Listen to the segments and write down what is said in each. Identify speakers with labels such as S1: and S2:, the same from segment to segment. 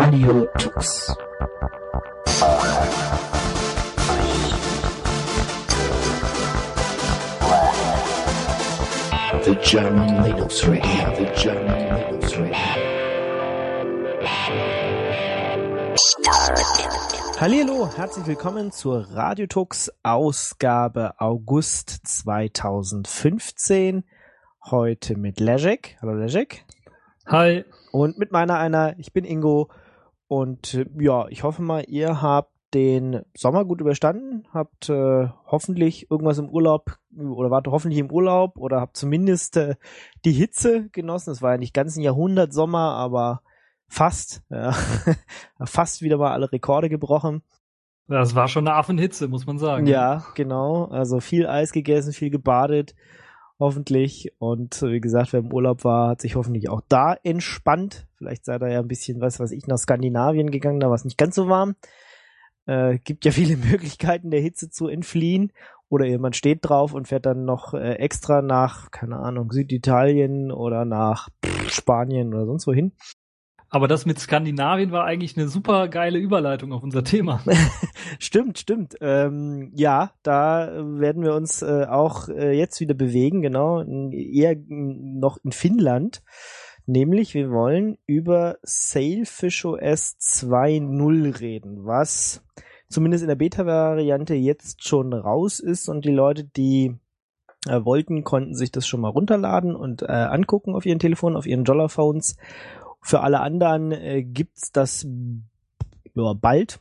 S1: Radio Tux. The German Linux Radio. The German Linux Radio. Hallihallo, herzlich willkommen zur Radio Tux Ausgabe August 2015. Heute mit Leszek. Hallo Leszek.
S2: Hi.
S1: Und mit meiner einer, ich bin Ingo. Und ja, ich hoffe mal, ihr habt den Sommer gut überstanden, habt hoffentlich irgendwas im Urlaub oder wart hoffentlich im Urlaub oder habt zumindest die Hitze genossen. Es war ja nicht ganz ein Jahrhundert Sommer, aber fast, ja, fast wieder mal alle Rekorde gebrochen.
S2: Das war schon eine Affenhitze, muss man sagen.
S1: Ja, genau. Also viel Eis gegessen, viel gebadet, hoffentlich. Und wie gesagt, wer im Urlaub war, hat sich hoffentlich auch da entspannt. Vielleicht seid ihr ja ein bisschen, was weiß ich, nach Skandinavien gegangen, da war es nicht ganz so warm. Gibt ja viele Möglichkeiten, der Hitze zu entfliehen. Oder jemand steht drauf und fährt dann noch extra nach, keine Ahnung, Süditalien oder nach Spanien oder sonst wohin.
S2: Aber das mit Skandinavien war eigentlich eine super geile Überleitung auf unser Thema.
S1: Stimmt. Ja, da werden wir uns auch jetzt wieder bewegen, genau, eher noch in Finnland. Nämlich, wir wollen über SailfishOS 2.0 reden, was zumindest in der Beta-Variante jetzt schon raus ist und die Leute, die wollten, konnten sich das schon mal runterladen und angucken auf ihren Telefonen, auf ihren Jolla-Phones. Für alle anderen gibt's das bald.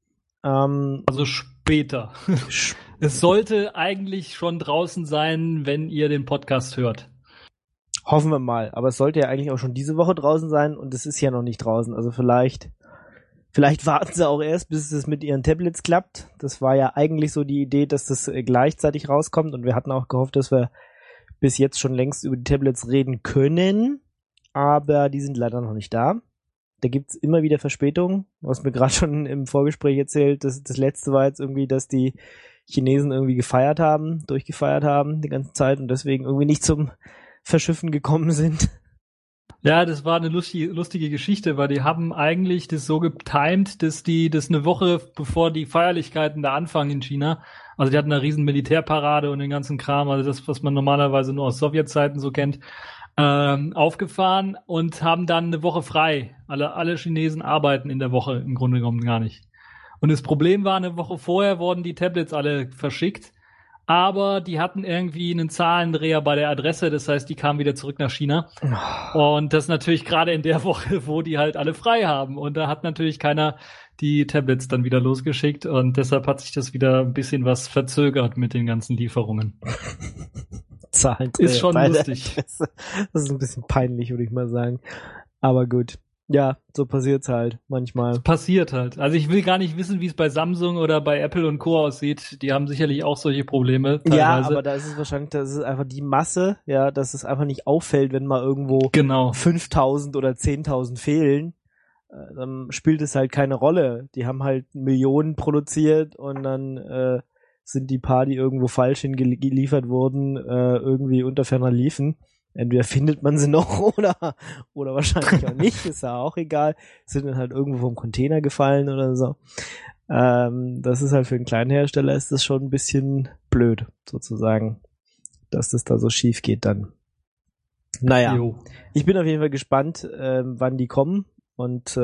S2: Also später. Es sollte eigentlich schon draußen sein, wenn ihr den Podcast hört.
S1: Hoffen wir mal. Aber es sollte ja eigentlich auch schon diese Woche draußen sein und es ist ja noch nicht draußen. Also vielleicht warten sie auch erst, bis es mit ihren Tablets klappt. Das war ja eigentlich so die Idee, dass das gleichzeitig rauskommt und wir hatten auch gehofft, dass wir bis jetzt schon längst über die Tablets reden können. Aber die sind leider noch nicht da. Da gibt's immer wieder Verspätungen. Was mir gerade schon im Vorgespräch erzählt, das letzte war jetzt irgendwie, dass die Chinesen irgendwie durchgefeiert haben die ganze Zeit und deswegen irgendwie nicht zum Verschiffen gekommen sind.
S2: Ja, das war eine lustige Geschichte, weil die haben eigentlich das so getimed, dass die das eine Woche bevor die Feierlichkeiten da anfangen in China, also die hatten eine riesen Militärparade und den ganzen Kram, also das, was man normalerweise nur aus Sowjetzeiten so kennt, aufgefahren und haben dann eine Woche frei. Alle Chinesen arbeiten in der Woche im Grunde genommen gar nicht. Und das Problem war, eine Woche vorher wurden die Tablets alle verschickt, aber die hatten irgendwie einen Zahlendreher bei der Adresse, das heißt, die kamen wieder zurück nach China. Und das natürlich gerade in der Woche, wo die halt alle frei haben. Und da hat natürlich keiner die Tablets dann wieder losgeschickt und deshalb hat sich das wieder ein bisschen was verzögert mit den ganzen Lieferungen.
S1: Zahlendreher
S2: ist schon lustig.
S1: Das ist ein bisschen peinlich, würde ich mal sagen. Aber gut. Ja, so passiert's halt manchmal.
S2: Es passiert halt. Also ich will gar nicht wissen, wie es bei Samsung oder bei Apple und Co. aussieht. Die haben sicherlich auch solche Probleme teilweise.
S1: Ja, aber da ist es wahrscheinlich, das ist einfach die Masse, ja, dass es einfach nicht auffällt, wenn mal irgendwo 5.000 oder 10.000 fehlen. Dann spielt es halt keine Rolle. Die haben halt Millionen produziert und dann sind die paar, die irgendwo falsch hingeliefert wurden, irgendwie unter ferner liefen. Entweder findet man sie noch oder wahrscheinlich auch nicht, ist ja auch egal. Sind dann halt irgendwo vom Container gefallen oder so. Das ist halt für einen kleinen Hersteller ist das schon ein bisschen blöd, sozusagen, dass das da so schief geht dann. Naja, Ich bin auf jeden Fall gespannt, wann die kommen und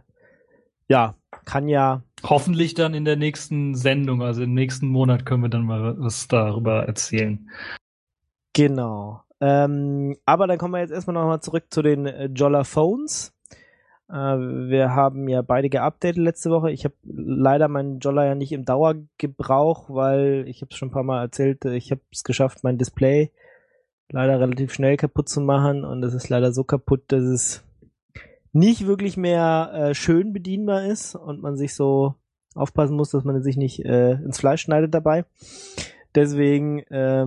S1: kann ja
S2: hoffentlich dann in der nächsten Sendung, also im nächsten Monat können wir dann mal was darüber erzählen.
S1: Genau. Aber dann kommen wir jetzt erstmal nochmal zurück zu den Jolla Phones. Wir haben ja beide geupdatet letzte Woche. Ich habe leider meinen Jolla ja nicht im Dauergebrauch, weil ich habe es schon ein paar Mal erzählt, ich habe es geschafft, mein Display leider relativ schnell kaputt zu machen und es ist leider so kaputt, dass es nicht wirklich mehr schön bedienbar ist und man sich so aufpassen muss, dass man sich nicht ins Fleisch schneidet dabei. Deswegen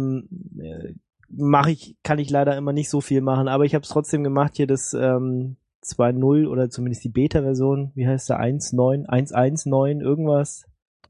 S1: kann ich leider immer nicht so viel machen, aber ich habe es trotzdem gemacht, hier das 2.0 oder zumindest die Beta-Version, wie heißt der, 1.19, irgendwas?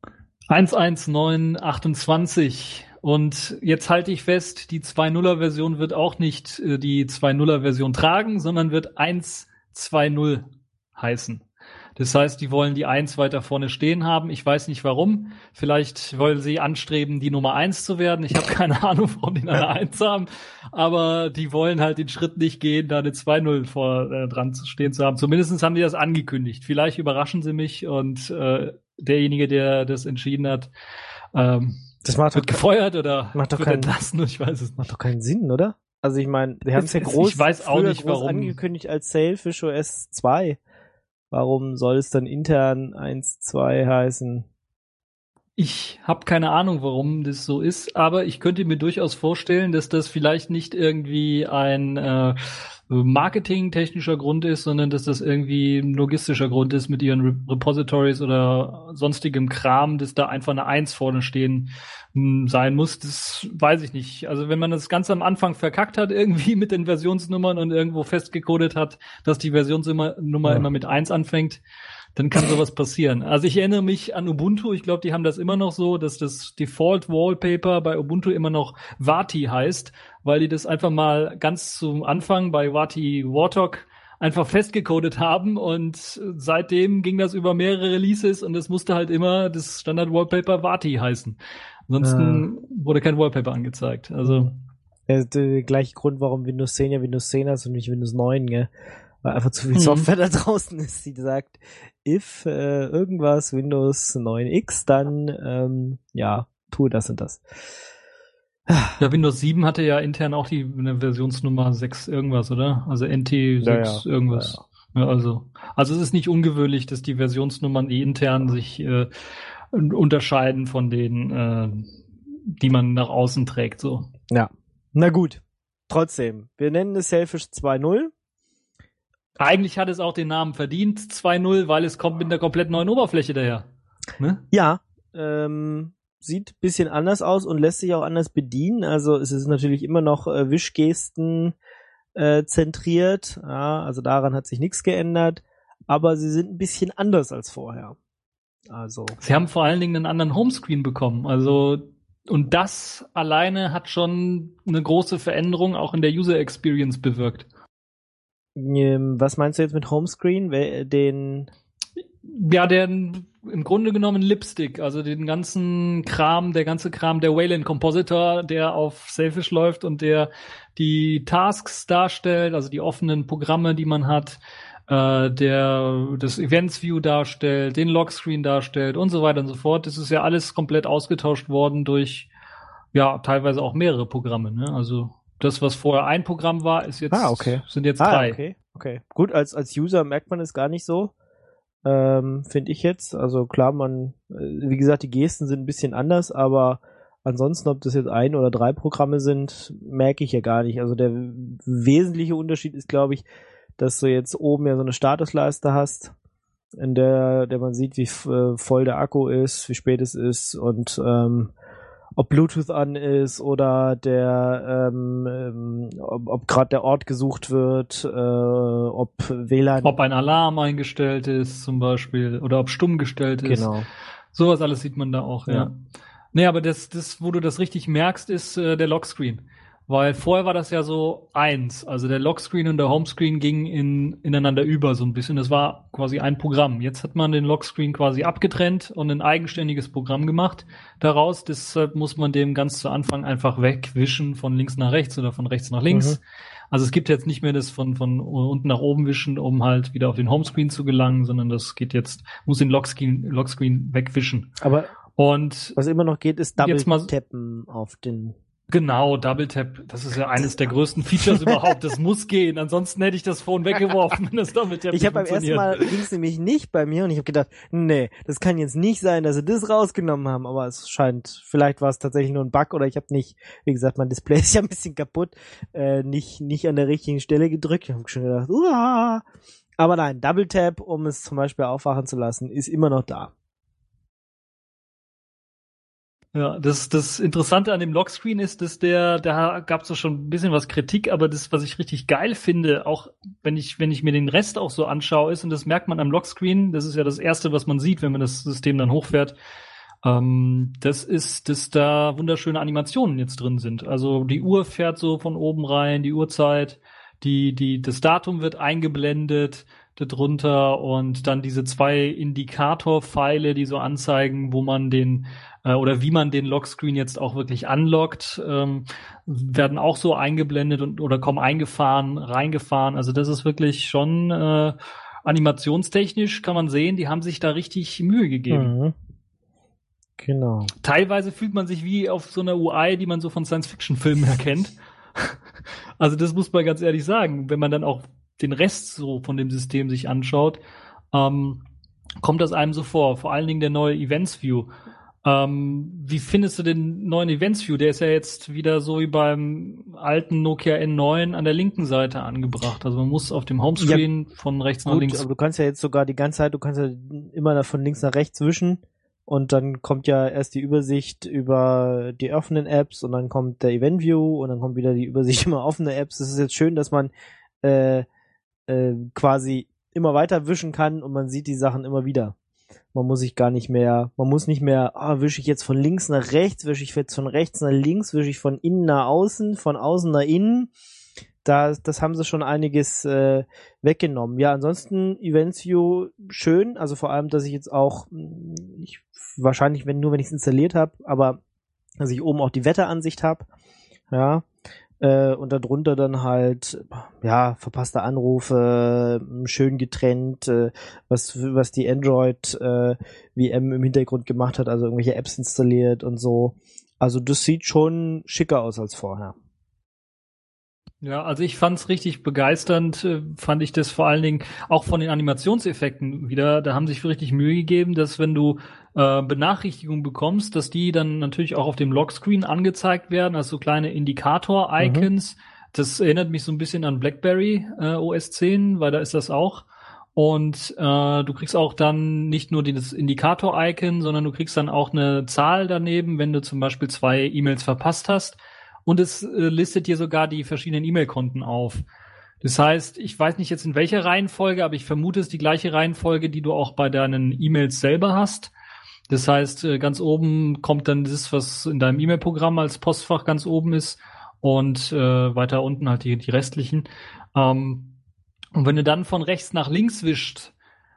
S2: 1.19.28 und jetzt halte ich fest, die 2.0er-Version wird auch nicht die 2.0er-Version tragen, sondern wird 1.2.0 heißen. Das heißt, die wollen die 1 weiter vorne stehen haben. Ich weiß nicht warum. Vielleicht wollen sie anstreben, die Nummer 1 zu werden. Ich habe keine Ahnung, warum die eine 1 haben. Aber die wollen halt den Schritt nicht gehen, da eine 2-0 dran zu stehen zu haben. Zumindest haben die das angekündigt. Vielleicht überraschen sie mich und derjenige, der das entschieden hat,
S1: das wird
S2: gefeuert oder
S1: wird
S2: entlassen. Ich weiß es nicht.
S1: Macht doch keinen Sinn, oder? Also ich meine, wir haben es ja
S2: ich weiß auch nicht,
S1: groß
S2: warum
S1: angekündigt als Sailfish OS 2. Warum soll es dann intern 1.2 heißen?
S2: Ich habe keine Ahnung, warum das so ist, aber ich könnte mir durchaus vorstellen, dass das vielleicht nicht irgendwie ein marketingtechnischer Grund ist, sondern dass das irgendwie ein logistischer Grund ist mit ihren Repositories oder sonstigem Kram, dass da einfach eine 1 vorne stehen sein muss. Das weiß ich nicht. Also wenn man das ganz am Anfang verkackt hat irgendwie mit den Versionsnummern und irgendwo festgecodet hat, dass die Versionsnummer immer mit 1 anfängt, dann kann sowas passieren. Also ich erinnere mich an Ubuntu. Ich glaube, die haben das immer noch so, dass das Default Wallpaper bei Ubuntu immer noch Vati heißt, weil die das einfach mal ganz zum Anfang bei Vati Warthog einfach festgecodet haben und seitdem ging das über mehrere Releases und es musste halt immer das Standard Wallpaper Vati heißen. Ansonsten wurde kein Wallpaper angezeigt. Also
S1: der gleiche Grund, warum Windows 10 ja Windows 10 ist und nicht Windows 9, gell? Weil einfach zu viel Software da draußen ist, die sagt, if irgendwas Windows 9X, dann tue das und das.
S2: Ja, Windows 7 hatte ja intern auch eine Versionsnummer 6 irgendwas, oder? Also NT6 irgendwas. Ja, also es ist nicht ungewöhnlich, dass die Versionsnummern, die intern sich unterscheiden von denen, die man nach außen trägt, so.
S1: Ja. Na gut. Trotzdem, wir nennen es Sailfish 2.0.
S2: Eigentlich hat es auch den Namen verdient, 2.0, weil es kommt mit einer komplett neuen Oberfläche daher. Ne?
S1: Ja, sieht ein bisschen anders aus und lässt sich auch anders bedienen. Also es ist natürlich immer noch Wischgesten zentriert. Ja, also daran hat sich nichts geändert. Aber sie sind ein bisschen anders als vorher. Also
S2: sie haben vor allen Dingen einen anderen Homescreen bekommen. Also und das alleine hat schon eine große Veränderung auch in der User Experience bewirkt.
S1: Was meinst du jetzt mit Homescreen?
S2: Ja, im Grunde genommen Lipstick, also den ganzen Kram, der Wayland Compositor, der auf Sailfish läuft und der die Tasks darstellt, also die offenen Programme, die man hat, der das Events View darstellt, den Lockscreen darstellt und so weiter und so fort. Das ist ja alles komplett ausgetauscht worden durch, ja, teilweise auch mehrere Programme, ne? Also das, was vorher ein Programm war, ist jetzt, sind jetzt 3.
S1: Okay. Gut, als User merkt man es gar nicht so, finde ich jetzt. Also klar, wie gesagt, die Gesten sind ein bisschen anders, aber ansonsten, ob das jetzt 1 oder 3 Programme sind, merke ich ja gar nicht. Also der wesentliche Unterschied ist, glaube ich, dass du jetzt oben ja so eine Statusleiste hast, in der man sieht, wie voll der Akku ist, wie spät es ist und ob Bluetooth an ist oder ob gerade der Ort gesucht wird, ob WLAN,
S2: ob ein Alarm eingestellt ist zum Beispiel oder ob stumm gestellt ist.
S1: Genau.
S2: Sowas alles sieht man da auch, ja. Nee, aber das, wo du das richtig merkst, ist der Lockscreen. Weil vorher war das ja so 1. Also der Lockscreen und der Homescreen gingen ineinander über so ein bisschen. Das war quasi ein Programm. Jetzt hat man den Lockscreen quasi abgetrennt und ein eigenständiges Programm gemacht daraus. Deshalb muss man dem ganz zu Anfang einfach wegwischen von links nach rechts oder von rechts nach links. Also es gibt jetzt nicht mehr das von unten nach oben wischen, um halt wieder auf den Homescreen zu gelangen, sondern das geht jetzt, muss den Lockscreen wegwischen.
S1: Aber
S2: und
S1: was immer noch geht, ist Double-Tappen auf den...
S2: Genau, Double Tap, das ist ja eines der größten Features überhaupt. Das muss gehen, ansonsten hätte ich das Phone weggeworfen, wenn das Double Tap
S1: Ich habe beim ersten Mal, ging es nämlich nicht bei mir und ich habe gedacht, nee, das kann jetzt nicht sein, dass sie das rausgenommen haben, aber es scheint, vielleicht war es tatsächlich nur ein Bug oder ich habe nicht, wie gesagt, mein Display ist ja ein bisschen kaputt, nicht an der richtigen Stelle gedrückt. Ich habe schon gedacht, uah. Aber nein, Double Tap, um es zum Beispiel aufwachen zu lassen, ist immer noch da.
S2: Ja, das Interessante an dem Lockscreen ist, dass da gab es schon ein bisschen was Kritik, aber das, was ich richtig geil finde, auch wenn ich mir den Rest auch so anschaue, ist, und das merkt man am Lockscreen, das ist ja das Erste, was man sieht, wenn man das System dann hochfährt, das ist, dass da wunderschöne Animationen jetzt drin sind. Also die Uhr fährt so von oben rein, die Uhrzeit, das Datum wird eingeblendet, darunter und dann diese 2 Indikator-Pfeile, die so anzeigen, wo man den oder wie man den Lockscreen jetzt auch wirklich unlockt, werden auch so eingeblendet oder kommen reingefahren. Also das ist wirklich schon animationstechnisch, kann man sehen, die haben sich da richtig Mühe gegeben.
S1: Mhm. Genau.
S2: Teilweise fühlt man sich wie auf so einer UI, die man so von Science-Fiction-Filmen erkennt. Also das muss man ganz ehrlich sagen. Wenn man dann auch den Rest so von dem System sich anschaut, kommt das einem so vor. Vor allen Dingen der neue Events View. Wie findest du den neuen Events View? Der ist ja jetzt wieder so wie beim alten Nokia N9 an der linken Seite angebracht. Also man muss auf dem Homescreen von rechts nach links.
S1: Aber du kannst ja jetzt sogar die ganze Zeit, du kannst ja immer von links nach rechts wischen. Und dann kommt ja erst die Übersicht über die offenen Apps und dann kommt der Event View und dann kommt wieder die Übersicht über offene Apps. Das ist jetzt schön, dass man quasi immer weiter wischen kann und man sieht die Sachen immer wieder. Man muss nicht mehr, wische ich jetzt von links nach rechts, wische ich jetzt von rechts nach links, wische ich von innen nach außen, von außen nach innen. Das haben sie schon einiges weggenommen. Ja, ansonsten Events View schön, also vor allem, dass ich jetzt auch, wahrscheinlich nur wenn ich es installiert habe, aber dass ich oben auch die Wetteransicht habe, ja, und darunter dann halt, ja, verpasste Anrufe, schön getrennt, was die Android VM im Hintergrund gemacht hat, also irgendwelche Apps installiert und so. Also das sieht schon schicker aus als vorher.
S2: Ja, also ich fand's richtig begeisternd, fand ich das vor allen Dingen auch von den Animationseffekten wieder. Da haben sich richtig Mühe gegeben, dass wenn du Benachrichtigungen bekommst, dass die dann natürlich auch auf dem Lockscreen angezeigt werden, als so kleine Indikator-Icons. Das erinnert mich so ein bisschen an BlackBerry OS 10, weil da ist das auch. Und du kriegst auch dann nicht nur das Indikator-Icon, sondern du kriegst dann auch eine Zahl daneben, wenn du zum Beispiel 2 E-Mails verpasst hast. Und es listet dir sogar die verschiedenen E-Mail-Konten auf. Das heißt, ich weiß nicht jetzt in welcher Reihenfolge, aber ich vermute, es ist die gleiche Reihenfolge, die du auch bei deinen E-Mails selber hast. Das heißt, ganz oben kommt dann das, was in deinem E-Mail-Programm als Postfach ganz oben ist und weiter unten halt die restlichen. Und wenn du dann von rechts nach links wischst,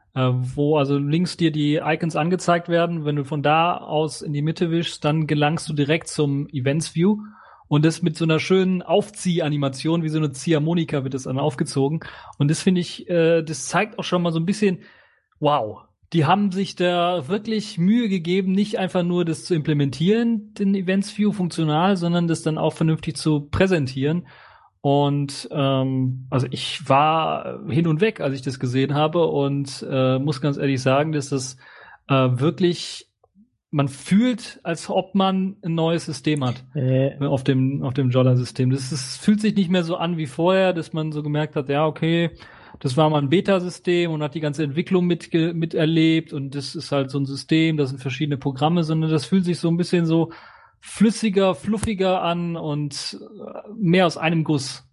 S2: wo also links dir die Icons angezeigt werden, wenn du von da aus in die Mitte wischst, dann gelangst du direkt zum Events View. Und das mit so einer schönen Aufziehanimation, wie so eine Ziehharmonika wird das dann aufgezogen. Und das finde ich, das zeigt auch schon mal so ein bisschen, wow, die haben sich da wirklich Mühe gegeben, nicht einfach nur das zu implementieren, den Events View funktional, sondern das dann auch vernünftig zu präsentieren. Und also ich war hin und weg, als ich das gesehen habe und muss ganz ehrlich sagen, dass das wirklich man fühlt, als ob man ein neues System hat auf dem Jolla-System. Fühlt sich nicht mehr so an wie vorher, dass man so gemerkt hat, ja, okay, das war mal ein Beta-System und hat die ganze Entwicklung miterlebt und das ist halt so ein System, das sind verschiedene Programme, sondern das fühlt sich so ein bisschen so flüssiger, fluffiger an und mehr aus einem Guss.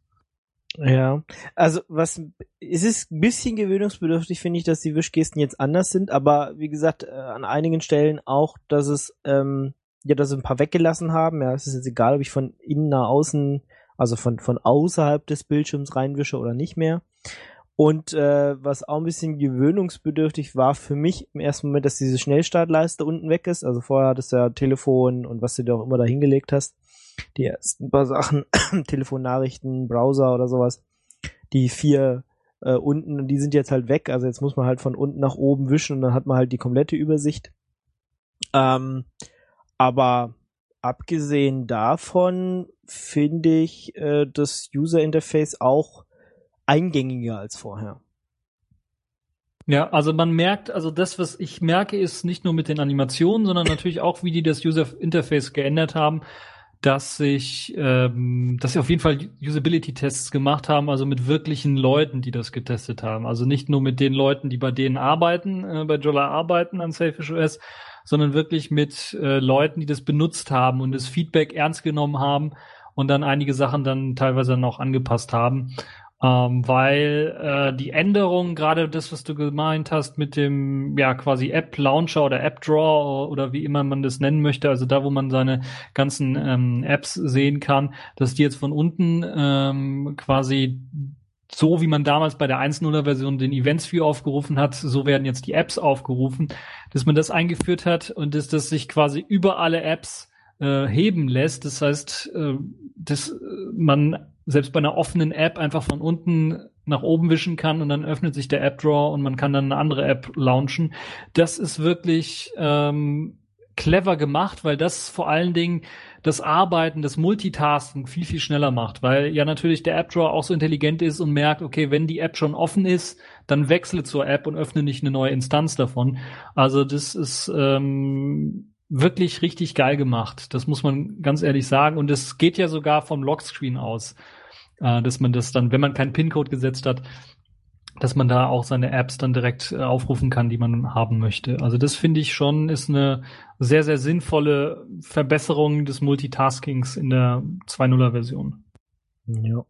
S1: Ja, also es ist ein bisschen gewöhnungsbedürftig, finde ich, dass die Wischgesten jetzt anders sind, aber wie gesagt, an einigen Stellen auch, dass dass sie ein paar weggelassen haben. Ja, es ist jetzt egal, ob ich von innen nach außen, also von außerhalb des Bildschirms reinwische oder nicht mehr. Und was auch ein bisschen gewöhnungsbedürftig war für mich im ersten Moment, dass diese Schnellstartleiste unten weg ist. Also vorher hattest du ja Telefon und was du dir auch immer da hingelegt hast. Die ersten paar Sachen, Telefonnachrichten, Browser oder sowas, die 4 unten, und die sind jetzt halt weg, also jetzt muss man halt von unten nach oben wischen und dann hat man halt die komplette Übersicht. Aber abgesehen davon finde ich das User Interface auch eingängiger als vorher.
S2: Ja, also man merkt, also das, was ich merke, ist nicht nur mit den Animationen, sondern natürlich auch, wie die das User Interface geändert haben, dass sie auf jeden Fall Usability-Tests gemacht haben, also mit wirklichen Leuten, die das getestet haben. Also nicht nur mit den Leuten, die bei denen arbeiten, bei Jolla arbeiten an Sailfish OS, sondern wirklich mit Leuten, die das benutzt haben und das Feedback ernst genommen haben und dann einige Sachen dann teilweise dann auch angepasst haben. Weil die Änderungen, gerade das, was du gemeint hast mit dem, ja, quasi App-Launcher oder App-Drawer oder wie immer man das nennen möchte, also da, wo man seine ganzen Apps sehen kann, dass die jetzt von unten quasi so wie man damals bei der 1.0er-Version den Events View aufgerufen hat, so werden jetzt die Apps aufgerufen, dass man das eingeführt hat und dass das sich quasi über alle Apps heben lässt. Das heißt, dass man selbst bei einer offenen App einfach von unten nach oben wischen kann und dann öffnet sich der App-Drawer und man kann dann eine andere App launchen. Das ist wirklich clever gemacht, weil das vor allen Dingen das Arbeiten, das Multitasking viel, viel schneller macht, weil ja natürlich der App-Drawer auch so intelligent ist und merkt, okay, wenn die App schon offen ist, dann wechsle zur App und öffne nicht eine neue Instanz davon. Also das ist wirklich richtig geil gemacht. Das muss man ganz ehrlich sagen. Und es geht ja sogar vom Lockscreen aus, dass man das dann, wenn man keinen PIN-Code gesetzt hat, dass man da auch seine Apps dann direkt aufrufen kann, die man haben möchte. Also das finde ich schon ist eine sehr, sehr sinnvolle Verbesserung des Multitaskings in der 2.0er-Version.
S1: Ja.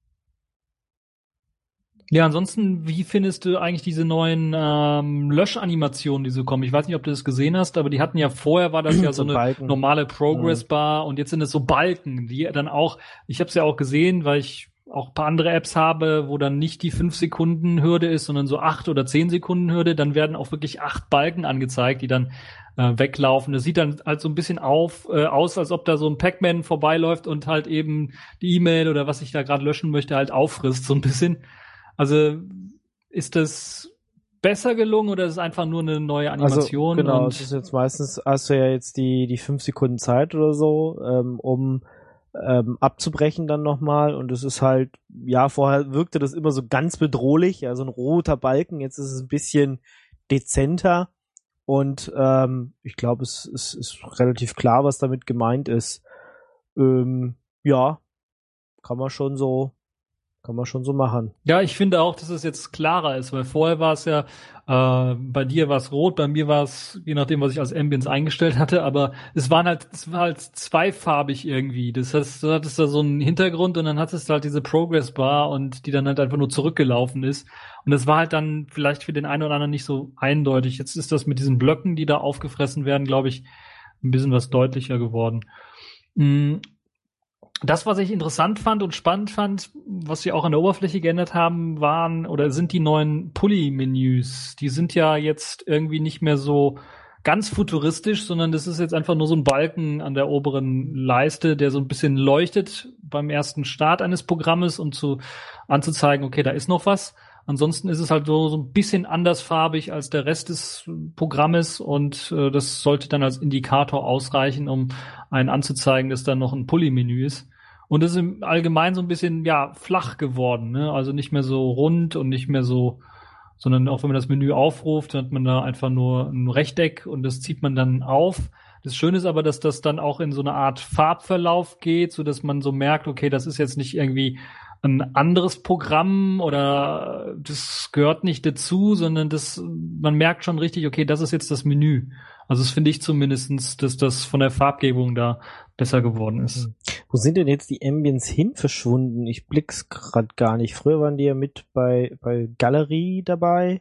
S2: Ja, ansonsten, wie findest du eigentlich diese neuen Löschanimationen, die so kommen? Ich weiß nicht, ob du das gesehen hast, aber die hatten ja vorher, war das ja so eine Balken. Normale Progress-Bar und jetzt sind es so Balken, die dann auch, ich habe es ja auch gesehen, weil ich auch ein paar andere Apps habe, wo dann nicht die 5-Sekunden-Hürde ist, sondern so 8 oder 10 Sekunden Hürde, dann werden auch wirklich 8 Balken angezeigt, die dann weglaufen. Das sieht dann halt so ein bisschen aus, als ob da so ein Pac-Man vorbeiläuft und halt eben die E-Mail oder was ich da gerade löschen möchte, halt auffrisst, so ein bisschen. Also ist das besser gelungen oder ist es einfach nur eine neue Animation?
S1: Also, genau, es ist jetzt meistens, hast du ja jetzt die 5 Sekunden Zeit oder so, um abzubrechen dann nochmal und es ist halt, ja, vorher wirkte das immer so ganz bedrohlich, also ein roter Balken, jetzt ist es ein bisschen dezenter und ich glaube, es ist relativ klar, was damit gemeint ist. Ja, kann man schon so machen.
S2: Ja, ich finde auch, dass es jetzt klarer ist, weil vorher war es ja, bei dir war es rot, bei mir war es, je nachdem, was ich als Ambience eingestellt hatte, aber es war halt zweifarbig irgendwie. Das heißt, du hattest da so einen Hintergrund und dann hattest du halt diese Progress Bar und die dann halt einfach nur zurückgelaufen ist. Und das war halt dann vielleicht für den einen oder anderen nicht so eindeutig. Jetzt ist das mit diesen Blöcken, die da aufgefressen werden, glaube ich, ein bisschen was deutlicher geworden. Das, was ich interessant fand und spannend fand, was sie auch an der Oberfläche geändert haben, sind die neuen Pulli-Menüs. Die sind ja jetzt irgendwie nicht mehr so ganz futuristisch, sondern das ist jetzt einfach nur so ein Balken an der oberen Leiste, der so ein bisschen leuchtet beim ersten Start eines Programmes, um anzuzeigen, okay, da ist noch was. Ansonsten ist es halt so ein bisschen andersfarbig als der Rest des Programmes und das sollte dann als Indikator ausreichen, um einen anzuzeigen, dass da noch ein Pulli-Menü ist. Und das ist im Allgemeinen so ein bisschen, ja, flach geworden, ne? Also nicht mehr so rund und nicht mehr so, sondern auch wenn man das Menü aufruft, dann hat man da einfach nur ein Rechteck und das zieht man dann auf. Das Schöne ist aber, dass das dann auch in so eine Art Farbverlauf geht, so dass man so merkt, okay, das ist jetzt nicht irgendwie ein anderes Programm oder das gehört nicht dazu, sondern man merkt schon richtig, okay, das ist jetzt das Menü. Also das finde ich zumindestens, dass das von der Farbgebung da besser geworden ist.
S1: Wo sind denn jetzt die Ambience hin verschwunden? Ich blick's gerade gar nicht. Früher waren die ja mit bei Galerie dabei.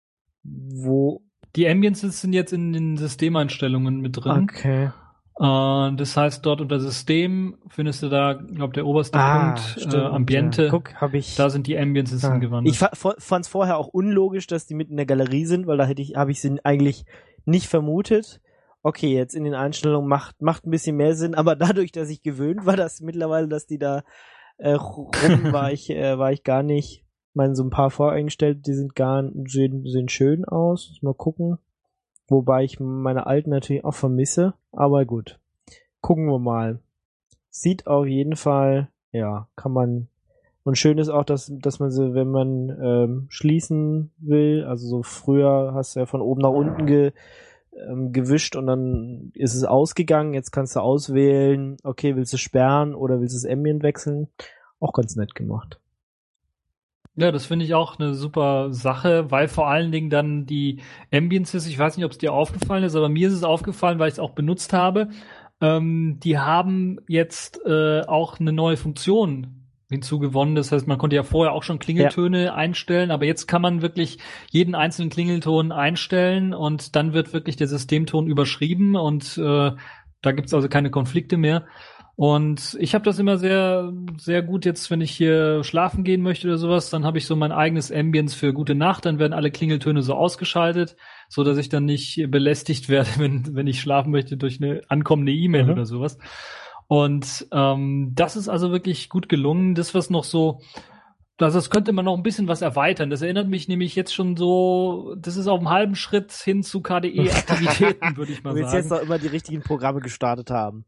S1: Wo?
S2: Die Ambiences sind jetzt in den Systemeinstellungen mit drin.
S1: Okay.
S2: Das heißt, dort unter System findest du da, glaube der oberste Punkt,
S1: stimmt,
S2: Ambiente.
S1: Ja. Guck,
S2: da sind die Ambiences hingewandert.
S1: Ich fand's vorher auch unlogisch, dass die mit in der Galerie sind, weil da habe ich sie eigentlich nicht vermutet. Okay, jetzt in den Einstellungen macht ein bisschen mehr Sinn, aber dadurch, dass ich gewöhnt war, dass mittlerweile, dass die da rum war ich gar nicht. Ich meine, so ein paar voreingestellt, die sehen schön aus. Mal gucken. Wobei ich meine alten natürlich auch vermisse. Aber gut. Gucken wir mal. Sieht auf jeden Fall, ja, kann man. Und schön ist auch, dass man sie, wenn man schließen will, also so früher hast du ja von oben nach unten gewischt und dann ist es ausgegangen. Jetzt kannst du auswählen, okay, willst du sperren oder willst du das Ambient wechseln? Auch ganz nett gemacht.
S2: Ja, das finde ich auch eine super Sache, weil vor allen Dingen dann die Ambiences, ich weiß nicht, ob es dir aufgefallen ist, aber mir ist es aufgefallen, weil ich es auch benutzt habe, die haben jetzt auch eine neue Funktion hinzugewonnen. Das heißt, man konnte ja vorher auch schon Klingeltöne einstellen, aber jetzt kann man wirklich jeden einzelnen Klingelton einstellen und dann wird wirklich der Systemton überschrieben und da gibt's also keine Konflikte mehr. Und ich habe das immer sehr, sehr gut jetzt, wenn ich hier schlafen gehen möchte oder sowas, dann habe ich so mein eigenes Ambience für gute Nacht, dann werden alle Klingeltöne so ausgeschaltet, so dass ich dann nicht belästigt werde, wenn ich schlafen möchte durch eine ankommende E-Mail oder sowas. Und das ist also wirklich gut gelungen. Das, was noch so, das könnte man noch ein bisschen was erweitern. Das erinnert mich nämlich jetzt schon so, das ist auf einem halben Schritt hin zu KDE-Aktivitäten, würde ich mal sagen.
S1: Du willst jetzt noch immer die richtigen Programme gestartet haben.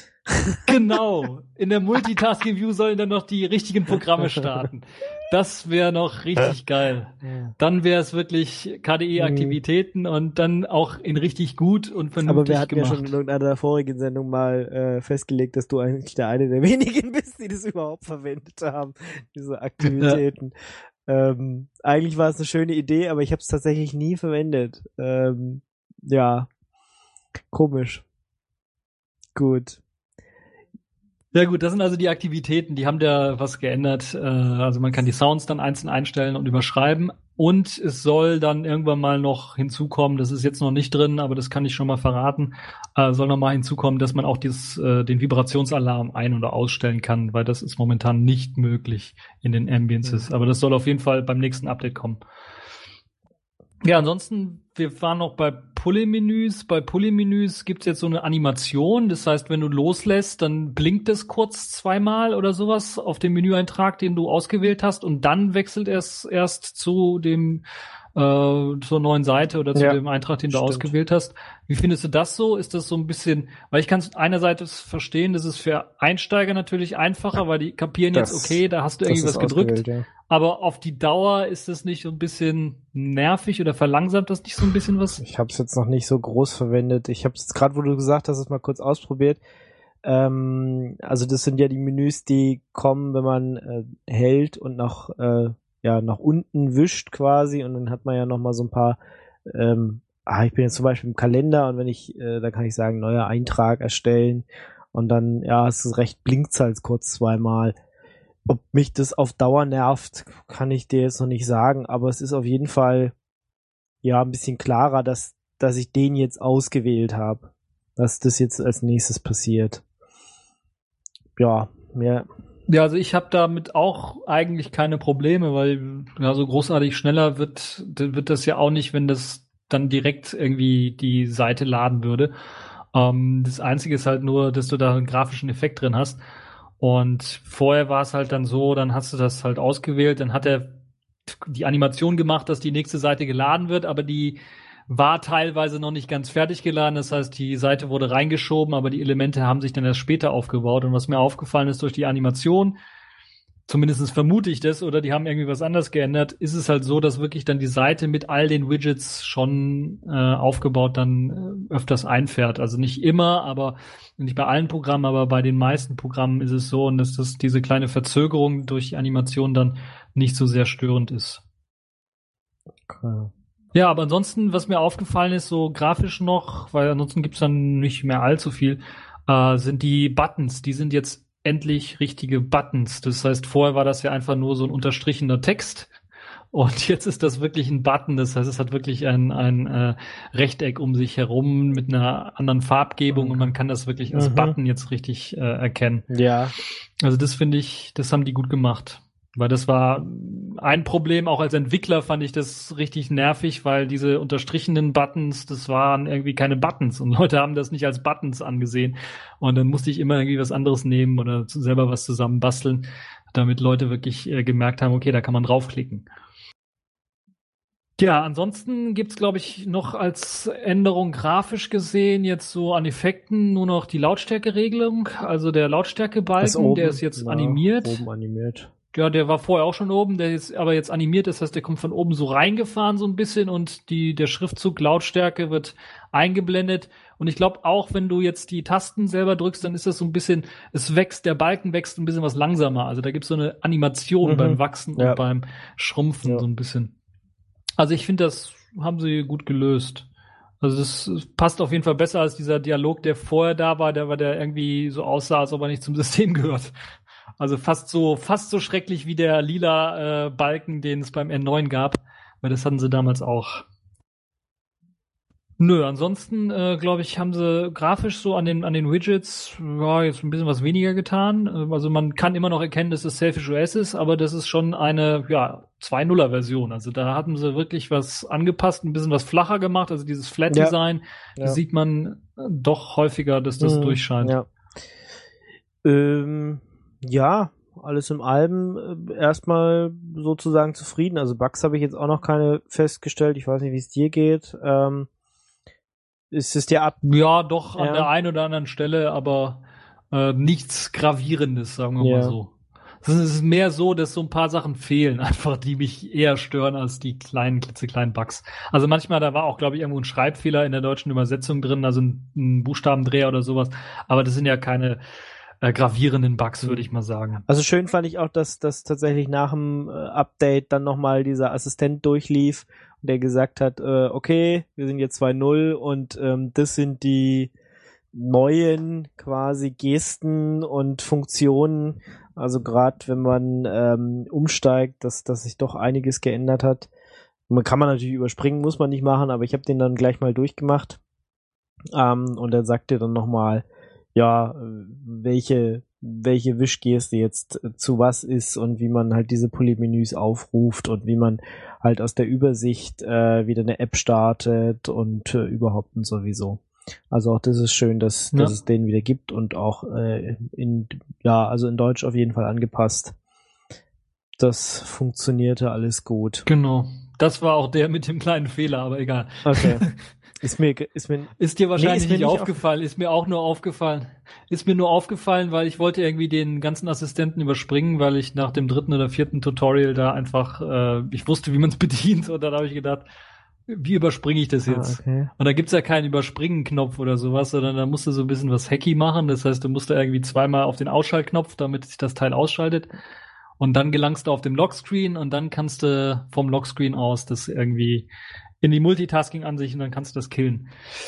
S2: Genau. In der Multitasking-View sollen dann noch die richtigen Programme starten. Das wäre noch richtig geil. Dann wäre es wirklich KDE-Aktivitäten und dann auch in richtig gut und vernünftig
S1: Aber wir hatten
S2: gemacht.
S1: ja schon in irgendeiner der vorigen Sendung mal festgelegt, dass du eigentlich der eine der wenigen bist, die das überhaupt verwendet haben, diese Aktivitäten. Ja. Eigentlich war es eine schöne Idee, aber ich habe es tatsächlich nie verwendet. Ja, komisch. Gut.
S2: Ja gut, das sind also die Aktivitäten, die haben da was geändert. Also man kann die Sounds dann einzeln einstellen und überschreiben. Und es soll dann irgendwann mal noch hinzukommen, das ist jetzt noch nicht drin, aber das kann ich schon mal verraten, soll noch mal hinzukommen, dass man auch den Vibrationsalarm ein- oder ausstellen kann, weil das ist momentan nicht möglich in den Ambiences. Aber das soll auf jeden Fall beim nächsten Update kommen. Ja, ansonsten, wir waren noch bei Pulley-Menüs. Bei Pulley-Menüs gibt's jetzt so eine Animation. Das heißt, wenn du loslässt, dann blinkt es kurz zweimal oder sowas auf dem Menüeintrag, den du ausgewählt hast. Und dann wechselt es erst zu dem zur neuen Seite oder zu dem Eintrag, den du ausgewählt hast. Wie findest du das so? Ist das so ein bisschen, weil ich kann es einerseits verstehen, das ist für Einsteiger natürlich einfacher, weil die kapieren jetzt, okay, da hast du irgendwie was gedrückt. Ja. Aber auf die Dauer ist das nicht so ein bisschen nervig oder verlangsamt das nicht so ein bisschen was?
S1: Ich habe es jetzt noch nicht so groß verwendet. Ich habe es jetzt gerade, wo du gesagt hast, es mal kurz ausprobiert. Also das sind ja die Menüs, die kommen, wenn man hält und nach unten wischt quasi, und dann hat man ja noch mal so ein paar ich bin jetzt zum Beispiel im Kalender, und wenn ich da kann ich sagen, neuer Eintrag erstellen, und dann hast du recht, blinkt's halt kurz zweimal. Ob mich das auf Dauer nervt, kann ich dir jetzt noch nicht sagen, aber es ist auf jeden Fall ein bisschen klarer, dass ich den jetzt ausgewählt habe, dass das jetzt als nächstes passiert. Ja, mehr.
S2: Ja, also ich habe damit auch eigentlich keine Probleme, weil so großartig schneller wird das ja auch nicht, wenn das dann direkt irgendwie die Seite laden würde. Das Einzige ist halt nur, dass du da einen grafischen Effekt drin hast. Und vorher war es halt dann so, dann hast du das halt ausgewählt, dann hat er die Animation gemacht, dass die nächste Seite geladen wird, aber die war teilweise noch nicht ganz fertig geladen. Das heißt, die Seite wurde reingeschoben, aber die Elemente haben sich dann erst später aufgebaut. Und was mir aufgefallen ist durch die Animation, zumindest vermute ich das, oder die haben irgendwie was anders geändert, ist es halt so, dass wirklich dann die Seite mit all den Widgets schon aufgebaut dann öfters einfährt. Also nicht immer, aber nicht bei allen Programmen, aber bei den meisten Programmen ist es so, und dass das diese kleine Verzögerung durch die Animation dann nicht so sehr störend ist.
S1: Okay.
S2: Ja, aber ansonsten, was mir aufgefallen ist, so grafisch noch, weil ansonsten gibt's dann nicht mehr allzu viel, sind die Buttons. Die sind jetzt endlich richtige Buttons. Das heißt, vorher war das ja einfach nur so ein unterstrichener Text. Und jetzt ist das wirklich ein Button. Das heißt, es hat wirklich ein Rechteck um sich herum mit einer anderen Farbgebung, und man kann das wirklich als Button jetzt richtig erkennen.
S1: Ja.
S2: Also das finde ich, das haben die gut gemacht. Weil das war ein Problem, auch als Entwickler fand ich das richtig nervig, weil diese unterstrichenen Buttons, das waren irgendwie keine Buttons, und Leute haben das nicht als Buttons angesehen, und dann musste ich immer irgendwie was anderes nehmen oder selber was zusammenbasteln, damit Leute wirklich gemerkt haben, okay, da kann man draufklicken. Ja, ansonsten gibt's, glaube ich, noch als Änderung grafisch gesehen jetzt so an Effekten nur noch die Lautstärkeregelung, also der Lautstärkebalken, der ist jetzt animiert.
S1: Oben animiert.
S2: Ja, der war vorher auch schon oben, der ist aber jetzt animiert, das heißt, der kommt von oben so reingefahren so ein bisschen, und der Schriftzug Lautstärke wird eingeblendet. Und ich glaube auch, wenn du jetzt die Tasten selber drückst, dann ist das so ein bisschen, der Balken wächst ein bisschen was langsamer. Also da gibt's so eine Animation beim Wachsen und beim Schrumpfen so ein bisschen. Also ich finde, das haben sie gut gelöst. Also das passt auf jeden Fall besser als dieser Dialog, der vorher da war, der irgendwie so aussah, als ob er nicht zum System gehört. Also fast so schrecklich wie der lila Balken, den es beim N9 gab, weil das hatten sie damals auch. Nö, ansonsten glaube ich, haben sie grafisch so an den Widgets jetzt ein bisschen was weniger getan. Also man kann immer noch erkennen, dass es Selfish OS ist, aber das ist schon eine 2.0er Version. Also da haben sie wirklich was angepasst, ein bisschen was flacher gemacht. Also dieses Flat Design, das sieht man doch häufiger, dass das durchscheint.
S1: Ja. Alles im Allem erstmal sozusagen zufrieden. Also Bugs habe ich jetzt auch noch keine festgestellt. Ich weiß nicht, wie es dir geht. Ist es dir ab?
S2: Ja, doch an der einen oder anderen Stelle, aber nichts Gravierendes, sagen wir mal so. Es ist mehr so, dass so ein paar Sachen fehlen, einfach, die mich eher stören als die klitzekleinen Bugs. Also manchmal, da war auch, glaube ich, irgendwo ein Schreibfehler in der deutschen Übersetzung drin, also ein Buchstabendreher oder sowas. Aber das sind ja keine gravierenden Bugs, würde ich mal sagen.
S1: Also schön fand ich auch, dass tatsächlich nach dem Update dann nochmal dieser Assistent durchlief und der gesagt hat, okay, wir sind jetzt 2.0 und das sind die neuen quasi Gesten und Funktionen. Also gerade wenn man umsteigt, dass sich doch einiges geändert hat. Man kann natürlich überspringen, muss man nicht machen, aber ich habe den dann gleich mal durchgemacht. Und er sagte dann nochmal, welche Wischgeste jetzt zu was ist und wie man halt diese Polymenüs aufruft und wie man halt aus der Übersicht wieder eine App startet und überhaupt und sowieso. Also auch das ist schön, dass es den wieder gibt und auch in Deutsch auf jeden Fall angepasst. Das funktionierte alles gut.
S2: Genau. Das war auch der mit dem kleinen Fehler, aber egal.
S1: Okay.
S2: Ist dir wahrscheinlich nicht aufgefallen, ist mir auch nur aufgefallen. Ist mir nur aufgefallen, weil ich wollte irgendwie den ganzen Assistenten überspringen, weil ich nach dem 3. oder 4. Tutorial da einfach, ich wusste, wie man es bedient und dann habe ich gedacht, wie überspringe ich das jetzt?
S1: Okay.
S2: Und da gibt's ja keinen Überspringen-Knopf oder sowas, sondern da musst du so ein bisschen was hacky machen. Das heißt, du musst da irgendwie zweimal auf den Ausschaltknopf, damit sich das Teil ausschaltet. Und dann gelangst du auf dem Lockscreen und dann kannst du vom Lockscreen aus das irgendwie in die Multitasking-Ansicht und dann kannst du das killen.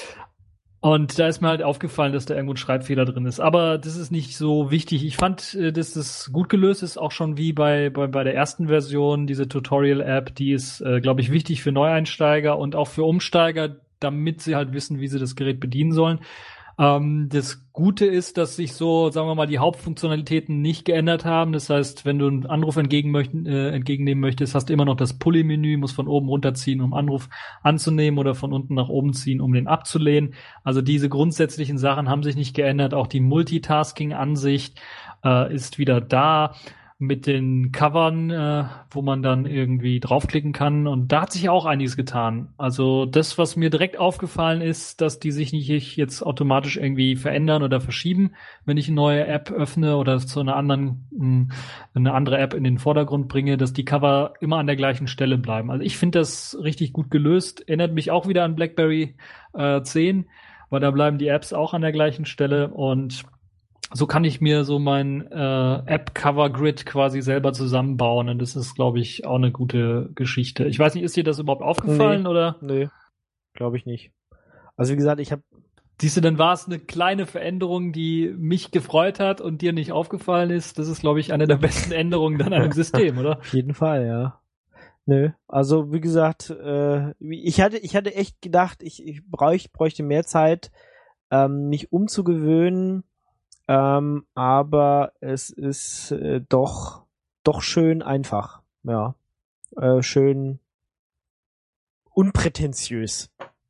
S2: Und da ist mir halt aufgefallen, dass da irgendwo ein Schreibfehler drin ist. Aber das ist nicht so wichtig. Ich fand, dass das gut gelöst ist, auch schon wie bei der ersten Version, diese Tutorial-App, die ist, glaube ich, wichtig für Neueinsteiger und auch für Umsteiger, damit sie halt wissen, wie sie das Gerät bedienen sollen. Das Gute ist, dass sich so, sagen wir mal, die Hauptfunktionalitäten nicht geändert haben. Das heißt, wenn du einen Anruf entgegennehmen möchtest, hast du immer noch das Pulley-Menü, musst von oben runterziehen, um Anruf anzunehmen oder von unten nach oben ziehen, um den abzulehnen. Also diese grundsätzlichen Sachen haben sich nicht geändert. Auch die Multitasking-Ansicht ist wieder da mit den Covern, wo man dann irgendwie draufklicken kann. Und da hat sich auch einiges getan. Also das, was mir direkt aufgefallen ist, dass die sich nicht jetzt automatisch irgendwie verändern oder verschieben, wenn ich eine neue App öffne oder zu einer andere App in den Vordergrund bringe, dass die Cover immer an der gleichen Stelle bleiben. Also ich finde das richtig gut gelöst. Erinnert mich auch wieder an BlackBerry 10, weil da bleiben die Apps auch an der gleichen Stelle und so kann ich mir so mein App-Cover-Grid quasi selber zusammenbauen und das ist, glaube ich, auch eine gute Geschichte. Ich weiß nicht, ist dir das überhaupt aufgefallen oder?
S1: Nee, glaube ich nicht. Also wie gesagt,
S2: Siehst du, dann war es eine kleine Veränderung, die mich gefreut hat und dir nicht aufgefallen ist. Das ist, glaube ich, eine der besten Änderungen dann an dem System, oder?
S1: Auf jeden Fall, ja. Nö, also wie gesagt, ich hatte echt gedacht, ich bräuchte mehr Zeit, mich umzugewöhnen. Aber es ist doch schön einfach, ja, schön unprätentiös.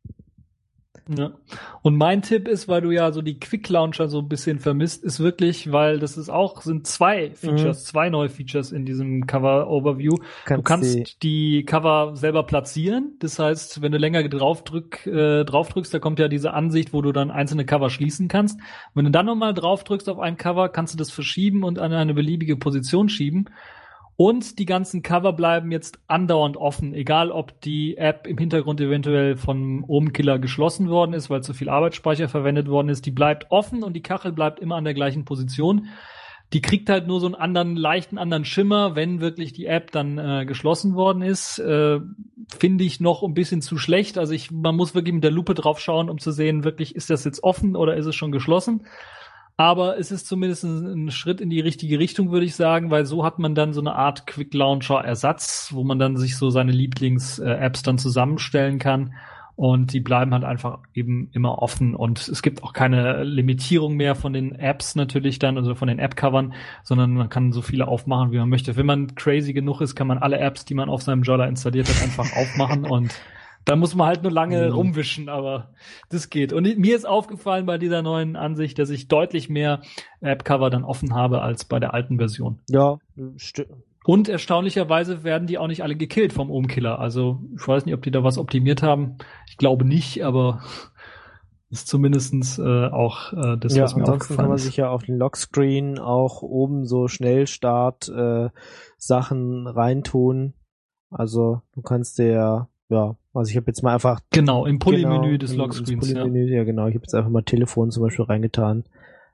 S2: Ja. Und mein Tipp ist, weil du ja so die Quick Launcher so ein bisschen vermisst, ist wirklich, weil das sind zwei neue Features in diesem Cover Overview. Du kannst die Cover selber platzieren. Das heißt, wenn du länger draufdrückst, da kommt ja diese Ansicht, wo du dann einzelne Cover schließen kannst. Wenn du dann nochmal draufdrückst auf ein Cover, kannst du das verschieben und an eine beliebige Position schieben. Und die ganzen Cover bleiben jetzt andauernd offen, egal ob die App im Hintergrund eventuell von OhmKiller geschlossen worden ist, weil zu viel Arbeitsspeicher verwendet worden ist. Die bleibt offen und die Kachel bleibt immer an der gleichen Position. Die kriegt halt nur so einen leichten anderen Schimmer, wenn wirklich die App dann geschlossen worden ist. Finde ich noch ein bisschen zu schlecht. Also man muss wirklich mit der Lupe drauf schauen, um zu sehen, wirklich, ist das jetzt offen oder ist es schon geschlossen? Aber es ist zumindest ein Schritt in die richtige Richtung, würde ich sagen, weil so hat man dann so eine Art Quick Launcher Ersatz, wo man dann sich so seine Lieblings-Apps dann zusammenstellen kann. Und die bleiben halt einfach eben immer offen. Und es gibt auch keine Limitierung mehr von den Apps natürlich dann, also von den App-Covern, sondern man kann so viele aufmachen, wie man möchte. Wenn man crazy genug ist, kann man alle Apps, die man auf seinem Jolla installiert hat, einfach aufmachen. Und da muss man halt nur lange rumwischen, aber das geht. Und mir ist aufgefallen bei dieser neuen Ansicht, dass ich deutlich mehr App-Cover dann offen habe als bei der alten Version.
S1: Ja,
S2: Und erstaunlicherweise werden die auch nicht alle gekillt vom Ohm-Killer. Also ich weiß nicht, ob die da was optimiert haben. Ich glaube nicht, aber ist zumindestens auch das, was mir aufgefallen ist.
S1: Ansonsten kann man sich ja auf den Lockscreen auch oben so Schnellstart Sachen reintun. Also du kannst dir also ich habe jetzt mal einfach
S2: im Pulli-Menü des Lockscreens.
S1: Ja, genau. Ich habe jetzt einfach mal Telefon zum Beispiel reingetan.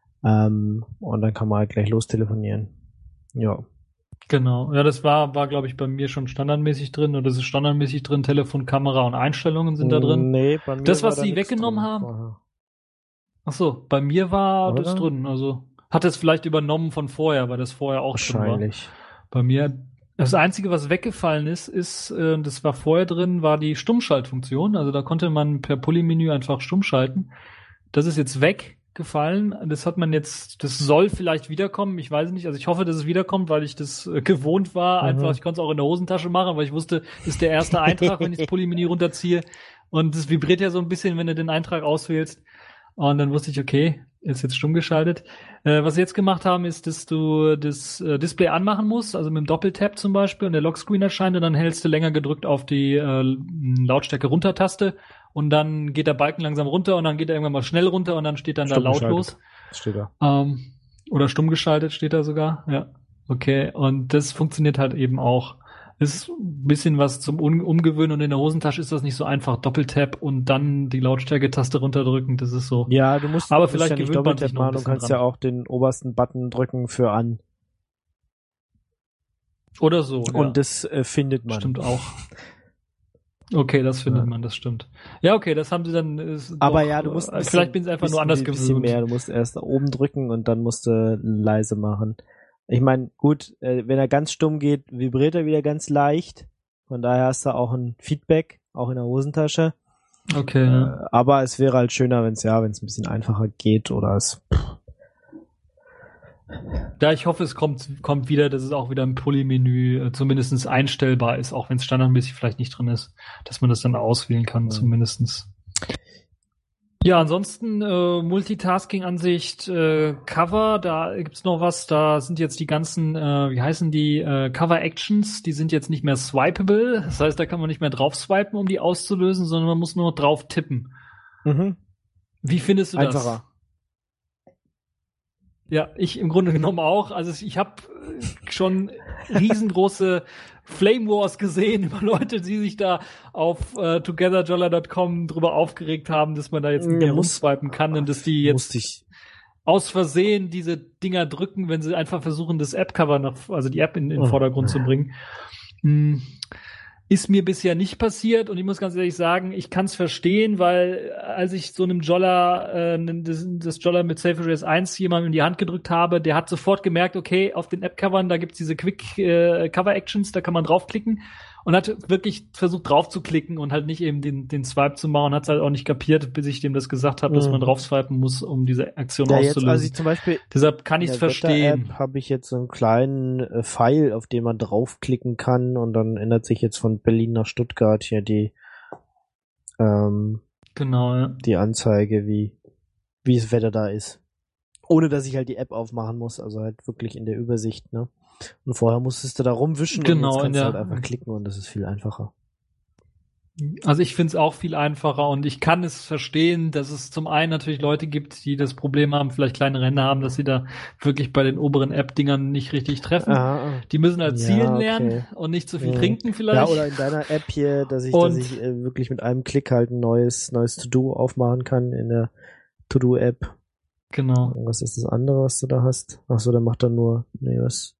S1: Und dann kann man halt gleich lostelefonieren. Ja.
S2: Genau, ja, das war glaube ich, bei mir schon standardmäßig drin, oder das ist standardmäßig drin, Telefon, Kamera und Einstellungen sind da drin.
S1: Nee, bei mir
S2: das, was
S1: war
S2: sie
S1: da
S2: weggenommen haben.
S1: Vorher.
S2: Ach so, bei mir war
S1: Oder?
S2: das drin, also hat es vielleicht übernommen von vorher, weil das vorher auch drin war.
S1: Wahrscheinlich.
S2: Bei mir, das Einzige, was weggefallen ist, das war vorher drin, war die Stummschaltfunktion, also da konnte man per Pulli-Menü einfach stumm schalten. Das ist jetzt weggefallen. Das hat man jetzt, das soll vielleicht wiederkommen, ich weiß nicht, also ich hoffe, dass es wiederkommt, weil ich das gewohnt war, einfach, ich konnte es auch in der Hosentasche machen, weil ich wusste, das ist der erste Eintrag, wenn ich das Pulli-Menü runterziehe, und das vibriert ja so ein bisschen, wenn du den Eintrag auswählst, und dann wusste ich, okay, ist jetzt stumm geschaltet. Was sie jetzt gemacht haben, ist, dass du das Display anmachen musst, also mit dem Doppeltap zum Beispiel, und der Lockscreen erscheint, und dann hältst du länger gedrückt auf die Lautstärke-Runter-Taste, und dann geht der Balken langsam runter, und dann geht er irgendwann mal schnell runter, und dann steht dann da lautlos.
S1: Steht da.
S2: Oder stumm geschaltet steht da sogar. Ja, okay. Und das funktioniert halt eben auch. Ist ein bisschen was zum Umgewöhnen, und in der Hosentasche ist das nicht so einfach. Doppeltap und dann die Lautstärke-Taste runterdrücken, das ist so.
S1: Ja, du musst
S2: aber vielleicht
S1: ja nicht
S2: gewöhnt man sich
S1: Doppeltap
S2: noch ein
S1: machen, du
S2: bisschen
S1: kannst
S2: dran.
S1: ja auch den obersten Button drücken für an.
S2: Oder so,
S1: Und das findet man.
S2: Stimmt auch. Okay, das findet man, das stimmt. Ja, okay, das haben sie dann.
S1: Aber ja, du musst
S2: vielleicht bin ich einfach nur anders gewöhnt.
S1: Bisschen mehr. Du musst erst da oben drücken und dann musst du leise machen. Ich meine, gut, wenn er ganz stumm geht, vibriert er wieder ganz leicht. Von daher hast du auch ein Feedback, auch in der Hosentasche.
S2: Okay.
S1: Aber es wäre halt schöner, wenn es ein bisschen einfacher geht oder es.
S2: Ja, ich hoffe, es kommt wieder, dass es auch wieder im Pulli-Menü zumindest einstellbar ist, auch wenn es standardmäßig vielleicht nicht drin ist, dass man das dann auswählen kann, zumindestens. Ja, ansonsten Multitasking-Ansicht, Cover, da gibt's noch was, da sind jetzt die ganzen, wie heißen die, Cover-Actions, die sind jetzt nicht mehr swipeable, das heißt, da kann man nicht mehr drauf swipen, um die auszulösen, sondern man muss nur drauf tippen.
S1: Mhm.
S2: Wie findest du das?
S1: Einfacher.
S2: Ja, ich im Grunde genommen auch. Also ich habe schon riesengroße Flame Wars gesehen über Leute, die sich da auf togetherjolla.com drüber aufgeregt haben, dass man da jetzt nicht mehr rumswipen kann und dass die jetzt aus Versehen diese Dinger drücken, wenn sie einfach versuchen, das App-Cover also die App in den Vordergrund zu bringen. Ist mir bisher nicht passiert, und ich muss ganz ehrlich sagen, ich kann es verstehen, weil als ich so einem Jolla, das Jolla mit Safe Erase 1 jemandem in die Hand gedrückt habe, der hat sofort gemerkt, okay, auf den App-Covern, da gibt's diese Quick-Cover-Actions, da kann man draufklicken, und hat wirklich versucht drauf zu klicken und halt nicht eben den Swipe zu machen, hat es halt auch nicht kapiert, bis ich dem das gesagt habe, dass man drauf swipen muss, um diese Aktion auszulösen.
S1: Also ich zum Beispiel
S2: deshalb kann ich es verstehen.
S1: Habe ich jetzt so einen kleinen Pfeil, auf den man draufklicken kann, und dann ändert sich jetzt von Berlin nach Stuttgart hier die die Anzeige, wie das Wetter da ist. Ohne dass ich halt die App aufmachen muss, also halt wirklich in der Übersicht, ne? Und vorher musstest du da rumwischen, und jetzt kannst du halt einfach klicken, und das ist viel einfacher.
S2: Also ich finde es auch viel einfacher, und ich kann es verstehen, dass es zum einen natürlich Leute gibt, die das Problem haben, vielleicht kleine Hände haben, dass sie da wirklich bei den oberen App-Dingern nicht richtig treffen. Die müssen halt zielen lernen und nicht zu viel trinken vielleicht.
S1: Ja, oder in deiner App hier, dass ich wirklich mit einem Klick halt ein neues To-Do aufmachen kann in der To-Do-App.
S2: Genau.
S1: Und was ist das andere, was du da hast? Achso, der macht dann nur, was?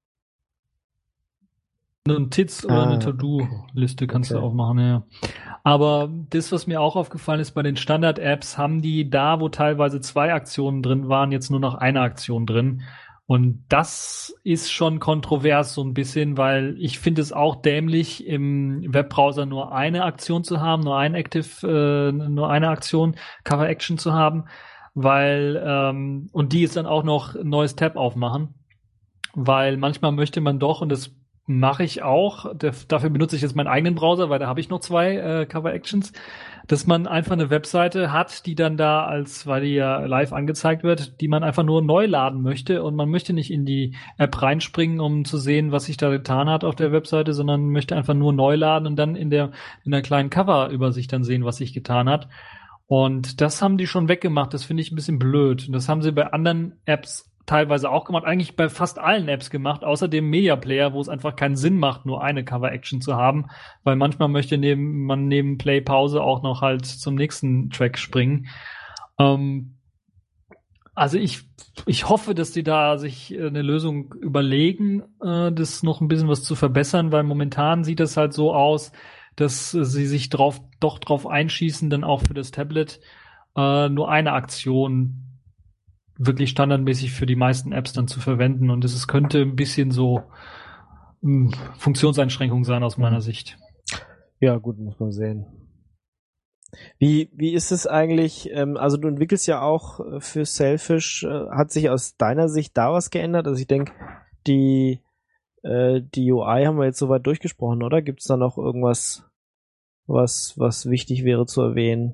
S2: Eine Notiz oder eine To-Do-Liste kannst du auch machen, ja. Aber das, was mir auch aufgefallen ist, bei den Standard-Apps haben die da, wo teilweise 2 Aktionen drin waren, jetzt nur noch eine Aktion drin. Und das ist schon kontrovers so ein bisschen, weil ich finde es auch dämlich, im Webbrowser nur eine Aktion zu haben, nur eine Aktion, Cover Action zu haben, weil und die ist dann auch noch ein neues Tab aufmachen, weil manchmal möchte man doch, und das mache ich auch, dafür benutze ich jetzt meinen eigenen Browser, weil da habe ich noch 2 Cover Actions, dass man einfach eine Webseite hat, die dann da weil die ja live angezeigt wird, die man einfach nur neu laden möchte, und man möchte nicht in die App reinspringen, um zu sehen, was sich da getan hat auf der Webseite, sondern möchte einfach nur neu laden und dann in der kleinen Cover-Übersicht dann sehen, was sich getan hat. Und das haben die schon weggemacht. Das finde ich ein bisschen blöd. Und das haben sie bei anderen Apps teilweise auch gemacht, eigentlich bei fast allen Apps gemacht, außer dem Media Player, wo es einfach keinen Sinn macht, nur eine Cover-Action zu haben, weil manchmal möchte man neben Play-Pause auch noch halt zum nächsten Track springen. Also ich hoffe, dass die da sich eine Lösung überlegen, das noch ein bisschen was zu verbessern, weil momentan sieht es halt so aus, dass sie sich drauf einschießen, dann auch für das Tablet nur eine Aktion wirklich standardmäßig für die meisten Apps dann zu verwenden, und es könnte ein bisschen so Funktionseinschränkung sein aus meiner Sicht.
S1: Ja, gut, muss man sehen. Wie ist es eigentlich, also du entwickelst ja auch für Selfish, hat sich aus deiner Sicht da was geändert? Also ich denke, die UI haben wir jetzt soweit durchgesprochen, oder? Gibt es da noch irgendwas, was wichtig wäre zu erwähnen?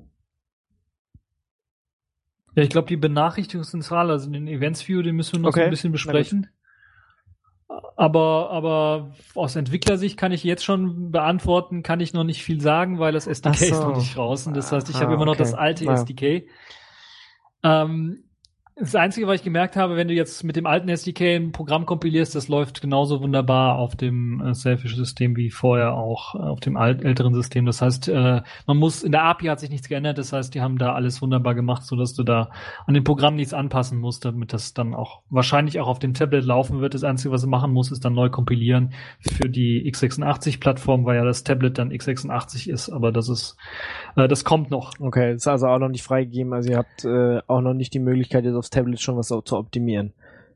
S2: Ja, ich glaube, die Benachrichtigungszentrale, also den Events View, den müssen wir noch so ein bisschen besprechen. Aber aus Entwicklersicht kann ich jetzt schon beantworten, kann ich noch nicht viel sagen, weil das SDK ist noch nicht draußen. Das heißt, ich habe immer noch das alte SDK. Das Einzige, was ich gemerkt habe, wenn du jetzt mit dem alten SDK ein Programm kompilierst, das läuft genauso wunderbar auf dem Selfish-System wie vorher auch auf dem älteren System. Das heißt, in der API hat sich nichts geändert. Das heißt, die haben da alles wunderbar gemacht, sodass du da an dem Programm nichts anpassen musst, damit das dann auch wahrscheinlich auch auf dem Tablet laufen wird. Das Einzige, was du machen musst, ist dann neu kompilieren für die x86-Plattform, weil ja das Tablet dann x86 ist. Aber das kommt noch.
S1: Okay, ist also auch noch nicht freigegeben. Also ihr habt auch noch nicht die Möglichkeit, jetzt aufs Tablet schon was zu optimieren.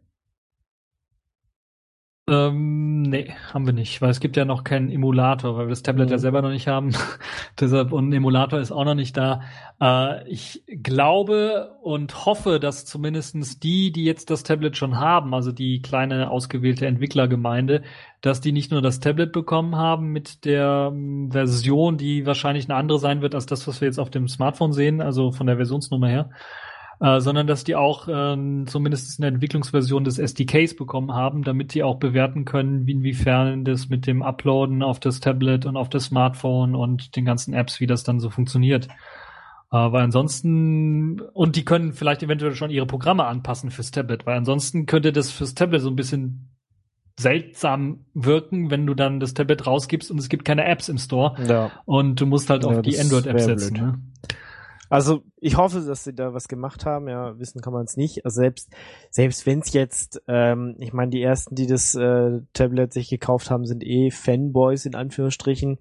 S2: Nee, haben wir nicht, weil es gibt ja noch keinen Emulator, weil wir das Tablet ja selber noch nicht haben. Deshalb, und ein Emulator ist auch noch nicht da. Ich glaube und hoffe, dass zumindestens die jetzt das Tablet schon haben, also die kleine ausgewählte Entwicklergemeinde, dass die nicht nur das Tablet bekommen haben mit der Version, die wahrscheinlich eine andere sein wird als das, was wir jetzt auf dem Smartphone sehen, also von der Versionsnummer her, sondern dass die auch zumindest eine Entwicklungsversion des SDKs bekommen haben, damit die auch bewerten können, inwiefern das mit dem Uploaden auf das Tablet und auf das Smartphone und den ganzen Apps, wie das dann so funktioniert. Weil ansonsten, und die können vielleicht eventuell schon ihre Programme anpassen fürs Tablet, weil ansonsten könnte das fürs Tablet so ein bisschen seltsam wirken, wenn du dann das Tablet rausgibst und es gibt keine Apps im Store und du musst halt auf die Android-Apps setzen. Ne?
S1: Also ich hoffe, dass sie da was gemacht haben. Ja, wissen kann man es nicht. Also selbst wenn es jetzt, ich meine, die ersten, die das Tablet sich gekauft haben, sind Fanboys in Anführungsstrichen.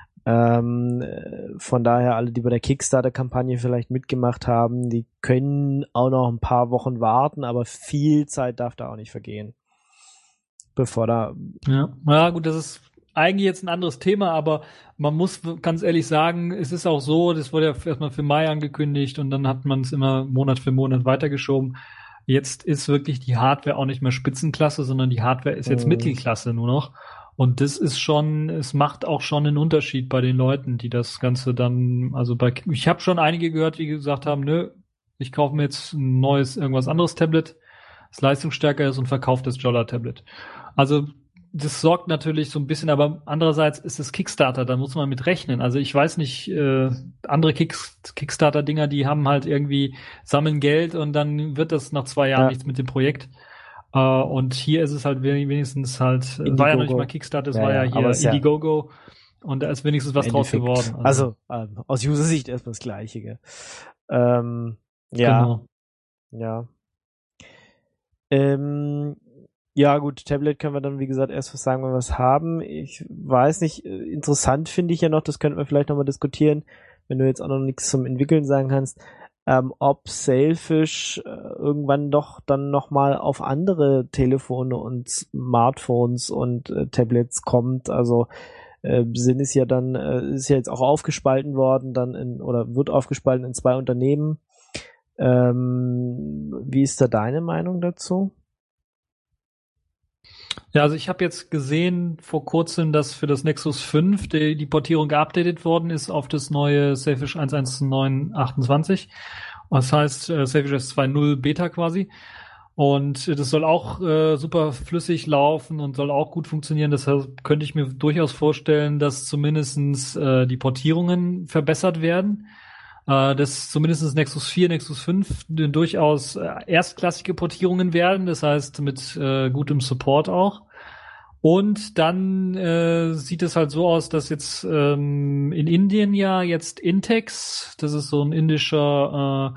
S1: Von daher alle, die bei der Kickstarter-Kampagne vielleicht mitgemacht haben, die können auch noch ein paar Wochen warten, aber viel Zeit darf da auch nicht vergehen. Bevor da...
S2: Ja, gut, das ist eigentlich jetzt ein anderes Thema, aber man muss ganz ehrlich sagen, es ist auch so, das wurde ja erstmal für Mai angekündigt und dann hat man es immer Monat für Monat weitergeschoben. Jetzt ist wirklich die Hardware auch nicht mehr Spitzenklasse, sondern die Hardware ist jetzt Mittelklasse nur noch. Und das ist schon, es macht auch schon einen Unterschied bei den Leuten, die das Ganze dann, ich habe schon einige gehört, die gesagt haben, nö, ich kaufe mir jetzt ein neues, irgendwas anderes Tablet, das leistungsstärker ist und verkaufe das Jolla-Tablet. Also das sorgt natürlich so ein bisschen, aber andererseits ist es Kickstarter, da muss man mit rechnen. Also ich weiß nicht, andere Kickstarter-Dinger, die haben halt irgendwie, sammeln Geld und dann wird das nach 2 Jahren nichts mit dem Projekt. Und hier ist es halt wenigstens halt, war ja noch nicht mal Kickstarter, es war ja hier Indiegogo und da ist wenigstens was draus geworden.
S1: Also aus User-Sicht erstmal das Gleiche. Gell?
S2: Genau.
S1: Ja. Ja gut, Tablet können wir dann, wie gesagt, erst was sagen, wenn wir es haben. Ich weiß nicht, interessant finde ich ja noch, das könnten wir vielleicht nochmal diskutieren, wenn du jetzt auch noch nichts zum Entwickeln sagen kannst. ob Sailfish irgendwann doch dann nochmal auf andere Telefone und Smartphones und Tablets kommt. Also Sinn ist ja dann, ist ja jetzt auch aufgespalten worden, oder wird aufgespalten in 2 Unternehmen. Wie ist da deine Meinung dazu?
S2: Ja, also ich habe jetzt gesehen vor kurzem, dass für das Nexus 5 die Portierung geupdatet worden ist auf das neue Sailfish 11928. Das heißt Sailfish S 2.0 Beta quasi. Und das soll auch super flüssig laufen und soll auch gut funktionieren. Deshalb könnte ich mir durchaus vorstellen, dass zumindestens die Portierungen verbessert werden. Dass zumindest Nexus 4, Nexus 5 durchaus erstklassige Portierungen werden, das heißt mit gutem Support auch. Und dann sieht es halt so aus, dass jetzt in Indien ja jetzt Intex, das ist so ein indischer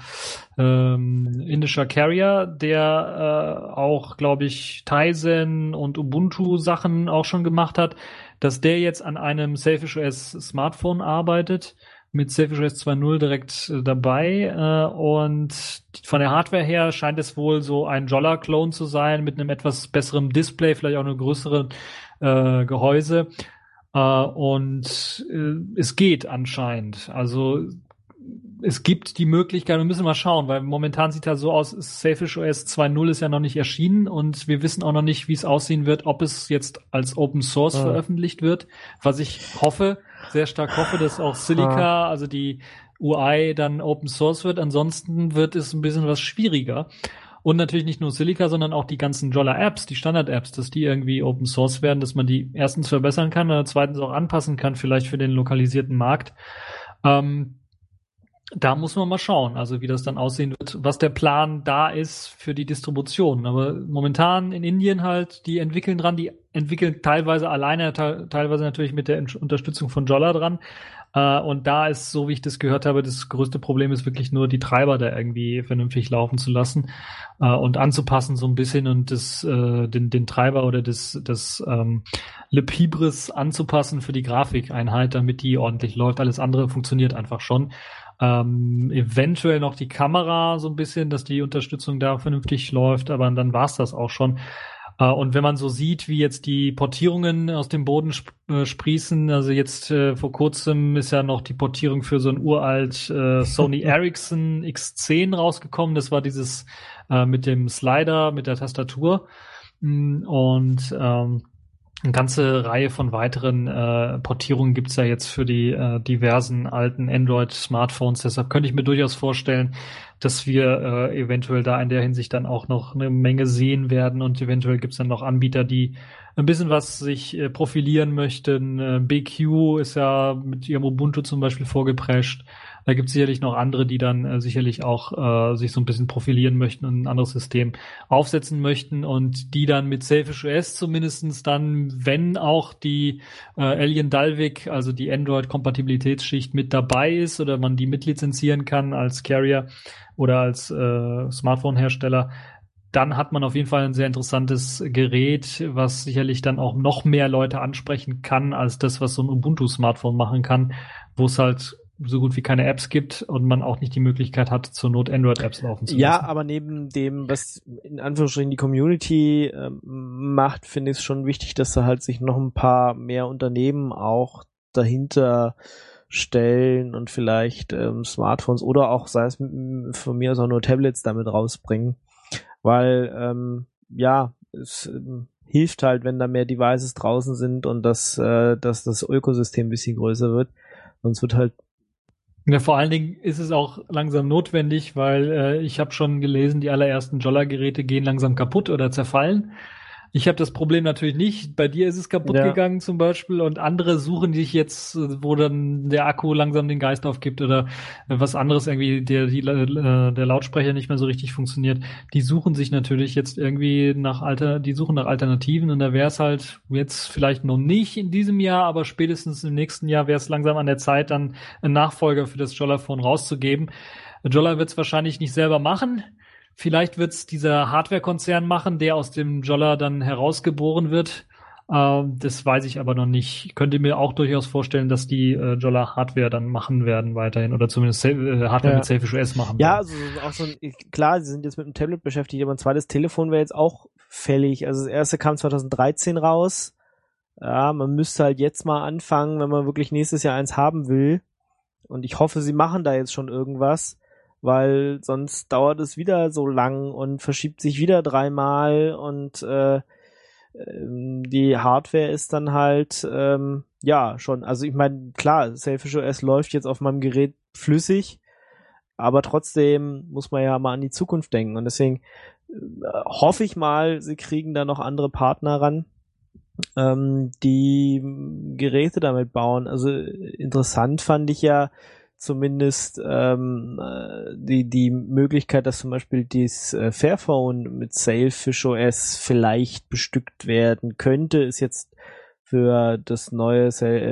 S2: Carrier, der auch, glaube ich, Tizen und Ubuntu Sachen auch schon gemacht hat, dass der jetzt an einem Sailfish OS Smartphone arbeitet, mit Sailfish OS 2.0 direkt dabei und von der Hardware her scheint es wohl so ein Jolla-Clone zu sein mit einem etwas besseren Display, vielleicht auch eine größere Gehäuse und es geht anscheinend. Also es gibt die Möglichkeit, wir müssen mal schauen, weil momentan sieht halt so aus, Sailfish OS 2.0 ist ja noch nicht erschienen und wir wissen auch noch nicht, wie es aussehen wird, ob es jetzt als Open Source veröffentlicht wird, was ich hoffe, sehr stark hoffe, dass auch Silica, also die UI, dann Open Source wird. Ansonsten wird es ein bisschen was schwieriger. Und natürlich nicht nur Silica, sondern auch die ganzen Jolla-Apps, die Standard-Apps, dass die irgendwie Open Source werden, dass man die erstens verbessern kann oder zweitens auch anpassen kann, vielleicht für den lokalisierten Markt. Da muss man mal schauen, also wie das dann aussehen wird, was der Plan da ist für die Distribution. Aber momentan in Indien halt, die entwickeln teilweise alleine, teilweise natürlich mit der Unterstützung von Jolla dran. Und da ist, so wie ich das gehört habe, das größte Problem ist wirklich nur die Treiber da irgendwie vernünftig laufen zu lassen und anzupassen so ein bisschen und den Treiber oder das Libhybris anzupassen für die Grafikeinheit, damit die ordentlich läuft. Alles andere funktioniert einfach schon. Eventuell noch die Kamera so ein bisschen, dass die Unterstützung da vernünftig läuft, aber dann war's das auch schon. Und wenn man so sieht, wie jetzt die Portierungen aus dem Boden sprießen, also jetzt vor kurzem ist ja noch die Portierung für so ein uralt Sony Ericsson X10 rausgekommen. Das war dieses mit dem Slider, mit der Tastatur. Und eine ganze Reihe von weiteren Portierungen gibt's ja jetzt für die diversen alten Android-Smartphones. Deshalb könnte ich mir durchaus vorstellen, dass wir eventuell da in der Hinsicht dann auch noch eine Menge sehen werden und eventuell gibt's dann noch Anbieter, die ein bisschen was sich profilieren möchten. BQ ist ja mit ihrem Ubuntu zum Beispiel vorgeprescht. Da gibt's sicherlich noch andere, die dann sicherlich auch sich so ein bisschen profilieren möchten und ein anderes System aufsetzen möchten und die dann mit Sailfish OS zumindestens dann, wenn auch die Alien Dalvik, also die Android-Kompatibilitätsschicht mit dabei ist oder man die mitlizenzieren kann als Carrier oder als Smartphone-Hersteller, dann hat man auf jeden Fall ein sehr interessantes Gerät, was sicherlich dann auch noch mehr Leute ansprechen kann, als das, was so ein Ubuntu-Smartphone machen kann, wo es halt so gut wie keine Apps gibt und man auch nicht die Möglichkeit hat, zur Not Android-Apps laufen zu lassen.
S1: Ja, aber neben dem, was in Anführungsstrichen die Community macht, finde ich es schon wichtig, dass da halt sich noch ein paar mehr Unternehmen auch dahinter stellen und vielleicht Smartphones oder auch, sei es von mir aus auch nur Tablets damit rausbringen, weil es hilft halt, wenn da mehr Devices draußen sind und dass das Ökosystem ein bisschen größer wird. Sonst wird halt
S2: ja, vor allen Dingen ist es auch langsam notwendig, weil ich habe schon gelesen, die allerersten Jolla-Geräte gehen langsam kaputt oder zerfallen. Ich habe das Problem natürlich nicht. Bei dir ist es kaputt gegangen zum Beispiel und andere suchen sich jetzt, wo dann der Akku langsam den Geist aufgibt oder was anderes irgendwie, der Lautsprecher nicht mehr so richtig funktioniert. Die suchen sich natürlich jetzt irgendwie nach Alternativen und da wäre es halt jetzt vielleicht noch nicht in diesem Jahr, aber spätestens im nächsten Jahr wäre es langsam an der Zeit, dann einen Nachfolger für das Jolla-Phone rauszugeben. Jolla wird es wahrscheinlich nicht selber machen. Vielleicht wird's dieser Hardware-Konzern machen, der aus dem Jolla dann herausgeboren wird. Das weiß ich aber noch nicht. Ich könnte mir auch durchaus vorstellen, dass die Jolla Hardware dann machen werden weiterhin oder zumindest Hardware mit Selfish OS machen werden.
S1: Ja, also auch so klar, sie sind jetzt mit dem Tablet beschäftigt, aber ein zweites Telefon wäre jetzt auch fällig. Also das erste kam 2013 raus. Ja, man müsste halt jetzt mal anfangen, wenn man wirklich nächstes Jahr eins haben will. Und ich hoffe, sie machen da jetzt schon irgendwas, weil sonst dauert es wieder so lang und verschiebt sich wieder 3-mal und die Hardware ist dann halt ja schon, also ich meine, klar, Selfish OS läuft jetzt auf meinem Gerät flüssig, aber trotzdem muss man ja mal an die Zukunft denken und deswegen hoffe ich mal, sie kriegen da noch andere Partner ran, die Geräte damit bauen. Also interessant fand ich ja zumindest die Möglichkeit, dass zum Beispiel dieses Fairphone mit Sailfish OS vielleicht bestückt werden könnte, ist jetzt für das neue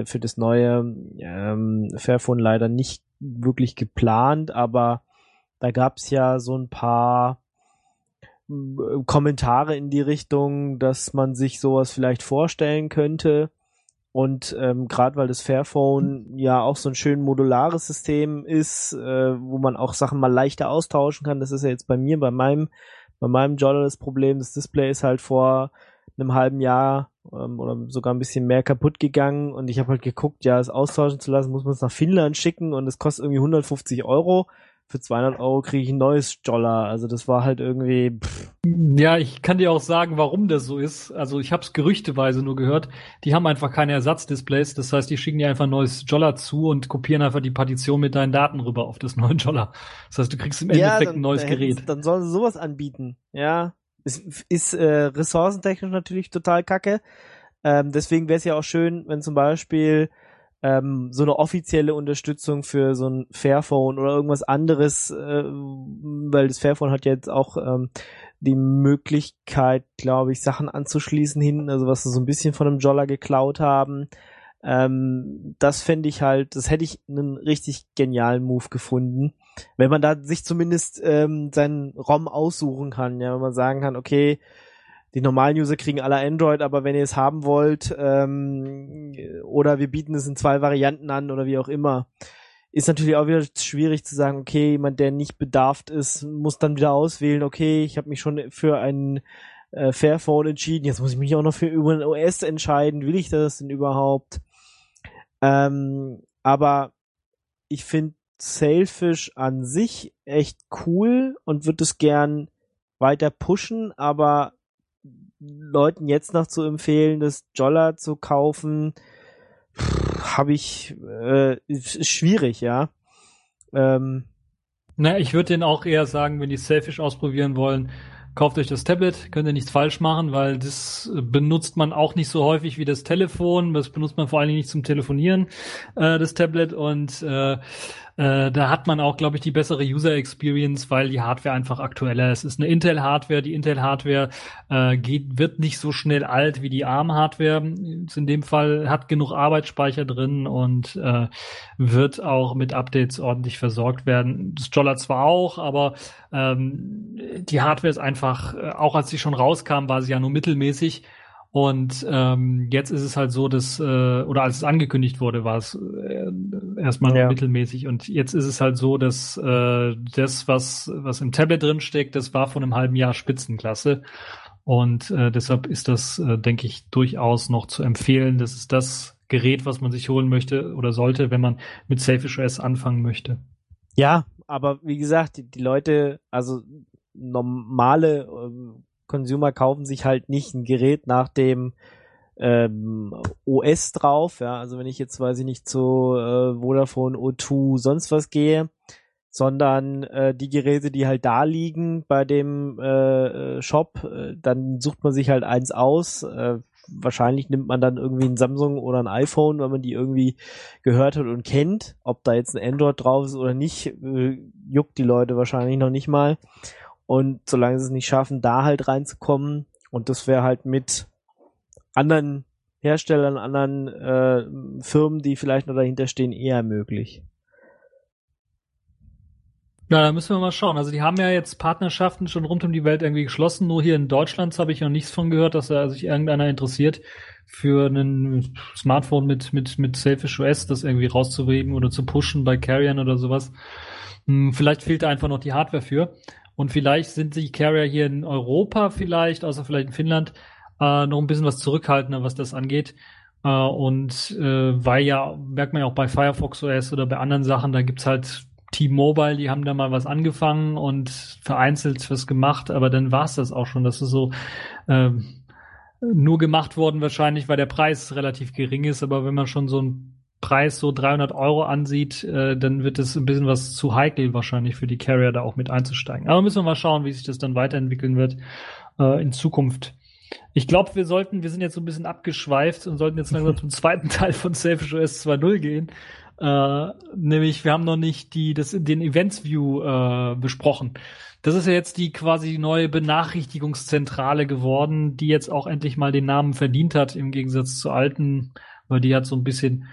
S1: Fairphone leider nicht wirklich geplant, aber da gab es ja so ein paar Kommentare in die Richtung, dass man sich sowas vielleicht vorstellen könnte. Und gerade weil das Fairphone ja auch so ein schön modulares System ist, wo man auch Sachen mal leichter austauschen kann, das ist ja jetzt bei meinem Jolla das Problem, das Display ist halt vor einem halben Jahr oder sogar ein bisschen mehr kaputt gegangen und ich habe halt geguckt, ja, es austauschen zu lassen, muss man es nach Finnland schicken und es kostet irgendwie 150 Euro. Für 200 Euro kriege ich ein neues Jolla. Also das war halt irgendwie...
S2: Ja, ich kann dir auch sagen, warum das so ist. Also ich habe es gerüchteweise nur gehört. Die haben einfach keine Ersatzdisplays. Das heißt, die schicken dir einfach ein neues Jolla zu und kopieren einfach die Partition mit deinen Daten rüber auf das neue Jolla. Das heißt, du kriegst im Endeffekt ein neues Gerät.
S1: Dann sollen sie sowas anbieten. Ja, es ist ressourcentechnisch natürlich total kacke. Deswegen wäre es ja auch schön, wenn zum Beispiel so eine offizielle Unterstützung für so ein Fairphone oder irgendwas anderes, weil das Fairphone hat ja jetzt auch die Möglichkeit, glaube ich, Sachen anzuschließen hinten, also was sie so ein bisschen von einem Jolla geklaut haben. Das fände ich halt, das hätte ich einen richtig genialen Move gefunden, wenn man da sich zumindest seinen ROM aussuchen kann, ja, wenn man sagen kann, okay, die normalen User kriegen alle Android, aber wenn ihr es haben wollt, oder wir bieten es in 2 Varianten an oder wie auch immer, ist natürlich auch wieder schwierig zu sagen, okay, jemand, der nicht bedarft ist, muss dann wieder auswählen, okay, ich habe mich schon für ein Fairphone entschieden, jetzt muss ich mich auch noch für über ein OS entscheiden, will ich das denn überhaupt? Aber ich finde Sailfish an sich echt cool und würde es gern weiter pushen, aber Leuten jetzt noch zu empfehlen, das Jolla zu kaufen, ist schwierig, ja.
S2: Ich würde denen auch eher sagen, wenn die Selfish ausprobieren wollen, kauft euch das Tablet, könnt ihr nichts falsch machen, weil das benutzt man auch nicht so häufig wie das Telefon. Das benutzt man vor allen Dingen nicht zum Telefonieren, das Tablet. Und da hat man auch, glaube ich, die bessere User Experience, weil die Hardware einfach aktueller ist. Es ist eine Intel-Hardware. Die Intel-Hardware wird nicht so schnell alt wie die ARM-Hardware. In dem Fall hat genug Arbeitsspeicher drin und wird auch mit Updates ordentlich versorgt werden. Das Jolla zwar auch, aber die Hardware ist einfach, auch als sie schon rauskam, war sie ja nur mittelmäßig. Und jetzt ist es halt so, dass, oder als es angekündigt wurde, war es erstmal nur mittelmäßig. Und jetzt ist es halt so, dass das, was im Tablet drin steckt, das war vor einem halben Jahr Spitzenklasse. Und deshalb ist das, denke ich, durchaus noch zu empfehlen. Das ist das Gerät, was man sich holen möchte oder sollte, wenn man mit Selfish OS anfangen möchte.
S1: Ja, aber wie gesagt, die Leute, also normale Consumer kaufen sich halt nicht ein Gerät nach dem OS drauf, ja, also wenn ich jetzt, weiß ich nicht, zu Vodafone, O2, sonst was gehe, sondern die Geräte, die halt da liegen bei dem Shop, dann sucht man sich halt eins aus, wahrscheinlich nimmt man dann irgendwie ein Samsung oder ein iPhone, weil man die irgendwie gehört hat und kennt. Ob da jetzt ein Android drauf ist oder nicht, juckt die Leute wahrscheinlich noch nicht mal. Und solange sie es nicht schaffen, da halt reinzukommen, und das wäre halt mit anderen Herstellern, anderen Firmen, die vielleicht noch dahinter stehen, eher möglich.
S2: Ja, da müssen wir mal schauen. Also die haben ja jetzt Partnerschaften schon rund um die Welt irgendwie geschlossen. Nur hier in Deutschland habe ich noch nichts von gehört, dass da sich irgendeiner interessiert, für ein Smartphone mit Selfish OS das irgendwie rauszubringen oder zu pushen bei Carriern oder sowas. Vielleicht fehlt da einfach noch die Hardware für. Und vielleicht sind die Carrier hier in Europa vielleicht, außer vielleicht in Finnland, noch ein bisschen was zurückhaltender, was das angeht. Weil ja, merkt man ja auch bei Firefox OS oder bei anderen Sachen, da gibt's halt T-Mobile, die haben da mal was angefangen und vereinzelt was gemacht, aber dann war's das auch schon. Das ist so nur gemacht worden wahrscheinlich, weil der Preis relativ gering ist, aber wenn man schon so einen Preis so 300 € ansieht, dann wird es ein bisschen was zu heikel wahrscheinlich für die Carrier da auch mit einzusteigen. Aber müssen wir mal schauen, wie sich das dann weiterentwickeln wird in Zukunft. Ich glaube, wir sind jetzt so ein bisschen abgeschweift und sollten jetzt langsam zum zweiten Teil von Selfish OS 2.0 gehen. Nämlich, wir haben noch nicht den Events View besprochen. Das ist ja jetzt die quasi neue Benachrichtigungszentrale geworden, die jetzt auch endlich mal den Namen verdient hat, im Gegensatz zur alten, weil die hat so ein bisschen,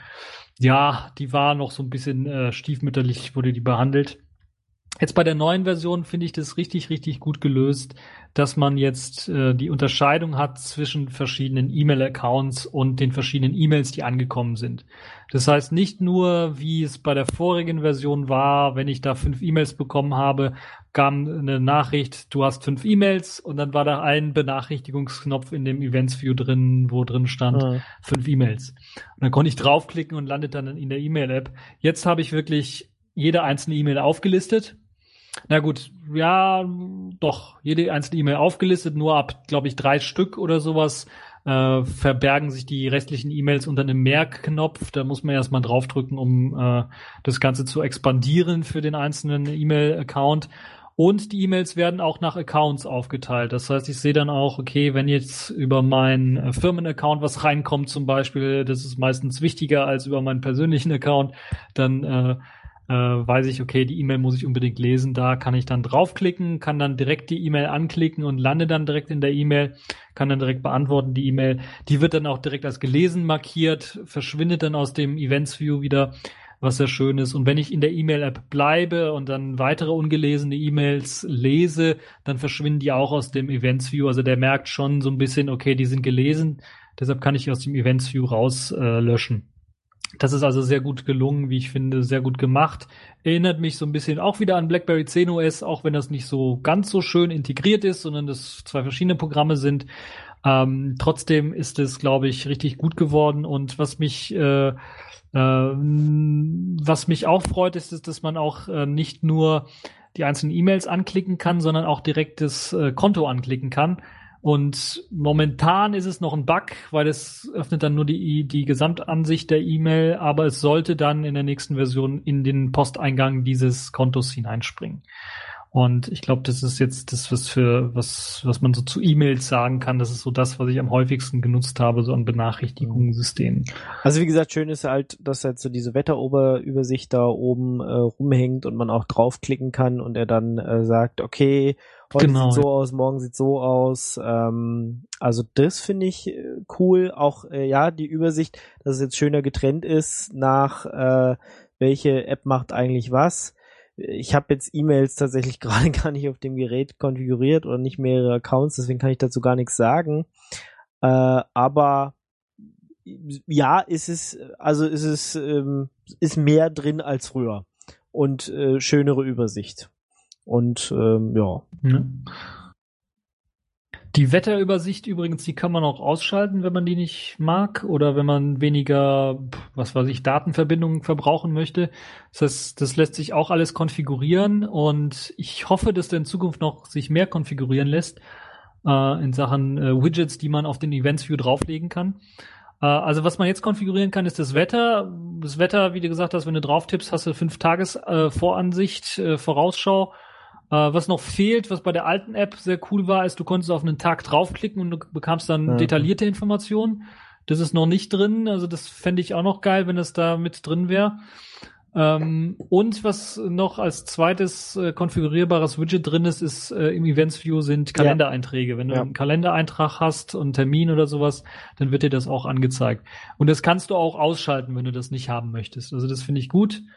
S2: ja, die war noch so ein bisschen stiefmütterlich, wurde die behandelt. Jetzt bei der neuen Version finde ich das richtig, richtig gut gelöst, dass man jetzt die Unterscheidung hat zwischen verschiedenen E-Mail-Accounts und den verschiedenen E-Mails, die angekommen sind. Das heißt nicht nur, wie es bei der vorigen Version war, wenn ich da 5 E-Mails bekommen habe, kam eine Nachricht, du hast 5 E-Mails und dann war da ein Benachrichtigungsknopf in dem Events View drin, wo drin stand 5 E-Mails. Und dann konnte ich draufklicken und landet dann in der E-Mail-App. Jetzt habe ich wirklich jede einzelne E-Mail aufgelistet. Na gut, ja, doch, jede einzelne E-Mail aufgelistet, nur ab, glaube ich, 3 Stück oder sowas verbergen sich die restlichen E-Mails unter einem Merkknopf. Da muss man erstmal draufdrücken, um das Ganze zu expandieren für den einzelnen E-Mail-Account. Und die E-Mails werden auch nach Accounts aufgeteilt. Das heißt, ich sehe dann auch, okay, wenn jetzt über meinen Firmenaccount was reinkommt zum Beispiel, das ist meistens wichtiger als über meinen persönlichen Account, dann weiß ich, okay, die E-Mail muss ich unbedingt lesen, da kann ich dann draufklicken, kann dann direkt die E-Mail anklicken und lande dann direkt in der E-Mail, kann dann direkt beantworten die E-Mail. Die wird dann auch direkt als gelesen markiert, verschwindet dann aus dem Events View wieder, was sehr schön ist. Und wenn ich in der E-Mail-App bleibe und dann weitere ungelesene E-Mails lese, dann verschwinden die auch aus dem Events View. Also der merkt schon so ein bisschen, okay, die sind gelesen, deshalb kann ich die aus dem Events View rauslöschen. Das ist also sehr gut gelungen, wie ich finde, sehr gut gemacht. Erinnert mich so ein bisschen auch wieder an BlackBerry 10 OS, auch wenn das nicht so ganz so schön integriert ist, sondern das 2 verschiedene Programme sind. Trotzdem ist es, glaube ich, richtig gut geworden. Und was mich auch freut, ist, dass man auch nicht nur die einzelnen E-Mails anklicken kann, sondern auch direkt das Konto anklicken kann. Und momentan ist es noch ein Bug, weil es öffnet dann nur die Gesamtansicht der E-Mail, aber es sollte dann in der nächsten Version in den Posteingang dieses Kontos hineinspringen. Und ich glaube, das ist jetzt das, was man so zu E-Mails sagen kann. Das ist so das, was ich am häufigsten genutzt habe, so an Benachrichtigungssystemen.
S1: Also wie gesagt, schön ist halt, dass jetzt so diese Wetterübersicht da oben rumhängt und man auch draufklicken kann und er dann sagt, okay, heute sieht so aus, morgen sieht so aus. Also das finde ich cool. Auch die Übersicht, dass es jetzt schöner getrennt ist nach welche App macht eigentlich was. Ich habe jetzt E-Mails tatsächlich gerade gar nicht auf dem Gerät konfiguriert oder nicht mehrere Accounts, deswegen kann ich dazu gar nichts sagen. Aber ja, ist mehr drin als früher und schönere Übersicht. Und ja.
S2: Die Wetterübersicht übrigens, die kann man auch ausschalten, wenn man die nicht mag oder wenn man weniger, Datenverbindungen verbrauchen möchte. Das heißt, das lässt sich auch alles konfigurieren und ich hoffe, dass da in Zukunft noch sich mehr konfigurieren lässt in Sachen Widgets, die man auf den Events View drauflegen kann. Also was man jetzt konfigurieren kann, ist das Wetter. Das Wetter, wie du gesagt hast, wenn du drauf tippst, hast du 5 Tages Voransicht, Vorausschau. Was noch fehlt, was bei der alten App sehr cool war, ist, du konntest auf einen Tag draufklicken und du bekamst dann detaillierte Informationen. Das ist noch nicht drin, also das fände ich auch noch geil, wenn das da mit drin wäre. Und was noch als zweites konfigurierbares Widget drin ist im Events View sind Kalendereinträge. Wenn du einen Kalendereintrag hast und einen Termin oder sowas, dann wird dir das auch angezeigt. Und das kannst du auch ausschalten, wenn du das nicht haben möchtest. Also das finde ich gut.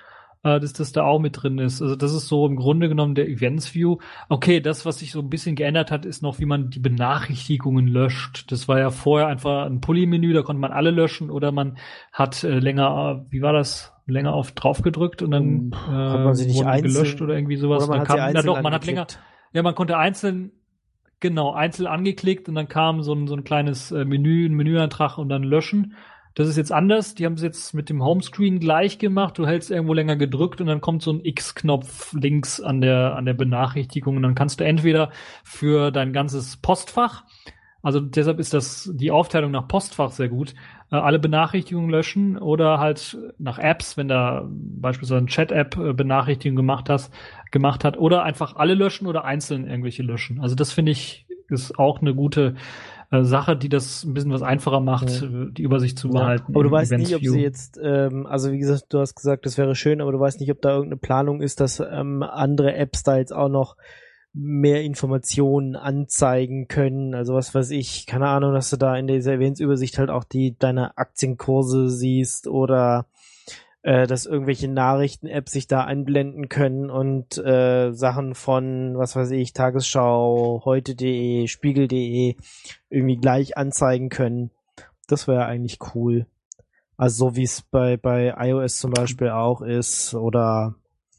S2: dass das da auch mit drin ist. Also das ist so im Grunde genommen der Events View. Okay, das, was sich so ein bisschen geändert hat, ist noch, wie man die Benachrichtigungen löscht. Das war ja vorher einfach ein Pulli-Menü, da konnte man alle löschen oder man hat länger auf drauf gedrückt und dann
S1: man sie nicht
S2: wurden
S1: einzeln,
S2: gelöscht oder irgendwie sowas.
S1: Oder man hat länger,
S2: man konnte einzeln angeklickt und dann kam so ein kleines Menü, ein Menüantrag und dann löschen. Das ist jetzt anders. Die haben es jetzt mit dem Homescreen gleich gemacht. Du hältst irgendwo länger gedrückt und dann kommt so ein X-Knopf links an der Benachrichtigung und dann kannst du entweder für dein ganzes Postfach, also deshalb ist die Aufteilung nach Postfach sehr gut, alle Benachrichtigungen löschen oder halt nach Apps, wenn da beispielsweise eine Chat-App Benachrichtigung gemacht hat, oder einfach alle löschen oder einzeln irgendwelche löschen. Also das finde ich ist auch eine gute Sache, die das ein bisschen was einfacher macht, die Übersicht zu behalten.
S1: Aber du weißt nicht, ob sie jetzt, also wie gesagt, du hast gesagt, das wäre schön, aber du weißt nicht, ob da irgendeine Planung ist, dass andere Apps da jetzt auch noch mehr Informationen anzeigen können. Also was weiß ich, keine Ahnung, dass du da in dieser Eventsübersicht halt auch deine Aktienkurse siehst oder dass irgendwelche Nachrichten-Apps sich da einblenden können und Sachen von, was weiß ich, Tagesschau, heute.de, Spiegel.de irgendwie gleich anzeigen können. Das wäre eigentlich cool. Also so wie es bei iOS zum Beispiel auch ist oder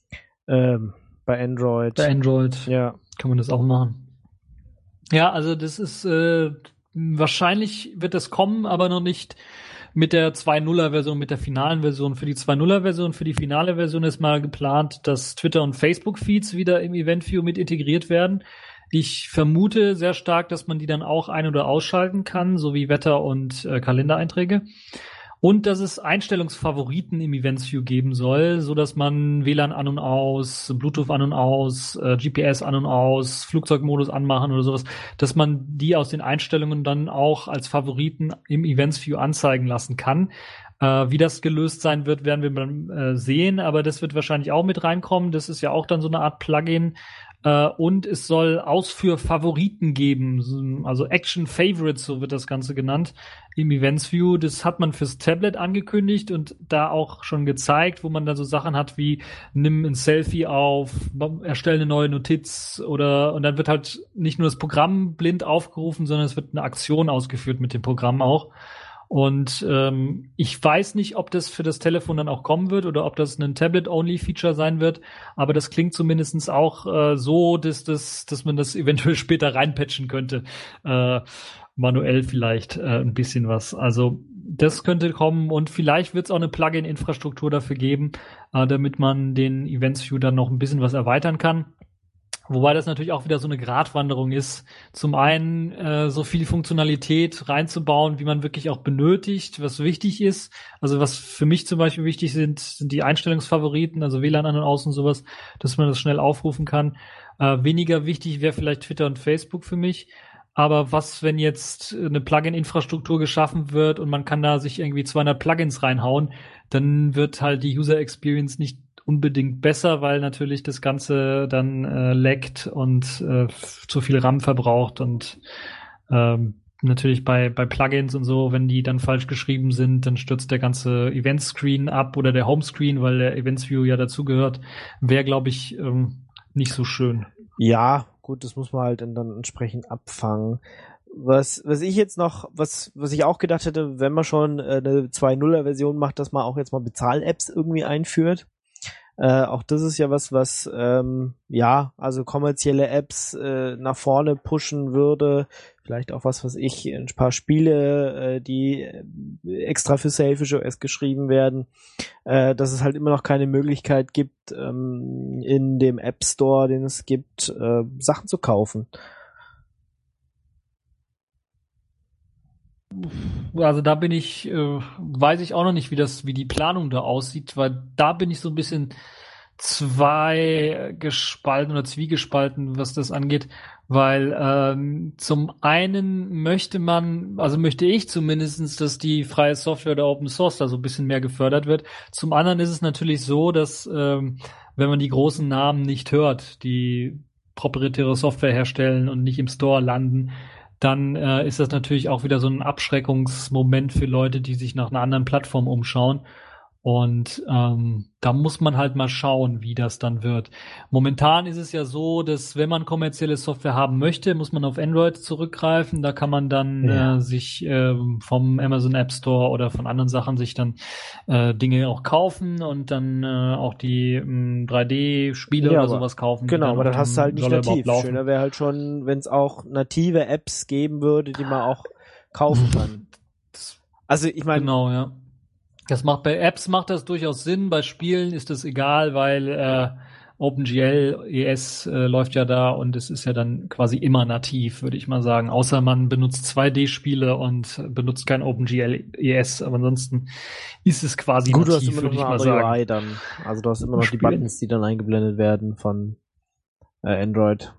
S1: bei Android.
S2: Bei Android,
S1: ja,
S2: kann man das auch machen. Ja, also das ist wahrscheinlich wird das kommen, aber noch nicht mit der 2.0er-Version, mit der finalen Version. Für die 2.0er-Version, für die finale Version ist mal geplant, dass Twitter- und Facebook-Feeds wieder im Event-View mit integriert werden. Ich vermute sehr stark, dass man die dann auch ein- oder ausschalten kann, sowie Wetter- und Kalendereinträge. Und dass es Einstellungsfavoriten im Events View geben soll, so dass man WLAN an und aus, Bluetooth an und aus, GPS an und aus, Flugzeugmodus anmachen oder sowas, dass man die aus den Einstellungen dann auch als Favoriten im Events View anzeigen lassen kann. Wie das gelöst sein wird, werden wir dann sehen, aber das wird wahrscheinlich auch mit reinkommen. Das ist ja auch dann so eine Art Plugin. Und es soll Ausführfavoriten geben, also Action Favorites, so wird das Ganze genannt, im Events View. Das hat man fürs Tablet angekündigt und da auch schon gezeigt, wo man dann so Sachen hat wie nimm ein Selfie auf, erstelle eine neue Notiz und dann wird halt nicht nur das Programm blind aufgerufen, sondern es wird eine Aktion ausgeführt mit dem Programm auch. Und ich weiß nicht, ob das für das Telefon dann auch kommen wird oder ob das ein Tablet-Only-Feature sein wird, aber das klingt zumindest auch so, dass man das eventuell später reinpatchen könnte. Manuell vielleicht ein bisschen was. Also das könnte kommen und vielleicht wird es auch eine Plugin-Infrastruktur dafür geben, damit man den Events View dann noch ein bisschen was erweitern kann. Wobei das natürlich auch wieder so eine Gratwanderung ist. Zum einen so viel Funktionalität reinzubauen, wie man wirklich auch benötigt, was wichtig ist. Also was für mich zum Beispiel wichtig sind die Einstellungsfavoriten, also WLAN an und aus und sowas, dass man das schnell aufrufen kann. Weniger wichtig wäre vielleicht Twitter und Facebook für mich. Aber was, wenn jetzt eine Plugin-Infrastruktur geschaffen wird und man kann da sich irgendwie 200 Plugins reinhauen, dann wird halt die User Experience nicht unbedingt besser, weil natürlich das Ganze dann laggt und zu viel RAM verbraucht und natürlich bei Plugins und so, wenn die dann falsch geschrieben sind, dann stürzt der ganze Event-Screen ab oder der Home-Screen, weil der Events-View ja dazugehört, wäre, glaube ich, nicht so schön.
S1: Ja, gut, das muss man halt dann entsprechend abfangen. Was ich jetzt noch, was ich auch gedacht hätte, wenn man schon eine 2.0er-Version macht, dass man auch jetzt mal Bezahl-Apps irgendwie einführt. Auch das ist ja was also kommerzielle Apps nach vorne pushen würde. Vielleicht auch was ich, ein paar Spiele, die extra für Selfish OS geschrieben werden, dass es halt immer noch keine Möglichkeit gibt, in dem App Store, den es gibt, Sachen zu kaufen.
S2: Also da bin ich, weiß ich auch noch nicht, wie die Planung da aussieht, weil da bin ich so ein bisschen zwiegespalten, was das angeht, weil zum einen möchte ich zumindest, dass die freie Software oder Open Source da so ein bisschen mehr gefördert wird. Zum anderen ist es natürlich so, dass wenn man die großen Namen nicht hört, die proprietäre Software herstellen und nicht im Store landen, dann ist das natürlich auch wieder so ein Abschreckungsmoment für Leute, die sich nach einer anderen Plattform umschauen. Und da muss man halt mal schauen, wie das dann wird. Momentan ist es ja so, dass wenn man kommerzielle Software haben möchte, muss man auf Android zurückgreifen. Da kann man dann sich vom Amazon App Store oder von anderen Sachen sich dann Dinge auch kaufen und dann auch die 3D-Spiele oder sowas kaufen.
S1: Genau, aber dann hast du halt nicht nativ. Schöner wäre halt schon, wenn es auch native Apps geben würde, die man auch kaufen kann. Also ich meine...
S2: Genau, ja. Bei Apps macht das durchaus Sinn, bei Spielen ist das egal, weil OpenGL ES läuft ja da und es ist ja dann quasi immer nativ, würde ich mal sagen. Außer man benutzt 2D-Spiele und benutzt kein OpenGL ES, aber ansonsten ist es quasi nativ, würde ich mal sagen.
S1: UI dann. Also du hast immer noch die Buttons, die dann eingeblendet werden von Android.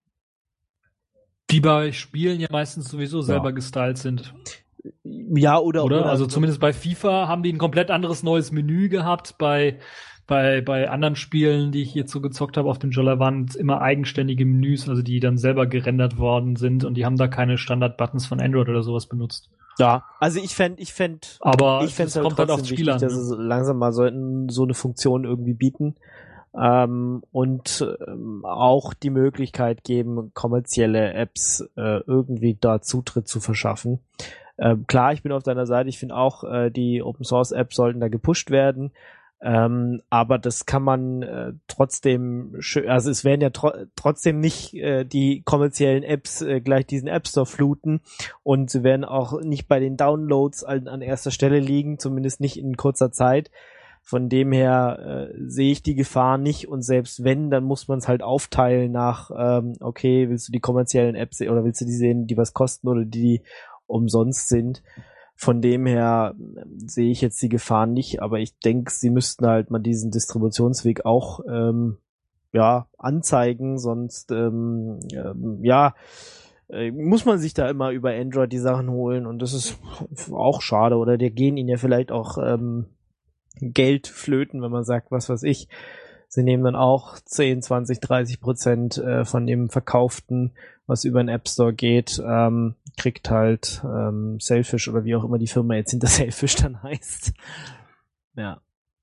S2: Die bei Spielen ja meistens sowieso selber gestylt sind.
S1: Ja, oder?
S2: Also zumindest bei FIFA haben die ein komplett anderes neues Menü gehabt. Bei anderen Spielen, die ich jetzt so gezockt habe auf dem Jolla, waren immer eigenständige Menüs, also die dann selber gerendert worden sind und die haben da keine Standard-Buttons von Android oder sowas benutzt.
S1: Ja, also ich fände es halt
S2: kommt halt aufs Spiel an,
S1: dass es langsam mal so eine Funktion irgendwie bieten und auch die Möglichkeit geben, kommerzielle Apps irgendwie da Zutritt zu verschaffen. Klar, ich bin auf deiner Seite. Ich finde auch, die Open-Source-Apps sollten da gepusht werden. Aber das kann man trotzdem, also es werden ja trotzdem nicht die kommerziellen Apps gleich diesen App Store fluten und sie werden auch nicht bei den Downloads an erster Stelle liegen, zumindest nicht in kurzer Zeit. Von dem her sehe ich die Gefahr nicht und selbst wenn, dann muss man es halt aufteilen nach, okay, willst du die kommerziellen Apps oder willst du die sehen, die was kosten oder die umsonst sind. Von dem her sehe ich jetzt die Gefahr nicht, aber ich denke, sie müssten halt mal diesen Distributionsweg auch anzeigen, sonst muss man sich da immer über Android die Sachen holen und das ist auch schade oder der gehen ihnen ja vielleicht auch Geld flöten, wenn man sagt, was weiß ich, sie nehmen dann auch 10, 20, 30% von dem Verkauften, was über den App Store geht, kriegt halt Sailfish oder wie auch immer die Firma jetzt hinter Sailfish dann heißt. Ja.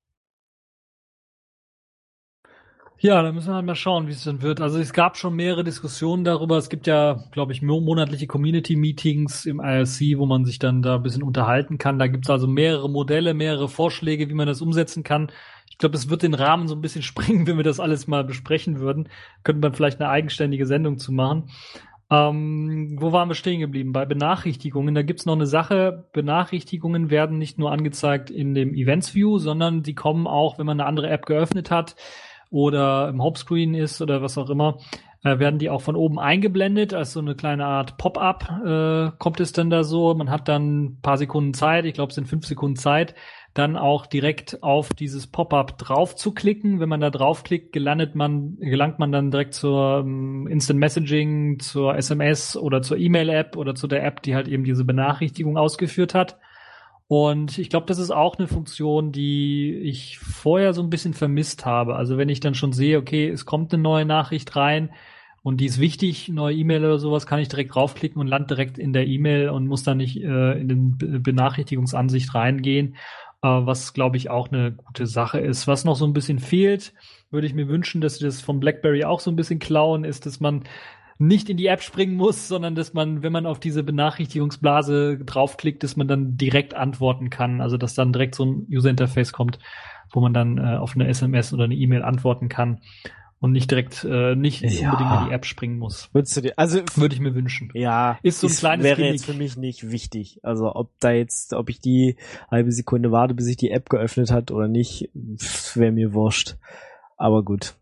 S2: Ja, da müssen wir halt mal schauen, wie es dann wird. Also es gab schon mehrere Diskussionen darüber. Es gibt ja, glaube ich, monatliche Community-Meetings im IRC, wo man sich dann da ein bisschen unterhalten kann. Da gibt es also mehrere Modelle, mehrere Vorschläge, wie man das umsetzen kann. Ich glaube, es wird den Rahmen so ein bisschen sprengen, wenn wir das alles mal besprechen würden. Könnte man vielleicht eine eigenständige Sendung zu machen. Wo waren wir stehen geblieben? Bei Benachrichtigungen. Da gibt's noch eine Sache. Benachrichtigungen werden nicht nur angezeigt in dem Events View, sondern die kommen auch, wenn man eine andere App geöffnet hat oder im Homescreen ist oder was auch immer, werden die auch von oben eingeblendet, als so eine kleine Art Pop-up kommt es dann da so. Man hat dann ein paar Sekunden Zeit, ich glaube es sind 5 Sekunden Zeit, dann auch direkt auf dieses Pop-up drauf zu klicken. Wenn man da draufklickt, gelangt man dann direkt zur Instant Messaging, zur SMS oder zur E-Mail-App oder zu der App, die halt eben diese Benachrichtigung ausgeführt hat. Und ich glaube, das ist auch eine Funktion, die ich vorher so ein bisschen vermisst habe. Also wenn ich dann schon sehe, okay, es kommt eine neue Nachricht rein und die ist wichtig, neue E-Mail oder sowas, kann ich direkt draufklicken und lande direkt in der E-Mail und muss dann nicht in den Benachrichtigungsansicht reingehen, was, glaube ich, auch eine gute Sache ist. Was noch so ein bisschen fehlt, würde ich mir wünschen, dass sie das vom BlackBerry auch so ein bisschen klauen, ist, dass man nicht in die App springen muss, sondern dass man, wenn man auf diese Benachrichtigungsblase draufklickt, dass man dann direkt antworten kann. Also dass dann direkt so ein User-Interface kommt, wo man dann auf eine SMS oder eine E-Mail antworten kann und nicht direkt nicht unbedingt in die App springen muss.
S1: Würde
S2: ich mir wünschen.
S1: Ja,
S2: ist so ein kleines
S1: wäre
S2: Gimmick.
S1: Jetzt für mich nicht wichtig. Also ob ich die halbe Sekunde warte, bis sich die App geöffnet hat oder nicht, wäre mir wurscht. Aber gut.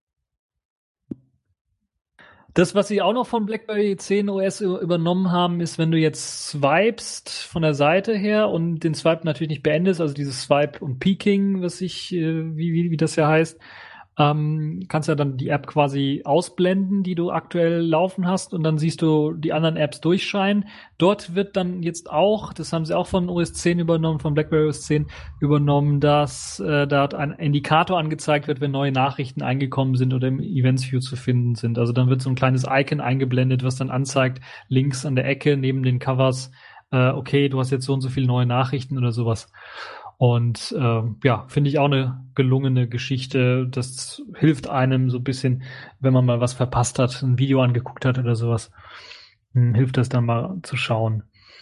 S2: Das, was sie auch noch von BlackBerry 10 OS übernommen haben, ist, wenn du jetzt swipest von der Seite her und den Swipe natürlich nicht beendest, also dieses Swipe und Peaking, wie das ja heißt, kannst ja dann die App quasi ausblenden, die du aktuell laufen hast, und dann siehst du die anderen Apps durchscheinen. Dort wird dann jetzt auch, das haben sie auch von OS 10 übernommen, von BlackBerry OS 10 übernommen, dass dort ein Indikator angezeigt wird, wenn neue Nachrichten eingekommen sind oder im Events View zu finden sind. Also dann wird so ein kleines Icon eingeblendet, was dann anzeigt, links an der Ecke neben den Covers, okay, du hast jetzt so und so viele neue Nachrichten oder sowas. Und finde ich auch eine gelungene Geschichte. Das hilft einem so ein bisschen, wenn man mal was verpasst hat, ein Video angeguckt hat oder sowas, hilft das dann mal zu schauen.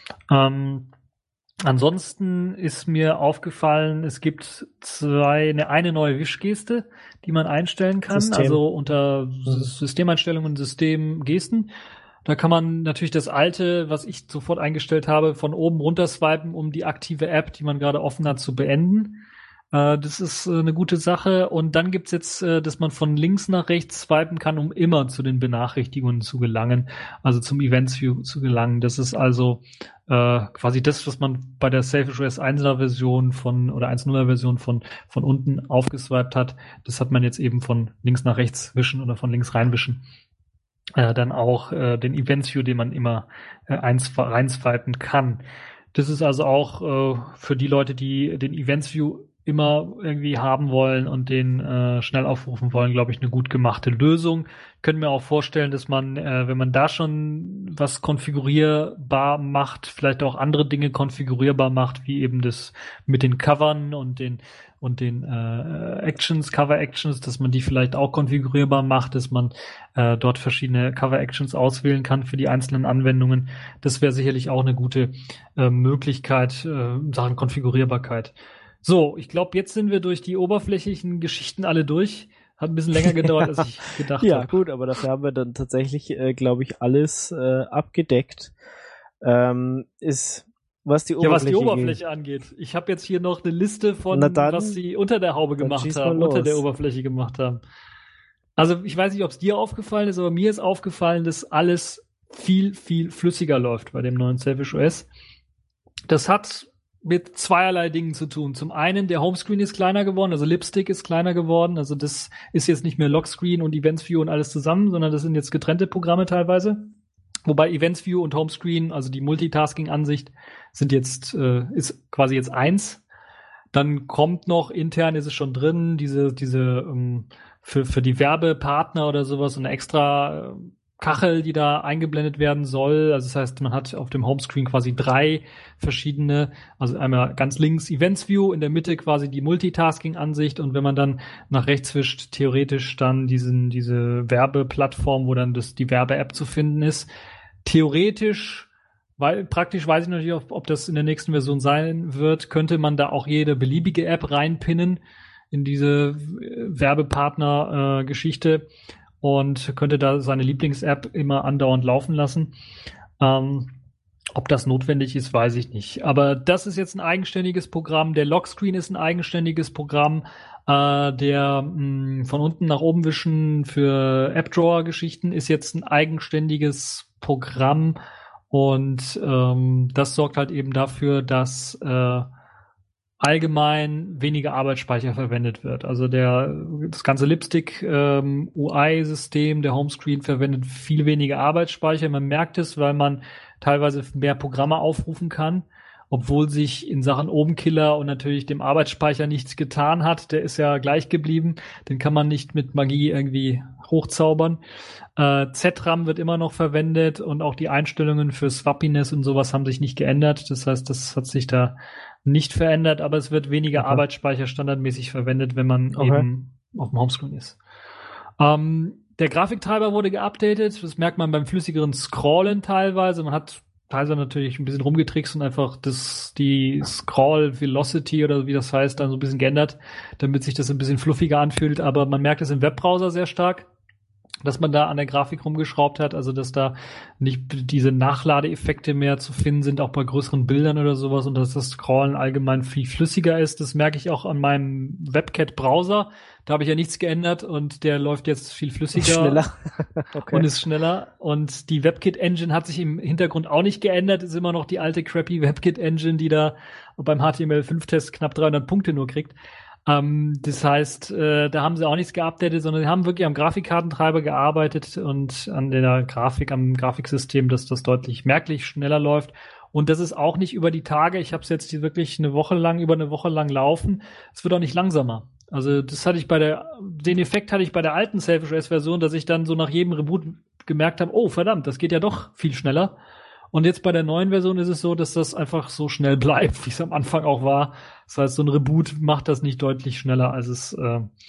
S2: Ansonsten ist mir aufgefallen, es gibt eine neue Wischgeste, die man einstellen kann, also unter Systemeinstellungen und Systemgesten. Da kann man natürlich das alte, was ich sofort eingestellt habe, von oben runter swipen, um die aktive App, die man gerade offen hat, zu beenden. Das ist eine gute Sache. Und dann gibt's jetzt, dass man von links nach rechts swipen kann, um immer zu den Benachrichtigungen zu gelangen, also zum Events View zu gelangen. Das ist also quasi das, was man bei der Selfish OS 1er Version oder 1.0er Version von unten aufgeswiped hat. Das hat man jetzt eben von links nach rechts wischen oder von links reinwischen. Dann auch den Events View, den man immer reinswipen kann. Das ist also auch für die Leute, die den Events View immer irgendwie haben wollen und den schnell aufrufen wollen, glaube ich, eine gut gemachte Lösung. Können mir auch vorstellen, dass man, wenn man da schon was konfigurierbar macht, vielleicht auch andere Dinge konfigurierbar macht, wie eben das mit den Covern und den Actions, Cover-Actions, dass man die vielleicht auch konfigurierbar macht, dass man dort verschiedene Cover-Actions auswählen kann für die einzelnen Anwendungen. Das wäre sicherlich auch eine gute Möglichkeit in Sachen Konfigurierbarkeit. So, ich glaube, jetzt sind wir durch die oberflächlichen Geschichten alle durch. Hat ein bisschen länger gedauert, als ich gedacht habe.
S1: Ja, gut, aber dafür haben wir dann tatsächlich, glaube ich, alles abgedeckt. Was die
S2: Oberfläche angeht. Ich habe jetzt hier noch eine Liste von, was sie unter der Haube gemacht haben, unter der Oberfläche gemacht haben. Also ich weiß nicht, ob es dir aufgefallen ist, aber mir ist aufgefallen, dass alles viel, viel flüssiger läuft bei dem neuen Selfish OS. Das hat mit zweierlei Dingen zu tun. Zum einen, der Homescreen ist kleiner geworden, also Lipstick ist kleiner geworden. Also das ist jetzt nicht mehr Lockscreen und Events View und alles zusammen, sondern das sind jetzt getrennte Programme teilweise. Wobei Events View und Homescreen, also die Multitasking-Ansicht, sind jetzt ist quasi jetzt eins. Dann kommt noch intern, ist es schon drin, diese für die Werbepartner oder sowas eine extra Kachel, die da eingeblendet werden soll. Also das heißt, man hat auf dem Homescreen quasi 3 verschiedene, also einmal ganz links Events View, in der Mitte quasi die Multitasking-Ansicht und wenn man dann nach rechts wischt, theoretisch dann diese Werbeplattform, wo dann die Werbe-App zu finden ist. Theoretisch, weil praktisch weiß ich noch nicht, ob das in der nächsten Version sein wird, könnte man da auch jede beliebige App reinpinnen in diese Werbepartner-Geschichte. Und könnte da seine Lieblings-App immer andauernd laufen lassen. Ob das notwendig ist, weiß ich nicht. Aber das ist jetzt ein eigenständiges Programm. Der Lockscreen ist ein eigenständiges Programm. Der von unten nach oben wischen für App-Drawer-Geschichten ist jetzt ein eigenständiges Programm. Und das sorgt halt eben dafür, dass allgemein weniger Arbeitsspeicher verwendet wird. Also das ganze Lipstick UI-System, der Homescreen verwendet viel weniger Arbeitsspeicher. Man merkt es, weil man teilweise mehr Programme aufrufen kann, obwohl sich in Sachen Obenkiller und natürlich dem Arbeitsspeicher nichts getan hat. Der ist ja gleich geblieben. Den kann man nicht mit Magie irgendwie hochzaubern. ZRAM wird immer noch verwendet und auch die Einstellungen für Swappiness und sowas haben sich nicht geändert. Das heißt, das hat sich da nicht verändert, aber es wird weniger Arbeitsspeicher standardmäßig verwendet, wenn man eben auf dem Homescreen ist. Der Grafiktreiber wurde geupdatet. Das merkt man beim flüssigeren Scrollen teilweise. Man hat teilweise natürlich ein bisschen rumgetrickst und einfach die Scroll Velocity oder wie das heißt, dann so ein bisschen geändert, damit sich das ein bisschen fluffiger anfühlt. Aber man merkt es im Webbrowser sehr stark, dass man da an der Grafik rumgeschraubt hat, also dass da nicht diese Nachladeeffekte mehr zu finden sind, auch bei größeren Bildern oder sowas und dass das Scrollen allgemein viel flüssiger ist. Das merke ich auch an meinem WebKit-Browser. Da habe ich ja nichts geändert und der läuft jetzt viel flüssiger.
S1: Schneller. Okay.
S2: Und ist schneller. Und die WebKit-Engine hat sich im Hintergrund auch nicht geändert. Ist immer noch die alte crappy WebKit-Engine, die da beim HTML5-Test knapp 300 Punkte nur kriegt. Das heißt, da haben sie auch nichts geupdatet, sondern sie haben wirklich am Grafikkartentreiber gearbeitet und an der Grafik, am Grafiksystem, dass das deutlich merklich schneller läuft. Und das ist auch nicht über die Tage. Ich habe es jetzt wirklich über eine Woche lang laufen. Es wird auch nicht langsamer. Also das hatte ich den Effekt hatte ich bei der alten Selfish OS Version, dass ich dann so nach jedem Reboot gemerkt habe, oh verdammt, das geht ja doch viel schneller. Und jetzt bei der neuen Version ist es so, dass das einfach so schnell bleibt, wie es am Anfang auch war. Das heißt, so ein Reboot macht das nicht deutlich schneller, als es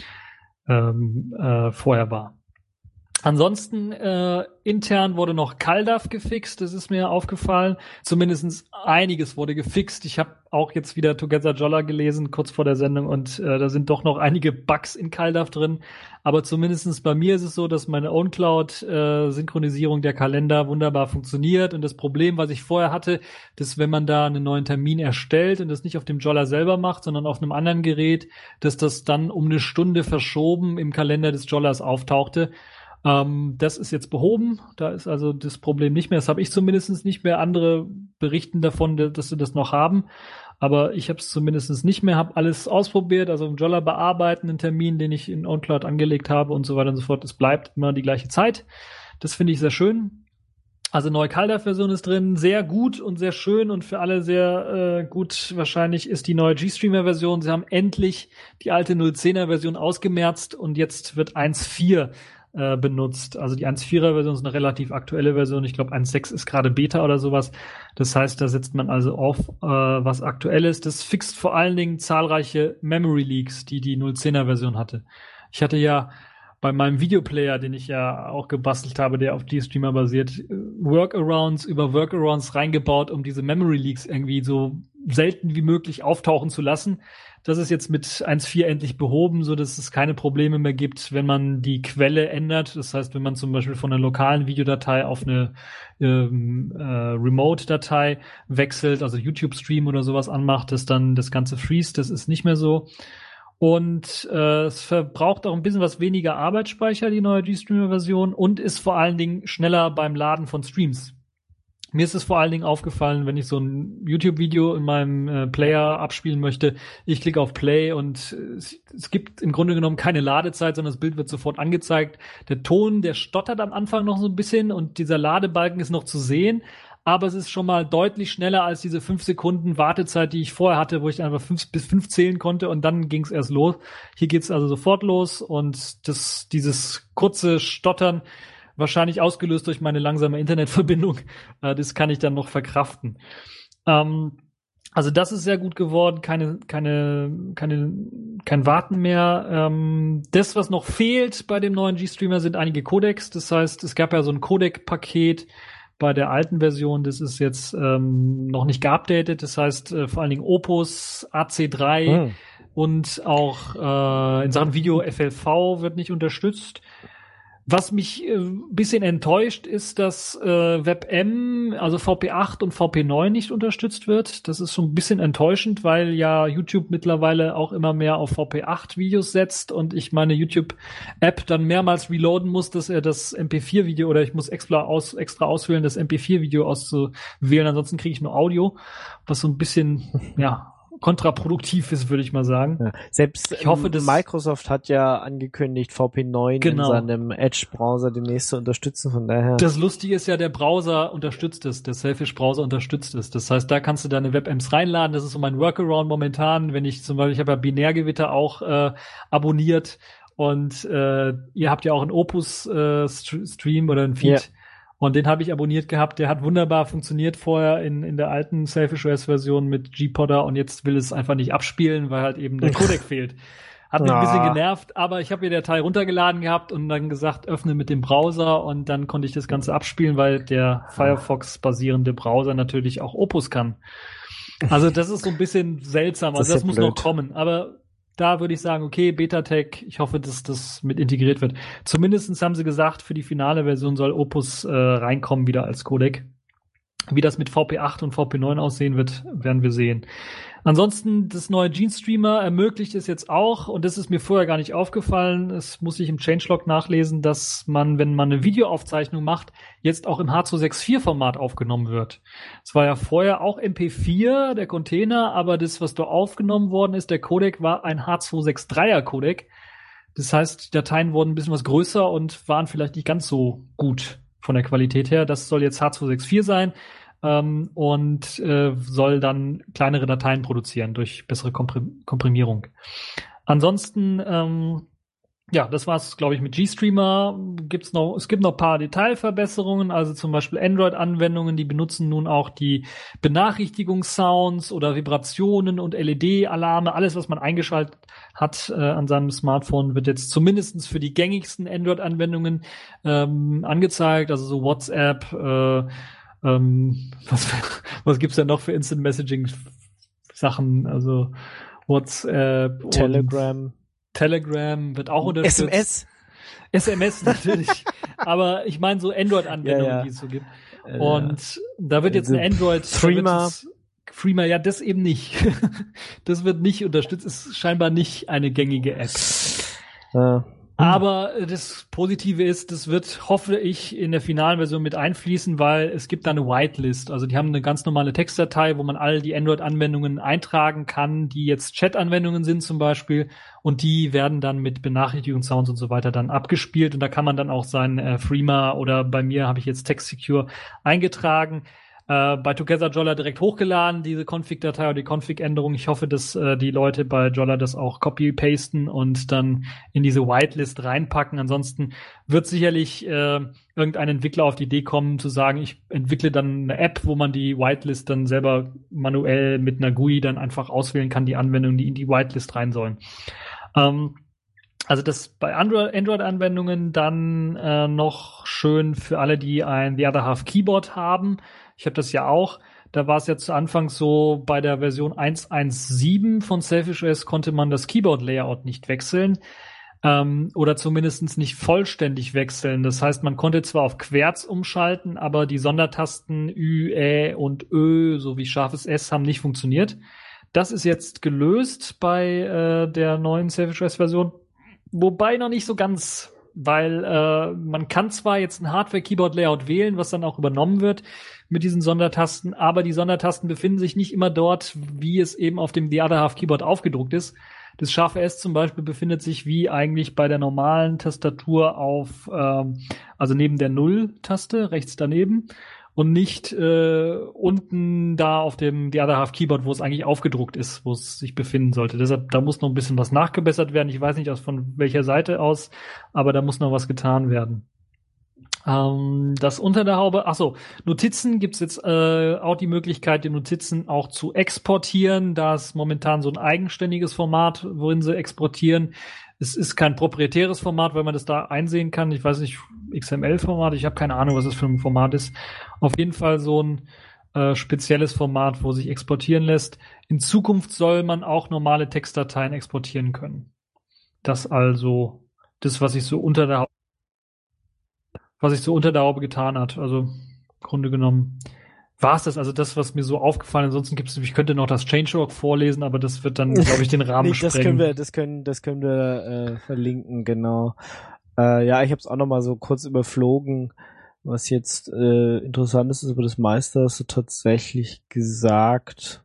S2: vorher war. Ansonsten intern wurde noch CalDAV gefixt, das ist mir aufgefallen. Zumindest einiges wurde gefixt. Ich habe auch jetzt wieder Together Jolla gelesen, kurz vor der Sendung, und da sind doch noch einige Bugs in CalDAV drin. Aber zumindest bei mir ist es so, dass meine OwnCloud-Synchronisierung der Kalender wunderbar funktioniert. Und das Problem, was ich vorher hatte, dass wenn man da einen neuen Termin erstellt und das nicht auf dem Jolla selber macht, sondern auf einem anderen Gerät, dass das dann um eine Stunde verschoben im Kalender des Jollas auftauchte. Das ist jetzt behoben. Da ist also das Problem nicht mehr. Das habe ich zumindest nicht mehr. Andere berichten davon, dass sie das noch haben. Aber ich habe es zumindest nicht mehr. Habe alles ausprobiert. Also im Jolla bearbeiten, einen Termin, den ich in OwnCloud angelegt habe und so weiter und so fort. Es bleibt immer die gleiche Zeit. Das finde ich sehr schön. Also neue CalDAV-Version ist drin. Sehr gut und sehr schön und für alle sehr gut wahrscheinlich ist die neue GStreamer-Version. Sie haben endlich die alte 010er-Version ausgemerzt und jetzt wird 1.4 benutzt. Also die 1.4er Version ist eine relativ aktuelle Version. Ich glaube 1.6 ist gerade Beta oder sowas. Das heißt, da setzt man also auf, was aktuell ist. Das fixt vor allen Dingen zahlreiche Memory Leaks, die 010er Version hatte. Ich hatte ja bei meinem Videoplayer, den ich ja auch gebastelt habe, der auf GStreamer basiert, Workarounds über Workarounds reingebaut, um diese Memory Leaks irgendwie so selten wie möglich auftauchen zu lassen. Das ist jetzt mit 1.4 endlich behoben, so dass es keine Probleme mehr gibt, wenn man die Quelle ändert. Das heißt, wenn man zum Beispiel von einer lokalen Videodatei auf eine Remote-Datei wechselt, also YouTube-Stream oder sowas anmacht, dass dann das Ganze freeze. Das ist nicht mehr so. Und es verbraucht auch ein bisschen was weniger Arbeitsspeicher, die neue GStreamer-Version, und ist vor allen Dingen schneller beim Laden von Streams. Mir ist es vor allen Dingen aufgefallen, wenn ich so ein YouTube-Video in meinem Player abspielen möchte, ich klicke auf Play und es gibt im Grunde genommen keine Ladezeit, sondern das Bild wird sofort angezeigt. Der Ton, der stottert am Anfang noch so ein bisschen und dieser Ladebalken ist noch zu sehen, aber es ist schon mal deutlich schneller als diese 5 Sekunden Wartezeit, die ich vorher hatte, wo ich einfach 5 bis 5 zählen konnte und dann ging es erst los. Hier geht's also sofort los und dieses kurze Stottern, wahrscheinlich ausgelöst durch meine langsame Internetverbindung, das kann ich dann noch verkraften. Also das ist sehr gut geworden, kein Warten mehr. Das, was noch fehlt bei dem neuen GStreamer, sind einige Codecs. Das heißt, es gab ja so ein Codec-Paket bei der alten Version, das ist jetzt noch nicht geupdatet. Das heißt, vor allen Dingen Opus, AC3 und auch in Sachen Video FLV wird nicht unterstützt. Was mich ein bisschen enttäuscht, ist, dass WebM, also VP8 und VP9 nicht unterstützt wird. Das ist so ein bisschen enttäuschend, weil ja YouTube mittlerweile auch immer mehr auf VP8-Videos setzt und ich meine YouTube-App dann mehrmals reloaden muss, dass er das MP4-Video, oder ich muss extra auswählen, das MP4-Video auszuwählen, ansonsten kriege ich nur Audio, was so ein bisschen, ja, kontraproduktiv ist, würde ich mal sagen.
S1: Ja. Selbst ich hoffe, Microsoft hat ja angekündigt, VP9 in seinem Edge-Browser demnächst zu unterstützen, von daher.
S2: Das Lustige ist ja, der Browser unterstützt es, der Selfish-Browser unterstützt es. Das heißt, da kannst du deine WebAmps reinladen, das ist so mein Workaround momentan, wenn ich zum Beispiel, ich habe ja Binärgewitter auch abonniert und ihr habt ja auch einen Opus-Stream oder einen Feed. Ja. Und den habe ich abonniert gehabt. Der hat wunderbar funktioniert vorher in der alten Selfish OS-Version mit G-Podder und jetzt will es einfach nicht abspielen, weil halt eben der Codec fehlt. Hat mich ein bisschen genervt, aber ich habe mir der Datei runtergeladen gehabt und dann gesagt, öffne mit dem Browser und dann konnte ich das Ganze abspielen, weil der Firefox-basierende Browser natürlich auch Opus kann. Also das ist so ein bisschen seltsam. Also das muss noch kommen. Aber da würde ich sagen, okay, Beta-Tech, ich hoffe, dass das mit integriert wird. Zumindestens haben sie gesagt, für die finale Version soll Opus reinkommen wieder als Codec. Wie das mit VP8 und VP9 aussehen wird, werden wir sehen. Ansonsten, das neue GStreamer ermöglicht es jetzt auch, und das ist mir vorher gar nicht aufgefallen, das muss ich im Changelog nachlesen, dass man, wenn man eine Videoaufzeichnung macht, jetzt auch im H264-Format aufgenommen wird. Es war ja vorher auch MP4, der Container, aber das, was da aufgenommen worden ist, der Codec war ein H263er-Codec. Das heißt, die Dateien wurden ein bisschen was größer und waren vielleicht nicht ganz so gut von der Qualität her. Das soll jetzt H264 sein. Und soll dann kleinere Dateien produzieren durch bessere Komprimierung. Ansonsten Ja, das war's, glaube ich, mit GStreamer. Es gibt noch ein paar Detailverbesserungen, also zum Beispiel Android-Anwendungen, die benutzen nun auch die Benachrichtigungssounds oder Vibrationen und LED-Alarme. Alles, was man eingeschaltet hat an seinem Smartphone, wird jetzt zumindest für die gängigsten Android-Anwendungen angezeigt, also so WhatsApp, was gibt's denn noch für Instant Messaging-Sachen, also WhatsApp, Telegram wird auch unterstützt. SMS natürlich. Aber ich meine so Android-Anwendungen, die es so gibt. Und da wird jetzt eine Android... Threema, ja, das eben nicht. Das wird nicht unterstützt. Ist scheinbar nicht eine gängige App. Aber das Positive ist, das wird, hoffe ich, in der finalen Version mit einfließen, weil es gibt da eine Whitelist. Also die haben eine ganz normale Textdatei, wo man all die Android-Anwendungen eintragen kann, die jetzt Chat-Anwendungen sind zum Beispiel. Und die werden dann mit Benachrichtigungssounds und so weiter dann abgespielt. Und da kann man dann auch sein Threema oder bei mir habe ich jetzt TextSecure eingetragen. Bei Together Jolla direkt hochgeladen, diese Config-Datei oder die Config-Änderung. Ich hoffe, dass die Leute bei Jolla das auch copy-pasten und dann in diese Whitelist reinpacken. Ansonsten wird sicherlich irgendein Entwickler auf die Idee kommen, zu sagen, ich entwickle dann eine App, wo man die Whitelist dann selber manuell mit einer GUI dann einfach auswählen kann, die Anwendungen, die in die Whitelist rein sollen. Also das bei Android-Anwendungen dann noch schön für alle, die ein The Other Half Keyboard haben. Ich habe das ja auch. Da war es ja zu Anfang so, bei der Version 1.1.7 von SelfishOS konnte man das Keyboard-Layout nicht wechseln oder zumindest nicht vollständig wechseln. Das heißt, man konnte zwar auf Querz umschalten, aber die Sondertasten Ü, Ä und Ö sowie scharfes S haben nicht funktioniert. Das ist jetzt gelöst bei der neuen SelfishOS-Version. Wobei noch nicht so ganz, weil man kann zwar jetzt ein Hardware-Keyboard-Layout wählen, was dann auch übernommen wird mit diesen Sondertasten, aber die Sondertasten befinden sich nicht immer dort, wie es eben auf dem The Other Half Keyboard aufgedruckt ist. Das scharfe S zum Beispiel befindet sich wie eigentlich bei der normalen Tastatur auf, also neben der Null-Taste, rechts daneben. Und nicht unten da auf dem The Other Half Keyboard, wo es eigentlich aufgedruckt ist, wo es sich befinden sollte. Deshalb, da muss noch ein bisschen was nachgebessert werden. Ich weiß nicht von welcher Seite aus, aber da muss noch was getan werden. Das unter der Haube, Notizen gibt's jetzt auch die Möglichkeit, die Notizen auch zu exportieren. Da ist momentan so ein eigenständiges Format, worin sie exportieren. Es ist kein proprietäres Format, weil man das da einsehen kann. Ich weiß nicht, XML-Format, ich habe keine Ahnung, was das für ein Format ist. Auf jeden Fall so ein spezielles Format, wo sich exportieren lässt. In Zukunft soll man auch normale Textdateien exportieren können. Das also das, was sich so unter der Haube getan hat. Also im Grunde genommen war es das, also das, was mir so aufgefallen ist. Ansonsten ich könnte noch das Changelog vorlesen, aber das wird dann, glaube ich, den Rahmen sprengen.
S1: Das können wir verlinken, genau. Ja, ich habe es auch noch mal so kurz überflogen, was jetzt interessant ist, aber das meiste hast du tatsächlich gesagt.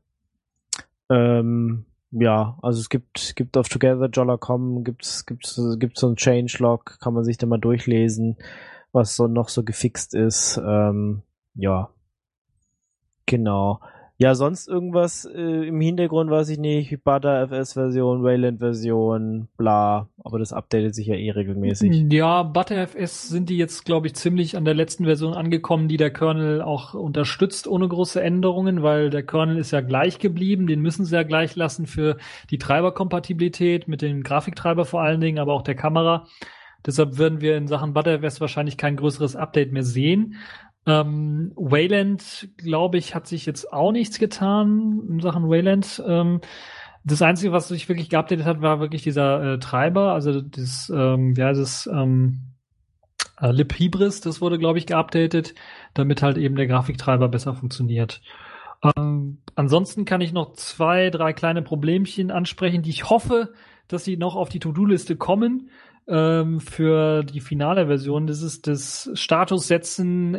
S1: Ja, also es gibt auf togetherjolla.com gibt's so ein Changelog, kann man sich da mal durchlesen, was so noch so gefixt ist. Ja, genau. Ja, sonst irgendwas im Hintergrund weiß ich nicht, wie ButterFS-Version, Wayland-Version, bla, aber das updatet sich ja regelmäßig.
S2: Ja, ButterFS sind die jetzt, glaube ich, ziemlich an der letzten Version angekommen, die der Kernel auch unterstützt, ohne große Änderungen, weil der Kernel ist ja gleich geblieben, den müssen sie ja gleich lassen für die Treiberkompatibilität mit dem Grafiktreiber vor allen Dingen, aber auch der Kamera. Deshalb werden wir in Sachen ButterFS wahrscheinlich kein größeres Update mehr sehen. Wayland, glaube ich, hat sich jetzt auch nichts getan in Sachen Wayland. Das Einzige, was sich wirklich geupdatet hat, war wirklich dieser Treiber, also das, libhybris, das wurde, glaube ich, geupdatet, damit halt eben der Grafiktreiber besser funktioniert. Ansonsten kann ich noch 2, 3 kleine Problemchen ansprechen, die ich hoffe, dass sie noch auf die To-Do-Liste kommen. Für die finale Version, das ist das Statussetzen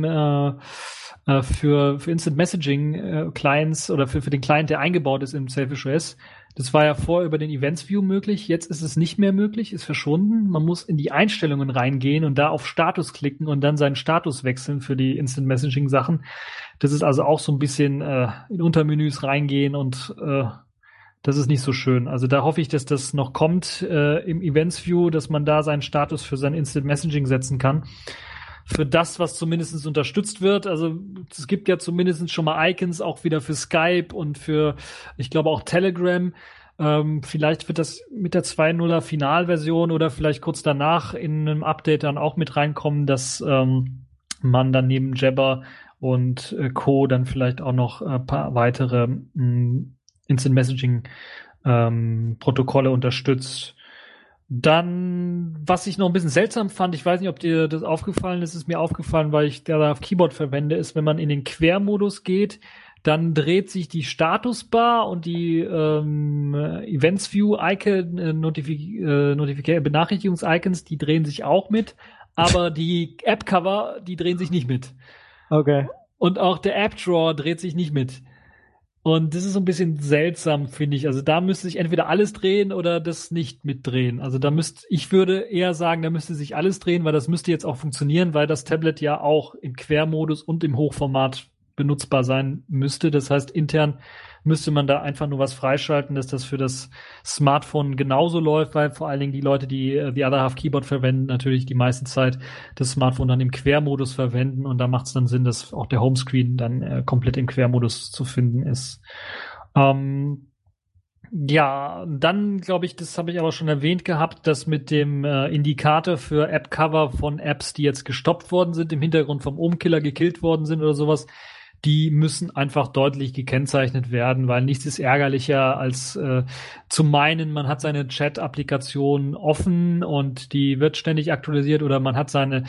S2: für Instant Messaging Clients oder für den Client, der eingebaut ist im SelfishOS. Das war ja vorher über den Events View möglich, jetzt ist es nicht mehr möglich, ist verschwunden. Man muss in die Einstellungen reingehen und da auf Status klicken und dann seinen Status wechseln für die Instant Messaging Sachen. Das ist also auch so ein bisschen in Untermenüs reingehen und Das ist nicht so schön. Also da hoffe ich, dass das noch kommt im Events View, dass man da seinen Status für sein Instant Messaging setzen kann. Für das, was zumindest unterstützt wird. Also es gibt ja zumindest schon mal Icons auch wieder für Skype und für, ich glaube, auch Telegram. Vielleicht wird das mit der 2.0er Finalversion oder vielleicht kurz danach in einem Update dann auch mit reinkommen, dass man dann neben Jabber und Co. dann vielleicht auch noch ein paar weitere Instant Messaging Protokolle unterstützt. Dann, was ich noch ein bisschen seltsam fand, ich weiß nicht, ob dir das aufgefallen ist, ist mir aufgefallen, weil ich da auf Keyboard verwende, ist, wenn man in den Quermodus geht, dann dreht sich die Statusbar und die Events View Icon, Benachrichtigungs-Icons, die drehen sich auch mit, aber die App-Cover, die drehen sich nicht mit.
S1: Okay.
S2: Und auch der App-Drawer dreht sich nicht mit. Und das ist so ein bisschen seltsam, finde ich. Also da müsste sich entweder alles drehen oder das nicht mitdrehen. Also ich würde eher sagen, da müsste sich alles drehen, weil das müsste jetzt auch funktionieren, weil das Tablet ja auch im Quermodus und im Hochformat benutzbar sein müsste. Das heißt, intern müsste man da einfach nur was freischalten, dass das für das Smartphone genauso läuft, weil vor allen Dingen die Leute, die die Other Half Keyboard verwenden, natürlich die meiste Zeit das Smartphone dann im Quermodus verwenden und da macht es dann Sinn, dass auch der Homescreen dann komplett im Quermodus zu finden ist. Ja, dann glaube ich, das habe ich aber schon erwähnt gehabt, dass mit dem Indikator für App-Cover von Apps, die jetzt gestoppt worden sind, im Hintergrund vom Ohmkiller gekillt worden sind oder sowas, die müssen einfach deutlich gekennzeichnet werden, weil nichts ist ärgerlicher als zu meinen, man hat seine Chat-Applikation offen und die wird ständig aktualisiert oder man hat seine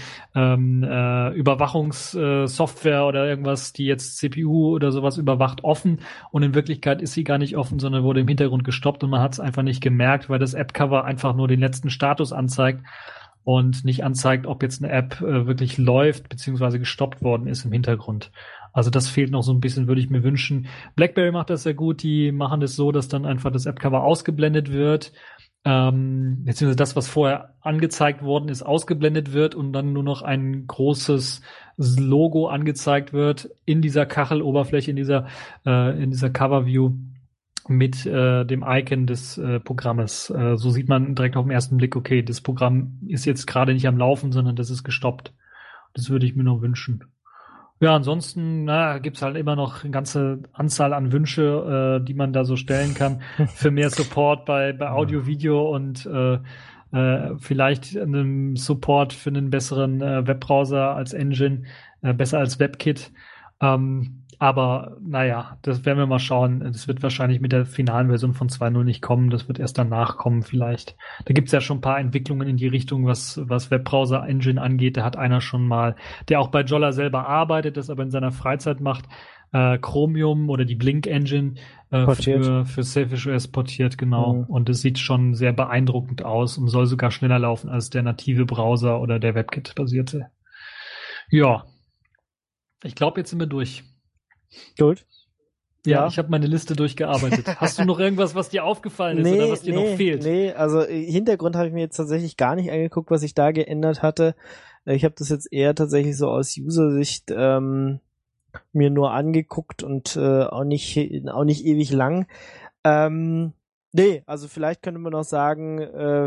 S2: Überwachungssoftware oder irgendwas, die jetzt CPU oder sowas überwacht, offen und in Wirklichkeit ist sie gar nicht offen, sondern wurde im Hintergrund gestoppt und man hat es einfach nicht gemerkt, weil das App-Cover einfach nur den letzten Status anzeigt und nicht anzeigt, ob jetzt eine App wirklich läuft beziehungsweise gestoppt worden ist im Hintergrund. Also das fehlt noch so ein bisschen, würde ich mir wünschen. BlackBerry macht das sehr gut, die machen das so, dass dann einfach das App-Cover ausgeblendet wird, beziehungsweise das, was vorher angezeigt worden ist, ausgeblendet wird und dann nur noch ein großes Logo angezeigt wird in dieser Kacheloberfläche, in dieser Cover-View mit dem Icon des Programmes. So sieht man direkt auf den ersten Blick, okay, das Programm ist jetzt gerade nicht am Laufen, sondern das ist gestoppt. Das würde ich mir noch wünschen. Ja, ansonsten gibt's halt immer noch eine ganze Anzahl an Wünsche, die man da so stellen kann für mehr Support bei Audio, Video und vielleicht einen Support für einen besseren Webbrowser als Engine, besser als WebKit. Aber das werden wir mal schauen. Das wird wahrscheinlich mit der finalen Version von 2.0 nicht kommen. Das wird erst danach kommen vielleicht. Da gibt's ja schon ein paar Entwicklungen in die Richtung, was Webbrowser-Engine angeht. Da hat einer schon mal, der auch bei Jolla selber arbeitet, das aber in seiner Freizeit macht, Chromium oder die Blink-Engine für Selfish OS portiert, genau. Mhm. Und es sieht schon sehr beeindruckend aus und soll sogar schneller laufen als der native Browser oder der WebKit-basierte. Ja. Ich glaube, jetzt sind wir durch.
S1: Gut.
S2: Ja, ich habe meine Liste durchgearbeitet. Hast du noch irgendwas, was dir aufgefallen ist oder was dir noch fehlt?
S1: Nee, also Hintergrund habe ich mir jetzt tatsächlich gar nicht angeguckt, was ich da geändert hatte. Ich habe das jetzt eher tatsächlich so aus User-Sicht mir nur angeguckt und auch nicht ewig lang. Nee, also vielleicht könnte man noch sagen,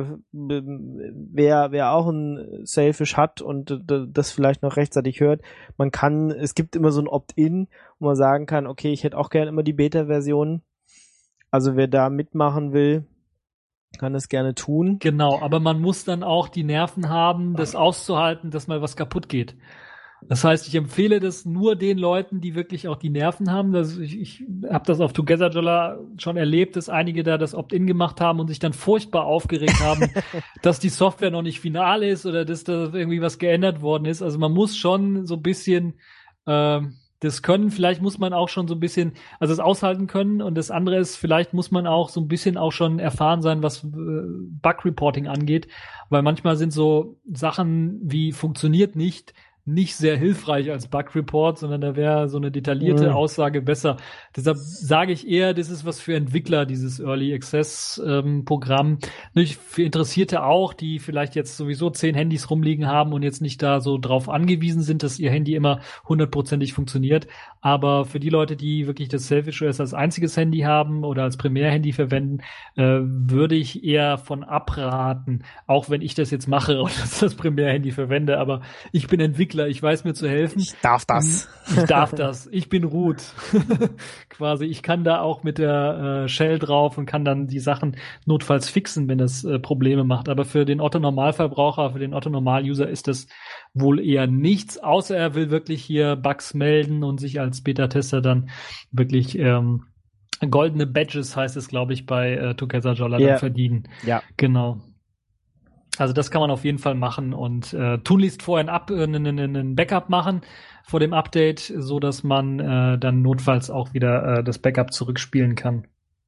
S1: wer auch ein Selfish hat und das vielleicht noch rechtzeitig hört, es gibt immer so ein Opt-in, wo man sagen kann, okay, ich hätte auch gerne immer die Beta-Version. Also wer da mitmachen will, kann es gerne tun.
S2: Genau, aber man muss dann auch die Nerven haben, das auszuhalten, dass mal was kaputt geht. Das heißt, ich empfehle das nur den Leuten, die wirklich auch die Nerven haben. Ich habe das auf Together Jolla schon erlebt, dass einige da das Opt-in gemacht haben und sich dann furchtbar aufgeregt haben, dass die Software noch nicht final ist oder dass da irgendwie was geändert worden ist. Also man muss schon so ein bisschen das können. Vielleicht muss man auch schon so ein bisschen, also es aushalten können. Und das andere ist, vielleicht muss man auch so ein bisschen auch schon erfahren sein, was Bug-Reporting angeht. Weil manchmal sind so Sachen wie funktioniert nicht, nicht sehr hilfreich als Bug-Report, sondern da wäre so eine detaillierte Aussage besser. Deshalb sage ich eher, das ist was für Entwickler, dieses Early Access Programm. Nicht für Interessierte auch, die vielleicht jetzt sowieso 10 Handys rumliegen haben und jetzt nicht da so drauf angewiesen sind, dass ihr Handy immer 100%ig funktioniert. Aber für die Leute, die wirklich das Selfish OS als einziges Handy haben oder als Primärhandy verwenden, würde ich eher von abraten, auch wenn ich das jetzt mache und das Primärhandy verwende. Aber ich bin Entwickler, ich weiß mir zu helfen.
S1: Ich darf das.
S2: Ich bin root. Quasi, ich kann da auch mit der Shell drauf und kann dann die Sachen notfalls fixen, wenn das Probleme macht. Aber für den Otto-Normalverbraucher, für den Otto-Normal-User ist das wohl eher nichts, außer er will wirklich hier Bugs melden und sich als Beta-Tester dann wirklich goldene Badges, heißt es, glaube ich, bei Together Jolla dann verdienen.
S1: Ja.
S2: Genau. Also das kann man auf jeden Fall machen und tunlichst vorher ein Backup machen vor dem Update, so dass man dann notfalls auch wieder das Backup zurückspielen kann.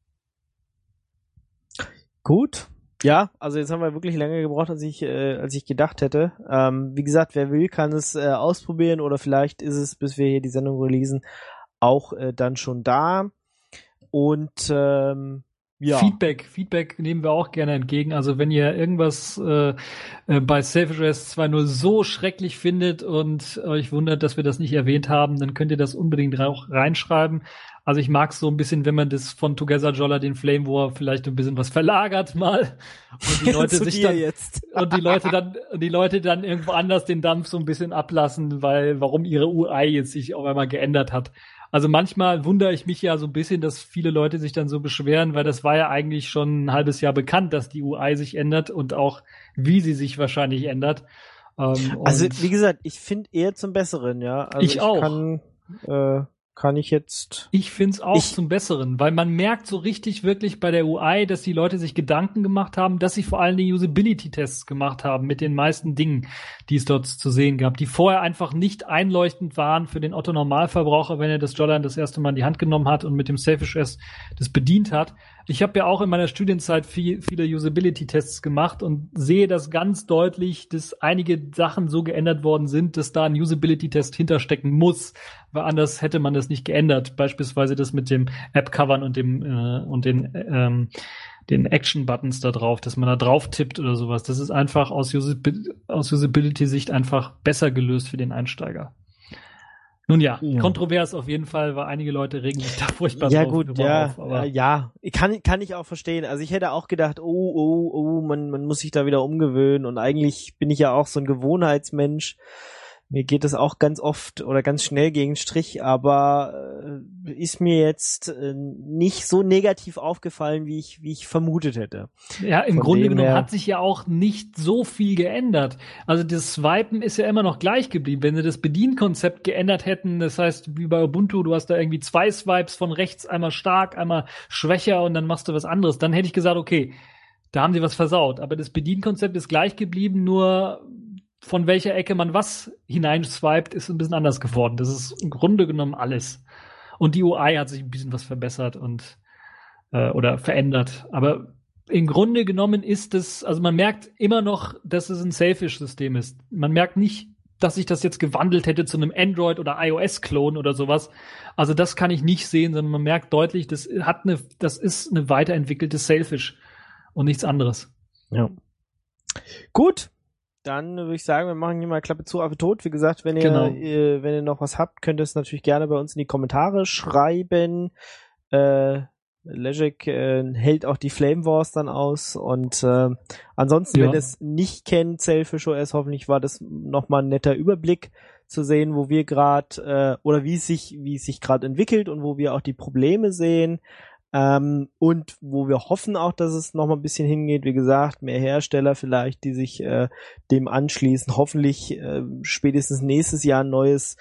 S1: Gut. Ja, also jetzt haben wir wirklich länger gebraucht, als ich gedacht hätte. Wie gesagt, wer will, kann es ausprobieren oder vielleicht ist es, bis wir hier die Sendung releasen, auch dann schon da. Und ja.
S2: Feedback nehmen wir auch gerne entgegen. Also wenn ihr irgendwas bei Selfish OS 2.0 so schrecklich findet und euch wundert, dass wir das nicht erwähnt haben, dann könnt ihr das unbedingt auch reinschreiben. Also ich mag so ein bisschen, wenn man das von Together Jolla, den Flame War, vielleicht ein bisschen was verlagert mal und die Leute sich dann und die Leute dann irgendwo anders den Dampf so ein bisschen ablassen, warum ihre UI jetzt sich auf einmal geändert hat. Also manchmal wundere ich mich ja so ein bisschen, dass viele Leute sich dann so beschweren, weil das war ja eigentlich schon ein halbes Jahr bekannt, dass die UI sich ändert und auch wie sie sich wahrscheinlich ändert.
S1: Also wie gesagt, ich finde eher zum Besseren, ja. Also
S2: ich auch.
S1: Kann ich jetzt...
S2: Ich find's auch zum Besseren, weil man merkt so richtig wirklich bei der UI, dass die Leute sich Gedanken gemacht haben, dass sie vor allen Dingen Usability-Tests gemacht haben mit den meisten Dingen, die es dort zu sehen gab, die vorher einfach nicht einleuchtend waren für den Otto-Normalverbraucher, wenn er das Jolla das erste Mal in die Hand genommen hat und mit dem Selfish OS das bedient hat. Ich habe ja auch in meiner Studienzeit viele Usability-Tests gemacht und sehe das ganz deutlich, dass einige Sachen so geändert worden sind, dass da ein Usability-Test hinterstecken muss, weil anders hätte man das nicht geändert. Beispielsweise das mit dem App-Covern und den Action-Buttons da drauf, dass man da drauf tippt oder sowas. Das ist einfach aus Usability-Sicht einfach besser gelöst für den Einsteiger. Nun ja, kontrovers auf jeden Fall, weil einige Leute regen sich da furchtbar
S1: drauf. Aber kann ich auch verstehen. Also ich hätte auch gedacht, man muss sich da wieder umgewöhnen und eigentlich bin ich ja auch so ein Gewohnheitsmensch. Mir geht das auch ganz oft oder ganz schnell gegen den Strich, aber ist mir jetzt nicht so negativ aufgefallen, wie ich vermutet hätte.
S2: Ja, im Grunde genommen hat sich ja auch nicht so viel geändert. Also das Swipen ist ja immer noch gleich geblieben. Wenn sie das Bedienkonzept geändert hätten, das heißt, wie bei Ubuntu, du hast da irgendwie 2 Swipes von rechts, einmal stark, einmal schwächer und dann machst du was anderes, dann hätte ich gesagt, okay, da haben sie was versaut. Aber das Bedienkonzept ist gleich geblieben, nur von welcher Ecke man was hineinswiped, ist ein bisschen anders geworden. Das ist im Grunde genommen alles. Und die UI hat sich ein bisschen was verbessert und oder verändert. Aber im Grunde genommen ist es, also man merkt immer noch, dass es ein Selfish-System ist. Man merkt nicht, dass sich das jetzt gewandelt hätte zu einem Android- oder iOS-Klon oder sowas. Also das kann ich nicht sehen, sondern man merkt deutlich, das ist eine weiterentwickelte Selfish und nichts anderes.
S1: Ja. Gut. Dann würde ich sagen, wir machen hier mal Klappe zu, Affe tot. Wie gesagt, wenn ihr noch was habt, könnt ihr es natürlich gerne bei uns in die Kommentare schreiben. Legic hält auch die Flame Wars dann aus und ansonsten, wenn ihr es nicht kennt, Selfish OS, hoffentlich war das nochmal ein netter Überblick zu sehen, wo wir gerade oder wie es sich gerade entwickelt und wo wir auch die Probleme sehen. Und wo wir hoffen auch, dass es noch mal ein bisschen hingeht, wie gesagt, mehr Hersteller vielleicht, die sich dem anschließen. Hoffentlich spätestens nächstes Jahr ein neues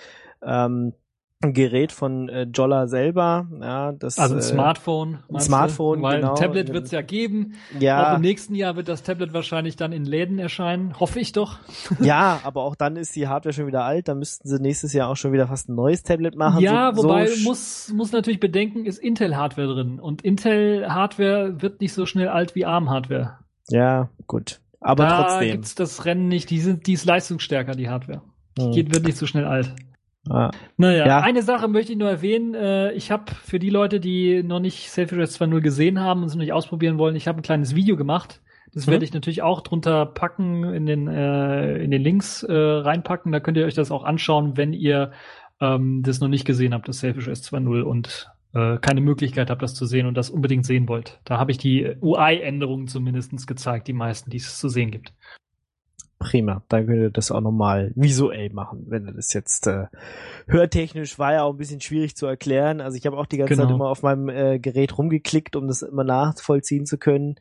S1: Gerät von Jolla selber. Ja, das,
S2: also ein Smartphone.
S1: Ein Smartphone,
S2: weil
S1: genau.
S2: Ein Tablet wird es ja geben.
S1: Ja.
S2: Auch im nächsten Jahr wird das Tablet wahrscheinlich dann in Läden erscheinen. Hoffe ich doch.
S1: Ja, aber auch dann ist die Hardware schon wieder alt. Da müssten sie nächstes Jahr auch schon wieder fast ein neues Tablet machen.
S2: Ja, wobei muss natürlich bedenken, ist Intel-Hardware drin. Und Intel-Hardware wird nicht so schnell alt wie ARM-Hardware.
S1: Ja, gut. Aber trotzdem.
S2: Da gibt's das Rennen nicht. Die ist leistungsstärker, die Hardware. Wird nicht so schnell alt.
S1: Ah.
S2: Naja, ja. Eine Sache möchte ich nur erwähnen. Ich habe für die Leute, die noch nicht Selfish 2.0 gesehen haben und es noch nicht ausprobieren wollen, ich habe ein kleines Video gemacht. Das werde ich natürlich auch drunter packen, in den Links reinpacken. Da könnt ihr euch das auch anschauen, wenn ihr das noch nicht gesehen habt, das Selfish 2.0 und keine Möglichkeit habt, das zu sehen und das unbedingt sehen wollt. Da habe ich die UI-Änderungen zumindest gezeigt, die meisten, die es zu sehen gibt.
S1: Prima, dann könnt ihr das auch nochmal visuell machen, wenn ihr das jetzt hörtechnisch war ja auch ein bisschen schwierig zu erklären. Also ich habe auch die ganze Zeit immer auf meinem Gerät rumgeklickt, um das immer nachvollziehen zu können.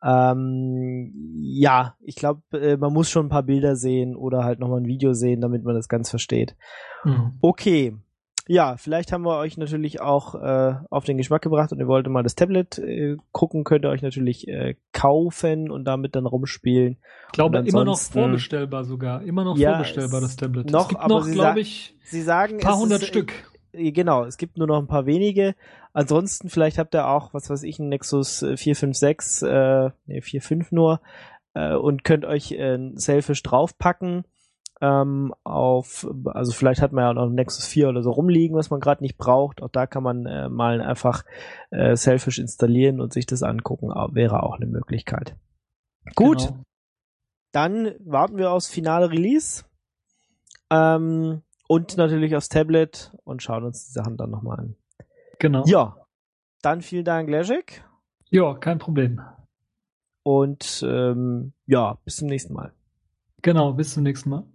S1: Ja, ich glaube, man muss schon ein paar Bilder sehen oder halt nochmal ein Video sehen, damit man das ganz versteht. Okay. Ja, vielleicht haben wir euch natürlich auch auf den Geschmack gebracht und ihr wolltet mal das Tablet gucken, könnt ihr euch natürlich kaufen und damit dann rumspielen.
S2: Ich glaube, immer noch vorbestellbar sogar. Immer noch vorbestellbar, das Tablet.
S1: Noch,
S2: es gibt noch, glaube ich,
S1: Sie sagen,
S2: ein paar hundert Stück.
S1: Genau, es gibt nur noch ein paar wenige. Ansonsten, vielleicht habt ihr auch, was weiß ich, ein Nexus 456, 4.5 nur, und könnt euch Selfish draufpacken. Also vielleicht hat man ja auch noch ein Nexus 4 oder so rumliegen, was man gerade nicht braucht. Auch da kann man mal einfach Selfish installieren und sich das angucken. Wäre auch eine Möglichkeit. Gut, Dann warten wir aufs finale Release und natürlich aufs Tablet und schauen uns die Sachen dann nochmal an.
S2: Genau.
S1: Ja, dann vielen Dank, Leszek.
S2: Ja, kein Problem.
S1: Und bis zum nächsten Mal.
S2: Genau, bis zum nächsten Mal.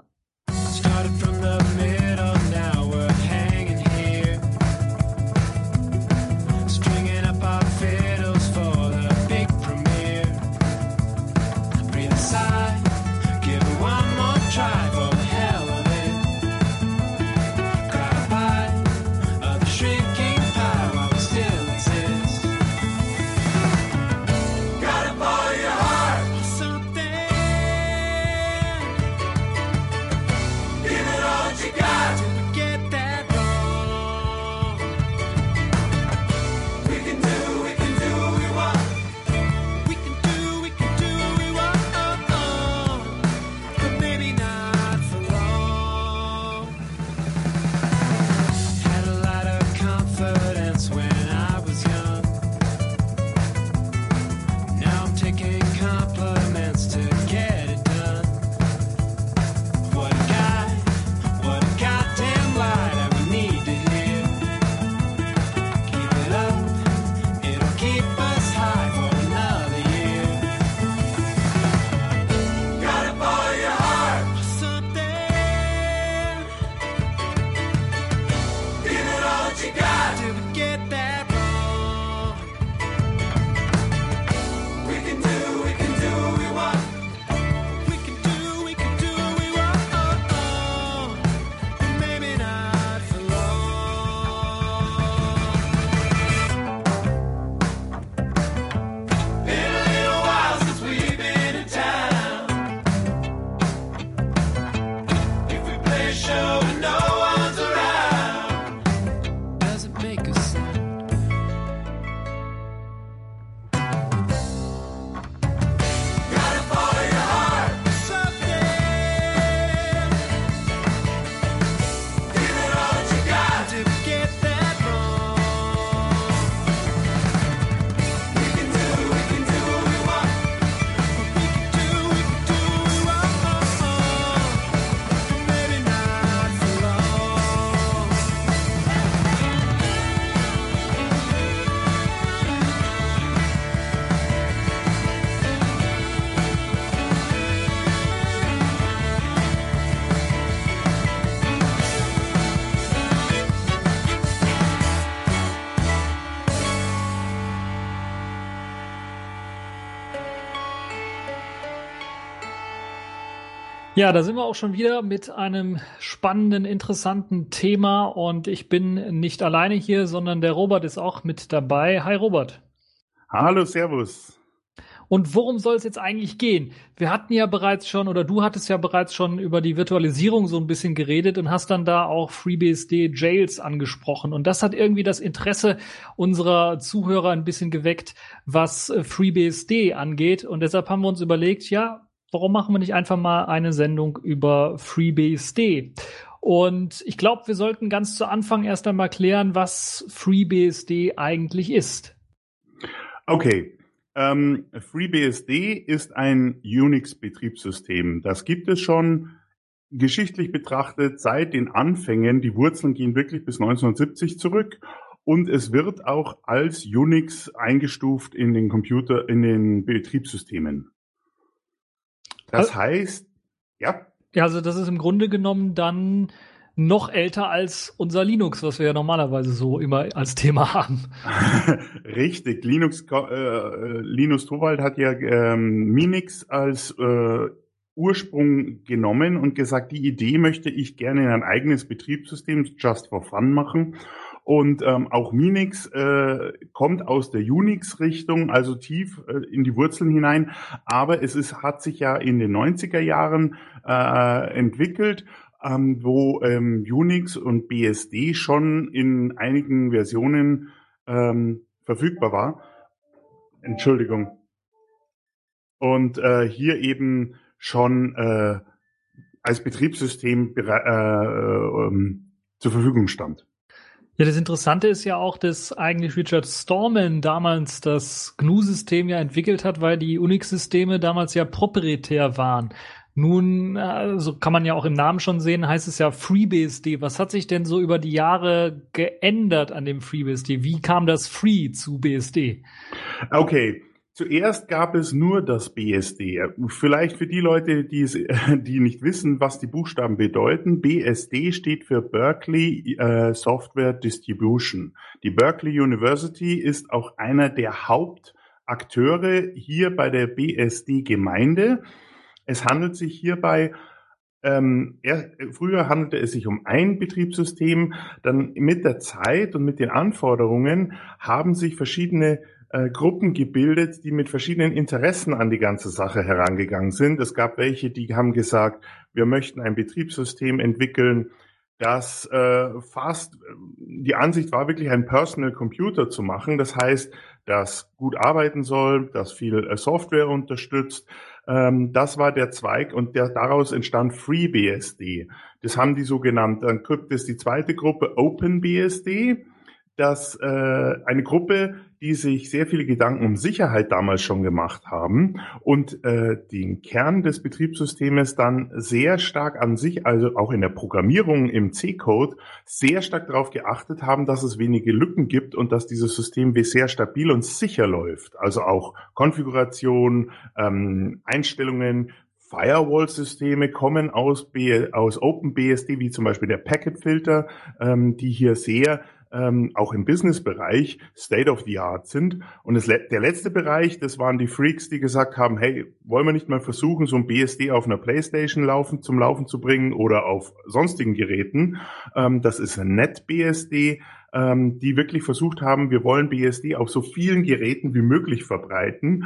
S2: Ja, da sind wir auch schon wieder mit einem spannenden, interessanten Thema und ich bin nicht alleine hier, sondern der Robert ist auch mit dabei. Hi Robert.
S3: Hallo, servus.
S2: Und worum soll es jetzt eigentlich gehen? Wir hatten ja bereits schon, oder du hattest ja bereits schon über die Virtualisierung so ein bisschen geredet und hast dann da auch FreeBSD Jails angesprochen. Und das hat irgendwie das Interesse unserer Zuhörer ein bisschen geweckt, was FreeBSD angeht. Und deshalb haben wir uns überlegt, ja, warum machen wir nicht einfach mal eine Sendung über FreeBSD? Und ich glaube, wir sollten ganz zu Anfang erst einmal klären, was FreeBSD eigentlich ist.
S3: Okay. FreeBSD ist ein Unix-Betriebssystem. Das gibt es schon geschichtlich betrachtet seit den Anfängen. Die Wurzeln gehen wirklich bis 1970 zurück. Und es wird auch als Unix eingestuft in den Betriebssystemen. Das heißt, ja.
S2: Ja, also das ist im Grunde genommen dann noch älter als unser Linux, was wir ja normalerweise so immer als Thema haben.
S3: Richtig. Linus Torvald hat ja Minix als Ursprung genommen und gesagt, die Idee möchte ich gerne in ein eigenes Betriebssystem just for fun machen. Und auch Minix kommt aus der Unix-Richtung, also tief in die Wurzeln hinein. Aber hat sich ja in den 90er Jahren entwickelt, wo Unix und BSD schon in einigen Versionen verfügbar war. Entschuldigung. Und hier eben schon als Betriebssystem zur Verfügung stand.
S2: Ja, das Interessante ist ja auch, dass eigentlich Richard Stallman damals das GNU-System ja entwickelt hat, weil die Unix-Systeme damals ja proprietär waren. Nun, so kann man ja auch im Namen schon sehen, heißt es ja FreeBSD. Was hat sich denn so über die Jahre geändert an dem FreeBSD? Wie kam das Free zu BSD?
S3: Okay. Zuerst gab es nur das BSD. Vielleicht für die Leute, die nicht wissen, was die Buchstaben bedeuten. BSD steht für Berkeley Software Distribution. Die Berkeley University ist auch einer der Hauptakteure hier bei der BSD-Gemeinde. Es handelt sich hierbei früher handelte es sich um ein Betriebssystem. Dann mit der Zeit und mit den Anforderungen haben sich verschiedene Gruppen gebildet, die mit verschiedenen Interessen an die ganze Sache herangegangen sind. Es gab welche, die haben gesagt, wir möchten ein Betriebssystem entwickeln, das die Ansicht war, wirklich einen Personal Computer zu machen. Das heißt, das gut arbeiten soll, das viel Software unterstützt. Das war der Zweig und daraus entstand FreeBSD. Das haben die so genannt. Dann gibt es die zweite Gruppe OpenBSD. Das eine Gruppe, die sich sehr viele Gedanken um Sicherheit damals schon gemacht haben und den Kern des Betriebssystems dann sehr stark an sich, also auch in der Programmierung im C-Code, sehr stark darauf geachtet haben, dass es wenige Lücken gibt und dass dieses System sehr stabil und sicher läuft. Also auch Konfiguration, Einstellungen, Firewall-Systeme kommen aus OpenBSD, wie zum Beispiel der Packet-Filter, die hier sehr auch im Business-Bereich State of the Art sind. Und der letzte Bereich, das waren die Freaks, die gesagt haben, hey, wollen wir nicht mal versuchen, so ein BSD auf einer Playstation zum Laufen zu bringen oder auf sonstigen Geräten. Das ist ein NetBSD, die wirklich versucht haben, wir wollen BSD auf so vielen Geräten wie möglich verbreiten.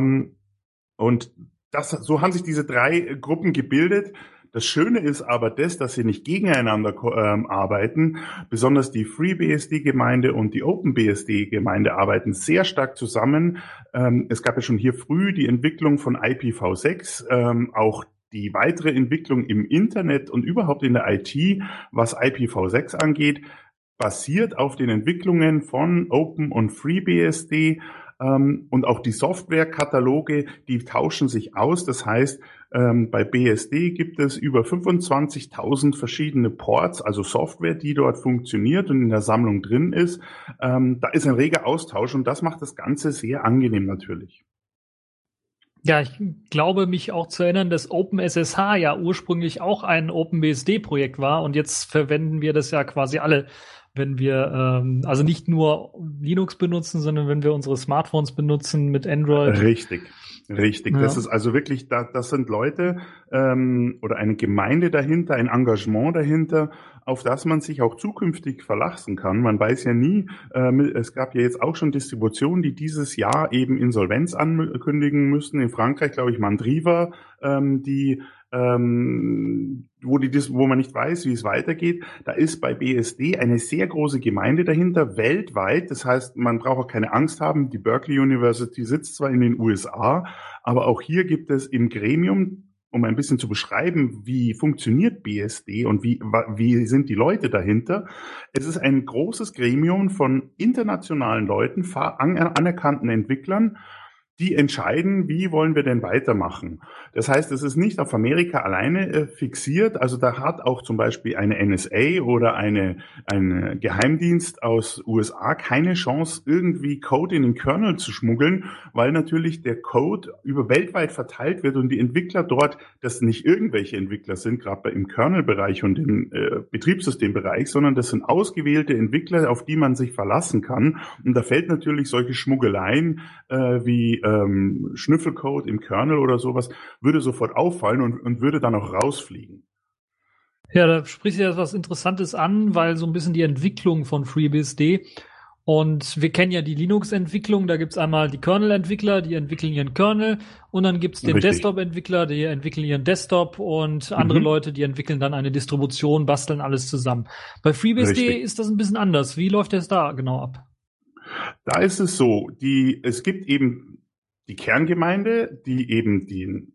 S3: Und so haben sich diese drei Gruppen gebildet. Das Schöne ist aber dass sie nicht gegeneinander arbeiten. Besonders die FreeBSD-Gemeinde und die OpenBSD-Gemeinde arbeiten sehr stark zusammen. Es gab ja schon hier früh die Entwicklung von IPv6, auch die weitere Entwicklung im Internet und überhaupt in der IT, was IPv6 angeht, basiert auf den Entwicklungen von Open und FreeBSD. Und auch die Softwarekataloge, die tauschen sich aus. Das heißt, bei BSD gibt es über 25.000 verschiedene Ports, also Software, die dort funktioniert und in der Sammlung drin ist. Da ist ein reger Austausch und das macht das Ganze sehr angenehm natürlich.
S2: Ja, ich glaube, mich auch zu erinnern, dass OpenSSH ja ursprünglich auch ein OpenBSD-Projekt war und jetzt verwenden wir das ja quasi alle, wenn wir also nicht nur Linux benutzen, sondern wenn wir unsere Smartphones benutzen mit Android.
S3: Richtig. Ja. Das ist also wirklich, das sind Leute oder eine Gemeinde dahinter, ein Engagement dahinter, auf das man sich auch zukünftig verlassen kann. Man weiß ja nie, es gab ja jetzt auch schon Distributionen, die dieses Jahr eben Insolvenz ankündigen müssen. In Frankreich, glaube ich, Mandriva, die wo man nicht weiß, wie es weitergeht. Da ist bei BSD eine sehr große Gemeinde dahinter, weltweit. Das heißt, man braucht auch keine Angst haben. Die Berkeley University sitzt zwar in den USA, aber auch hier gibt es im Gremium, um ein bisschen zu beschreiben, wie funktioniert BSD und wie sind die Leute dahinter. Es ist ein großes Gremium von internationalen Leuten, anerkannten Entwicklern, die entscheiden, wie wollen wir denn weitermachen. Das heißt, es ist nicht auf Amerika alleine fixiert. Also da hat auch zum Beispiel eine NSA oder ein Geheimdienst aus USA keine Chance, irgendwie Code in den Kernel zu schmuggeln, weil natürlich der Code weltweit verteilt wird und die Entwickler dort, das nicht irgendwelche Entwickler sind, gerade im Kernel-Bereich und im Betriebssystembereich, sondern das sind ausgewählte Entwickler, auf die man sich verlassen kann. Und da fällt natürlich solche Schmuggeleien wie Schnüffelcode im Kernel oder sowas, würde sofort auffallen und würde dann auch rausfliegen.
S2: Ja, da sprichst du ja was Interessantes an, weil so ein bisschen die Entwicklung von FreeBSD und wir kennen ja die Linux-Entwicklung, da gibt's einmal die Kernel-Entwickler, die entwickeln ihren Kernel und dann gibt's den Desktop-Entwickler, die entwickeln ihren Desktop und andere Leute, die entwickeln dann eine Distribution, basteln alles zusammen. Bei FreeBSD ist das ein bisschen anders. Wie läuft das da genau ab?
S3: Da ist es so, es gibt eben die Kerngemeinde, die eben den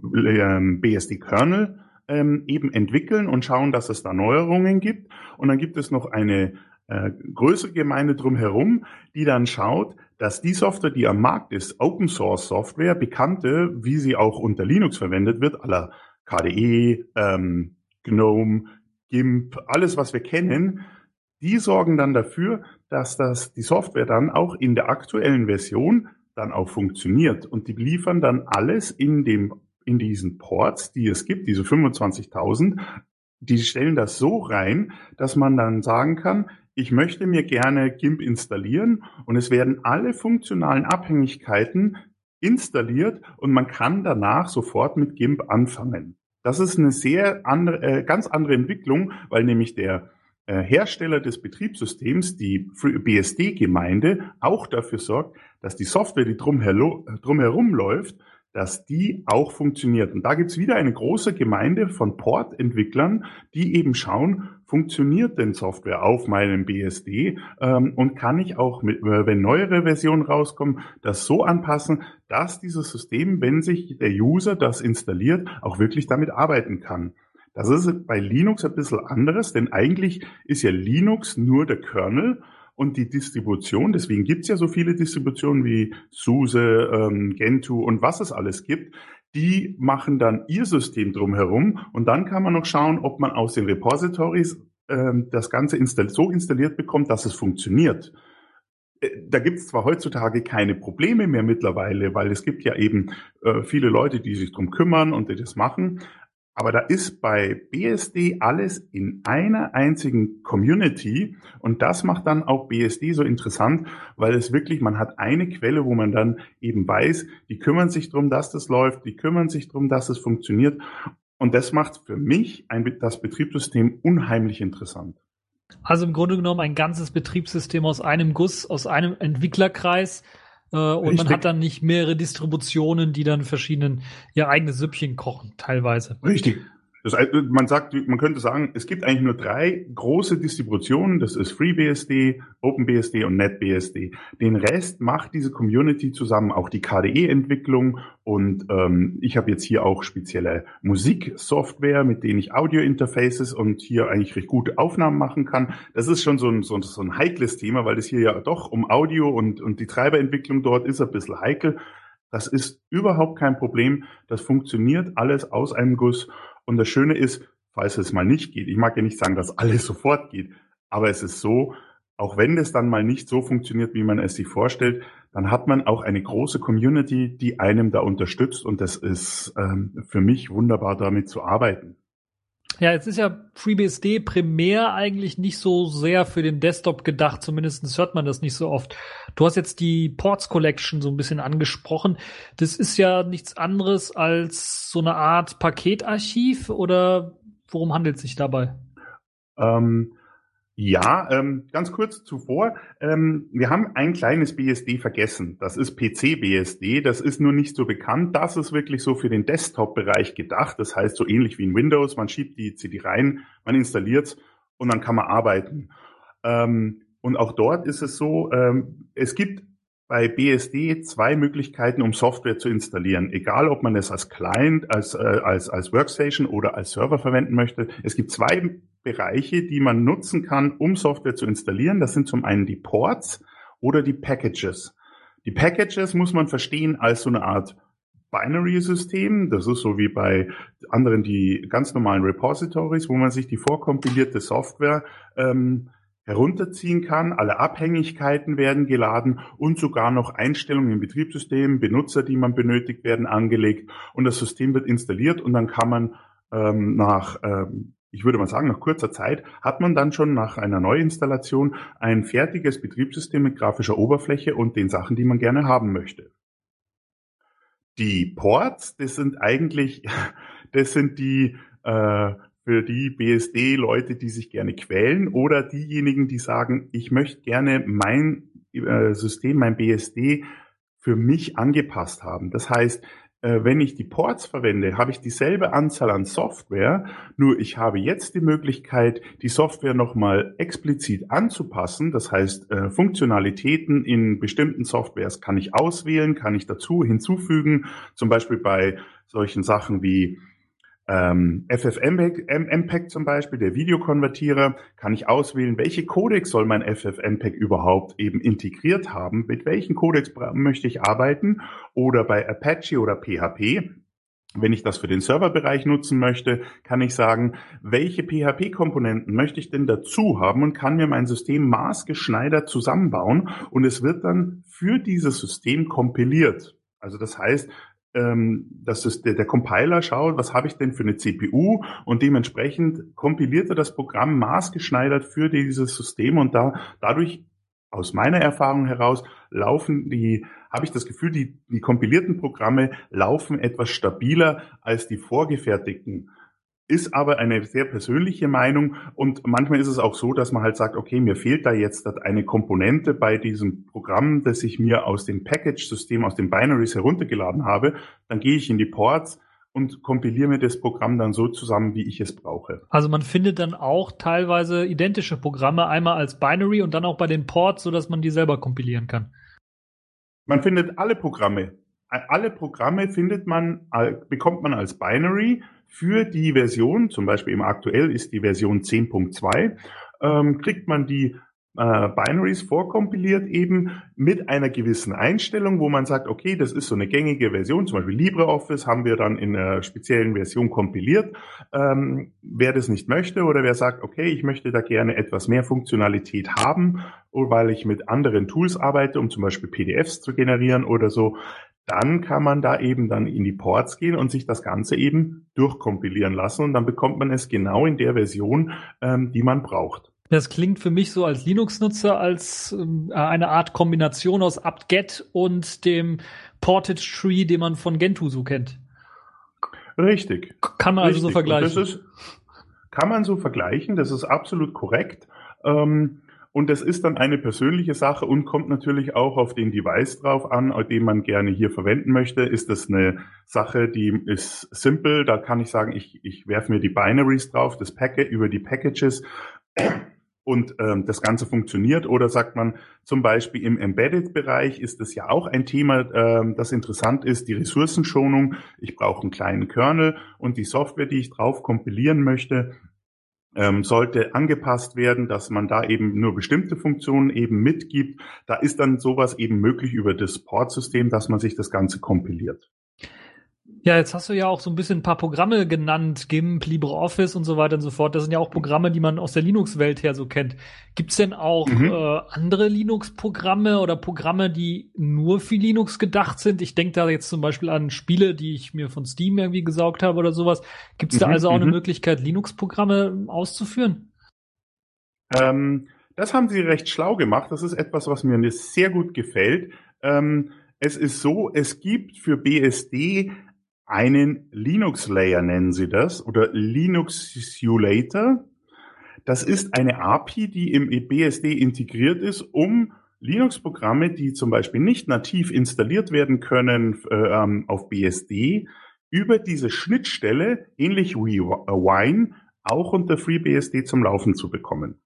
S3: BSD-Kernel eben entwickeln und schauen, dass es da Neuerungen gibt. Und dann gibt es noch eine größere Gemeinde drumherum, die dann schaut, dass die Software, die am Markt ist, Open-Source-Software, bekannte, wie sie auch unter Linux verwendet wird, à la KDE, GNOME, GIMP, alles, was wir kennen, die sorgen dann dafür, dass die Software dann auch in der aktuellen Version dann auch funktioniert. Und die liefern dann alles in diesen Ports, die es gibt, diese 25.000, die stellen das so rein, dass man dann sagen kann, ich möchte mir gerne GIMP installieren und es werden alle funktionalen Abhängigkeiten installiert und man kann danach sofort mit GIMP anfangen. Das ist eine ganz andere Entwicklung, weil nämlich der Hersteller des Betriebssystems, die BSD-Gemeinde, auch dafür sorgt, dass die Software, die drumherum läuft, dass die auch funktioniert. Und da gibt's wieder eine große Gemeinde von Port-Entwicklern, die eben schauen, funktioniert denn Software auf meinem BSD und kann ich auch, wenn neuere Versionen rauskommen, das so anpassen, dass dieses System, wenn sich der User das installiert, auch wirklich damit arbeiten kann. Das ist bei Linux ein bisschen anderes, denn eigentlich ist ja Linux nur der Kernel und die Distribution, deswegen gibt's ja so viele Distributionen wie SUSE, Gentoo und was es alles gibt, die machen dann ihr System drumherum und dann kann man noch schauen, ob man aus den Repositories das Ganze so installiert bekommt, dass es funktioniert. Da gibt's zwar heutzutage keine Probleme mehr mittlerweile, weil es gibt ja eben viele Leute, die sich drum kümmern und die das machen. Aber da ist bei BSD alles in einer einzigen Community und das macht dann auch BSD so interessant, weil es wirklich, man hat eine Quelle, wo man dann eben weiß, die kümmern sich drum, dass das läuft, die kümmern sich drum, dass es funktioniert und das macht für mich das Betriebssystem unheimlich interessant.
S2: Also im Grunde genommen ein ganzes Betriebssystem aus einem Guss, aus einem Entwicklerkreis. Und man hat dann nicht mehrere Distributionen, die dann verschiedenen ihr eigenes Süppchen kochen, teilweise.
S3: Richtig. Man könnte sagen, es gibt eigentlich nur 3 große Distributionen. Das ist FreeBSD, OpenBSD und NetBSD. Den Rest macht diese Community zusammen, auch die KDE-Entwicklung. Und ich habe jetzt hier auch spezielle Musiksoftware, mit denen ich Audio-Interfaces und hier eigentlich recht gute Aufnahmen machen kann. Das ist schon so ein heikles Thema, weil es hier ja doch um Audio und die Treiberentwicklung dort ist ein bisschen heikel. Das ist überhaupt kein Problem. Das funktioniert alles aus einem Guss. Und das Schöne ist, falls es mal nicht geht, ich mag ja nicht sagen, dass alles sofort geht, aber es ist so, auch wenn es dann mal nicht so funktioniert, wie man es sich vorstellt, dann hat man auch eine große Community, die einem da unterstützt und das ist für mich wunderbar, damit zu arbeiten.
S2: Ja, jetzt ist ja FreeBSD primär eigentlich nicht so sehr für den Desktop gedacht, zumindest hört man das nicht so oft. Du hast jetzt die Ports Collection so ein bisschen angesprochen. Das ist ja nichts anderes als so eine Art Paketarchiv oder worum handelt es sich dabei?
S3: Ja, ganz kurz zuvor, wir haben ein kleines BSD vergessen. Das ist PC-BSD, das ist nur nicht so bekannt. Das ist wirklich so für den Desktop-Bereich gedacht. Das heißt so ähnlich wie in Windows, man schiebt die CD rein, man installiert's und dann kann man arbeiten. Und auch dort ist es so, es gibt bei BSD 2 Möglichkeiten, um Software zu installieren. Egal, ob man es als Client, als Workstation oder als Server verwenden möchte. Es gibt 2 Bereiche, die man nutzen kann, um Software zu installieren. Das sind zum einen die Ports oder die Packages. Die Packages muss man verstehen als so eine Art Binary-System. Das ist so wie bei anderen die ganz normalen Repositories, wo man sich die vorkompilierte Software herunterziehen kann. Alle Abhängigkeiten werden geladen und sogar noch Einstellungen im Betriebssystem, Benutzer, die man benötigt, werden angelegt und das System wird installiert und dann kann man ich würde mal sagen, nach kurzer Zeit hat man dann schon nach einer Neuinstallation ein fertiges Betriebssystem mit grafischer Oberfläche und den Sachen, die man gerne haben möchte. Die Ports, das sind die für die BSD-Leute, die sich gerne quälen oder diejenigen, die sagen, ich möchte gerne mein System, mein BSD für mich angepasst haben. Das heißt, wenn ich die Ports verwende, habe ich dieselbe Anzahl an Software, nur ich habe jetzt die Möglichkeit, die Software nochmal explizit anzupassen. Das heißt, Funktionalitäten in bestimmten Softwares kann ich auswählen, kann ich hinzufügen, zum Beispiel bei solchen Sachen wie FFmpeg zum Beispiel, der Videokonvertierer, kann ich auswählen, welche Codecs soll mein FFmpeg überhaupt eben integriert haben, mit welchen Codecs möchte ich arbeiten oder bei Apache oder PHP. Wenn ich das für den Serverbereich nutzen möchte, kann ich sagen, welche PHP-Komponenten möchte ich denn dazu haben und kann mir mein System maßgeschneidert zusammenbauen und es wird dann für dieses System kompiliert. Also das heißt, der Compiler schaut, was habe ich denn für eine CPU und dementsprechend kompiliert er das Programm maßgeschneidert für dieses System und dadurch aus meiner Erfahrung heraus habe ich das Gefühl, die kompilierten Programme laufen etwas stabiler als die vorgefertigten. Ist aber eine sehr persönliche Meinung und manchmal ist es auch so, dass man halt sagt, okay, mir fehlt da jetzt eine Komponente bei diesem Programm, das ich mir aus dem Package-System, aus den Binaries heruntergeladen habe. Dann gehe ich in die Ports und kompiliere mir das Programm dann so zusammen, wie ich es brauche.
S2: Also man findet dann auch teilweise identische Programme, einmal als Binary und dann auch bei den Ports, sodass man die selber kompilieren kann.
S3: Man findet alle Programme. Alle Programme bekommt man als Binary für die Version, zum Beispiel im aktuell ist die Version 10.2, kriegt man die Binaries vorkompiliert eben mit einer gewissen Einstellung, wo man sagt, okay, das ist so eine gängige Version, zum Beispiel LibreOffice haben wir dann in einer speziellen Version kompiliert. Wer das nicht möchte oder wer sagt, okay, ich möchte da gerne etwas mehr Funktionalität haben, weil ich mit anderen Tools arbeite, um zum Beispiel PDFs zu generieren oder so, dann kann man da eben dann in die Ports gehen und sich das Ganze eben durchkompilieren lassen und dann bekommt man es genau in der Version, die man braucht.
S2: Das klingt für mich so als Linux-Nutzer als eine Art Kombination aus apt-get und dem Portage-Tree, den man von Gentoo so kennt.
S3: Richtig.
S2: Kann man also so vergleichen.
S3: Kann man so vergleichen, das ist absolut korrekt. Und das ist dann eine persönliche Sache und kommt natürlich auch auf den Device drauf an, den man gerne hier verwenden möchte. Ist das eine Sache, die ist simpel, da kann ich sagen, ich werfe mir die Binaries drauf, das Packet über die Packages und das Ganze funktioniert. Oder sagt man zum Beispiel im Embedded-Bereich ist das ja auch ein Thema, das interessant ist, die Ressourcenschonung. Ich brauche einen kleinen Kernel und die Software, die ich drauf kompilieren möchte, sollte angepasst werden, dass man da eben nur bestimmte Funktionen eben mitgibt. Da ist dann sowas eben möglich über das Port-System, dass man sich das Ganze kompiliert.
S2: Ja, jetzt hast du ja auch so ein bisschen ein paar Programme genannt, GIMP, LibreOffice und so weiter und so fort. Das sind ja auch Programme, die man aus der Linux-Welt her so kennt. Gibt's denn auch andere Linux-Programme oder Programme, die nur für Linux gedacht sind? Ich denke da jetzt zum Beispiel an Spiele, die ich mir von Steam irgendwie gesaugt habe oder sowas. Gibt's da also auch eine Möglichkeit, Linux-Programme auszuführen?
S3: Das haben sie recht schlau gemacht. Das ist etwas, was mir sehr gut gefällt. Es ist so, es gibt für BSD einen Linux-Layer, nennen sie das, oder Linux Simulator. Das ist eine API, die im BSD integriert ist, um Linux-Programme, die zum Beispiel nicht nativ installiert werden können auf BSD, über diese Schnittstelle, ähnlich wie Wine, auch unter FreeBSD zum Laufen zu bekommen.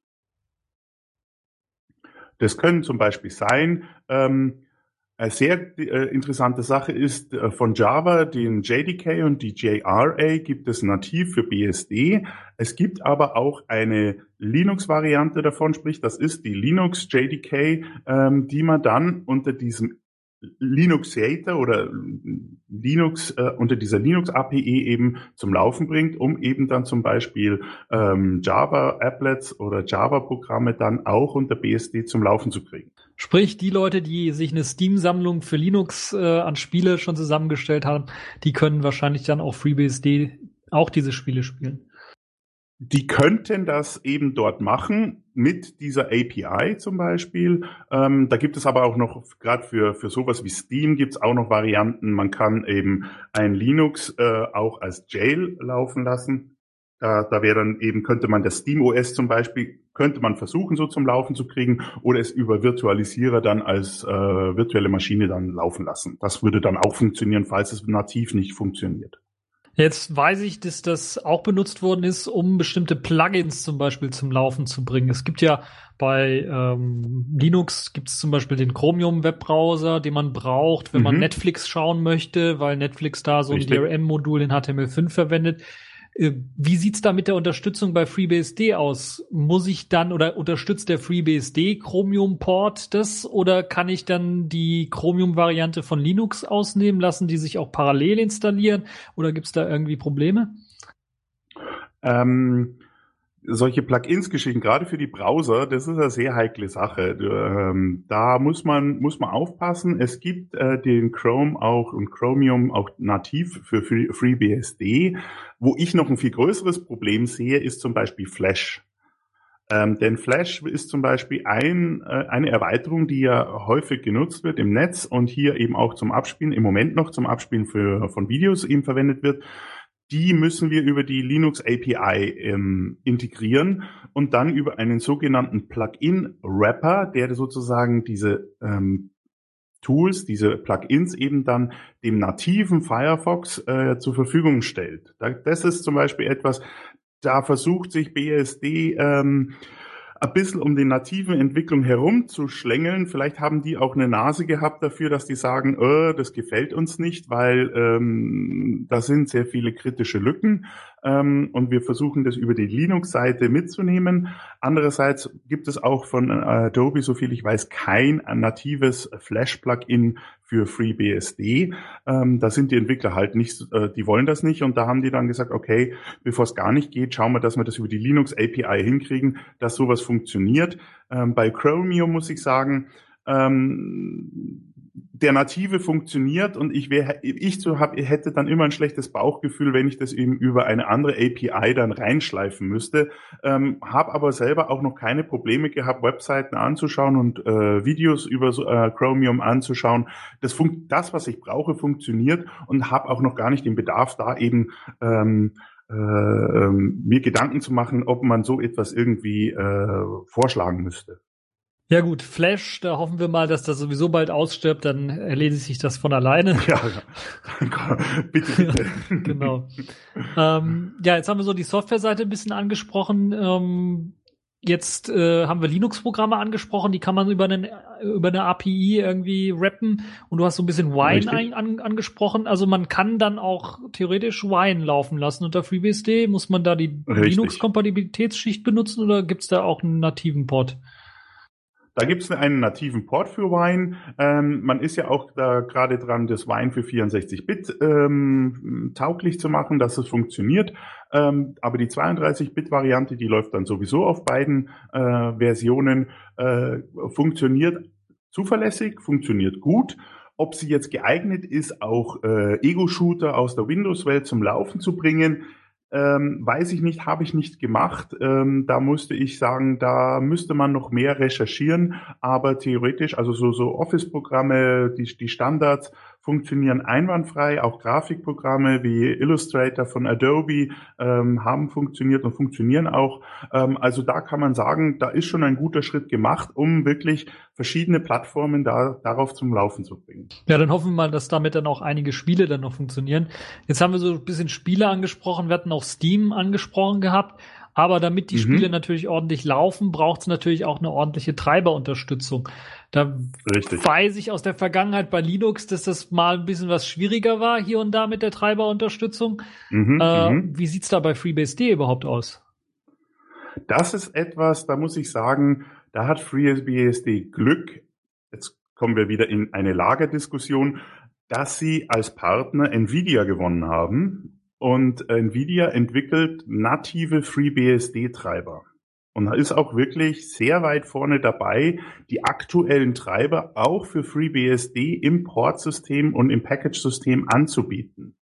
S3: Das können zum Beispiel sein, eine sehr interessante Sache ist von Java, den JDK und die JRA gibt es nativ für BSD. Es gibt aber auch eine Linux-Variante davon, sprich, das ist die Linux JDK, die man dann unter diesem Linuxator oder Linux unter dieser Linux API eben zum Laufen bringt, um eben dann zum Beispiel Java Applets oder Java Programme dann auch unter BSD zum Laufen zu kriegen.
S2: Sprich, die Leute, die sich eine Steam-Sammlung für Linux an Spiele schon zusammengestellt haben, die können wahrscheinlich dann auf FreeBSD auch diese Spiele spielen.
S3: Die könnten das eben dort machen mit dieser API zum Beispiel. Da gibt es aber auch noch, gerade für sowas wie Steam gibt es auch noch Varianten. Man kann eben ein Linux auch als Jail laufen lassen. Da wäre dann eben, könnte man das Steam OS zum Beispiel, könnte man versuchen so zum Laufen zu kriegen oder es über Virtualisierer dann als virtuelle Maschine dann laufen lassen. Das würde dann auch funktionieren, falls es nativ nicht funktioniert.
S2: Jetzt weiß ich, dass das auch benutzt worden ist, um bestimmte Plugins zum Beispiel zum Laufen zu bringen. Es gibt ja bei Linux gibt es zum Beispiel den Chromium-Webbrowser, den man braucht, wenn man Netflix schauen möchte, weil Netflix da so ein DRM-Modul in HTML5 verwendet. Wie sieht's da mit der Unterstützung bei FreeBSD aus? Muss ich dann oder unterstützt der FreeBSD Chromium-Port das oder kann ich dann die Chromium-Variante von Linux ausnehmen lassen, die sich auch parallel installieren oder gibt's da irgendwie Probleme?
S3: Solche Plugins-Geschichten, gerade für die Browser, das ist eine sehr heikle Sache. Da muss man aufpassen. Es gibt den Chrome auch und Chromium auch nativ für FreeBSD. Wo ich noch ein viel größeres Problem sehe, ist zum Beispiel Flash. Denn Flash ist zum Beispiel eine Erweiterung, die ja häufig genutzt wird im Netz und hier eben auch zum Abspielen, im Moment noch zum Abspielen von Videos eben verwendet wird. Die müssen wir über die Linux API integrieren und dann über einen sogenannten Plugin-Wrapper, der sozusagen diese Tools, diese Plugins eben dann dem nativen Firefox zur Verfügung stellt. Das ist zum Beispiel etwas, da versucht sich BSD ein bisschen um die native Entwicklung herumzuschlängeln. Vielleicht haben die auch eine Nase gehabt dafür, dass die sagen, das gefällt uns nicht, weil da sind sehr viele kritische Lücken und wir versuchen das über die Linux-Seite mitzunehmen. Andererseits gibt es auch von Adobe, soviel ich weiß, kein natives Flash-Plugin für FreeBSD. Da sind die Entwickler halt nicht, die wollen das nicht und da haben die dann gesagt, okay, bevor es gar nicht geht, schauen wir, dass wir das über die Linux API hinkriegen, dass sowas funktioniert. Bei Chromium muss ich sagen, der Native funktioniert und hätte dann immer ein schlechtes Bauchgefühl, wenn ich das eben über eine andere API dann reinschleifen müsste. Habe aber selber auch noch keine Probleme gehabt, Webseiten anzuschauen und Videos über Chromium anzuschauen. Das, was ich brauche, funktioniert und habe auch noch gar nicht den Bedarf, da eben mir Gedanken zu machen, ob man so etwas irgendwie vorschlagen müsste.
S2: Ja gut, Flash, da hoffen wir mal, dass das sowieso bald ausstirbt, dann erledigt sich das von alleine.
S3: Ja, bitte.
S2: Genau. Ja, jetzt haben wir so die Softwareseite ein bisschen angesprochen. Jetzt haben wir Linux-Programme angesprochen, die kann man über eine API irgendwie rappen. Und du hast so ein bisschen Wine angesprochen. Also man kann dann auch theoretisch Wine laufen lassen unter FreeBSD. Muss man da die Linux-Kompatibilitätsschicht benutzen oder gibt's da auch einen nativen Port?
S3: Da gibt es einen nativen Port für Wine. Man ist ja auch da gerade dran, das Wine für 64-Bit tauglich zu machen, dass es funktioniert. Aber die 32-Bit-Variante, die läuft dann sowieso auf beiden Versionen, funktioniert zuverlässig, funktioniert gut. Ob sie jetzt geeignet ist, auch Ego-Shooter aus der Windows-Welt zum Laufen zu bringen, weiß ich nicht, habe ich nicht gemacht. Da musste ich sagen, da müsste man noch mehr recherchieren. Aber theoretisch, also so Office-Programme, die Standards funktionieren einwandfrei. Auch Grafikprogramme wie Illustrator von Adobe haben funktioniert und funktionieren auch. Also da kann man sagen, da ist schon ein guter Schritt gemacht, um wirklich verschiedene Plattformen darauf zum Laufen zu bringen.
S2: Ja, dann hoffen wir mal, dass damit dann auch einige Spiele dann noch funktionieren. Jetzt haben wir so ein bisschen Spiele angesprochen, wir hatten auch Steam angesprochen gehabt. Aber damit die Spiele natürlich ordentlich laufen, braucht es natürlich auch eine ordentliche Treiberunterstützung. Da weiß ich aus der Vergangenheit bei Linux, dass das mal ein bisschen was schwieriger war hier und da mit der Treiberunterstützung. Wie sieht's da bei FreeBSD überhaupt aus?
S3: Das ist etwas, da muss ich sagen, da hat FreeBSD Glück. Jetzt kommen wir wieder in eine Lagerdiskussion, dass sie als Partner Nvidia gewonnen haben. Und Nvidia entwickelt native FreeBSD-Treiber und ist auch wirklich sehr weit vorne dabei, die aktuellen Treiber auch für FreeBSD im Port-System und im Package-System anzubieten.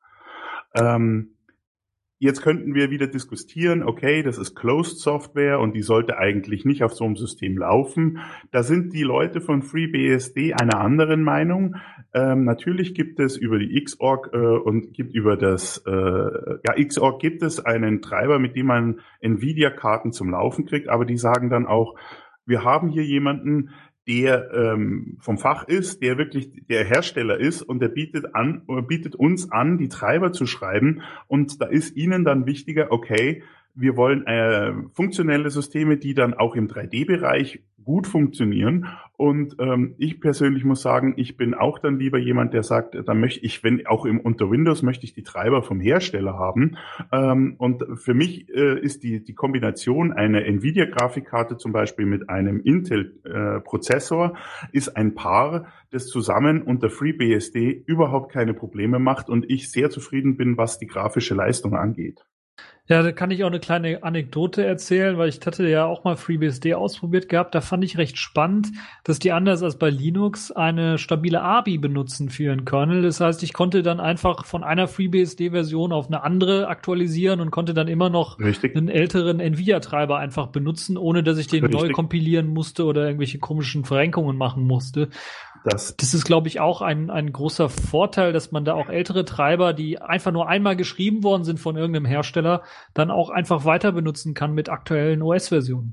S3: Jetzt könnten wir wieder diskutieren, okay, das ist Closed Software und die sollte eigentlich nicht auf so einem System laufen. Da sind die Leute von FreeBSD einer anderen Meinung. Natürlich gibt es über die Xorg und gibt über das Xorg gibt es einen Treiber, mit dem man Nvidia-Karten zum Laufen kriegt, aber die sagen dann auch, wir haben hier jemanden, der vom Fach ist, der wirklich der Hersteller ist und der bietet uns an, die Treiber zu schreiben und da ist ihnen dann wichtiger, okay, wir wollen funktionelle Systeme, die dann auch im 3D-Bereich gut funktionieren und ich persönlich muss sagen, ich bin auch dann lieber jemand, der sagt, da möchte ich, wenn auch unter Windows, möchte ich die Treiber vom Hersteller haben und für mich ist die Kombination einer Nvidia-Grafikkarte zum Beispiel mit einem Intel-Prozessor ist ein Paar, das zusammen unter FreeBSD überhaupt keine Probleme macht und ich sehr zufrieden bin, was die grafische Leistung angeht.
S2: Ja, da kann ich auch eine kleine Anekdote erzählen, weil ich hatte ja auch mal FreeBSD ausprobiert gehabt. Da fand ich recht spannend, dass die anders als bei Linux eine stabile ABI benutzen für ihren Kernel. Das heißt, ich konnte dann einfach von einer FreeBSD-Version auf eine andere aktualisieren und konnte dann immer noch einen älteren Nvidia-Treiber einfach benutzen, ohne dass ich den neu kompilieren musste oder irgendwelche komischen Verrenkungen machen musste. Das ist, glaube ich, auch ein großer Vorteil, dass man da auch ältere Treiber, die einfach nur einmal geschrieben worden sind von irgendeinem Hersteller, dann auch einfach weiter benutzen kann mit aktuellen OS-Versionen.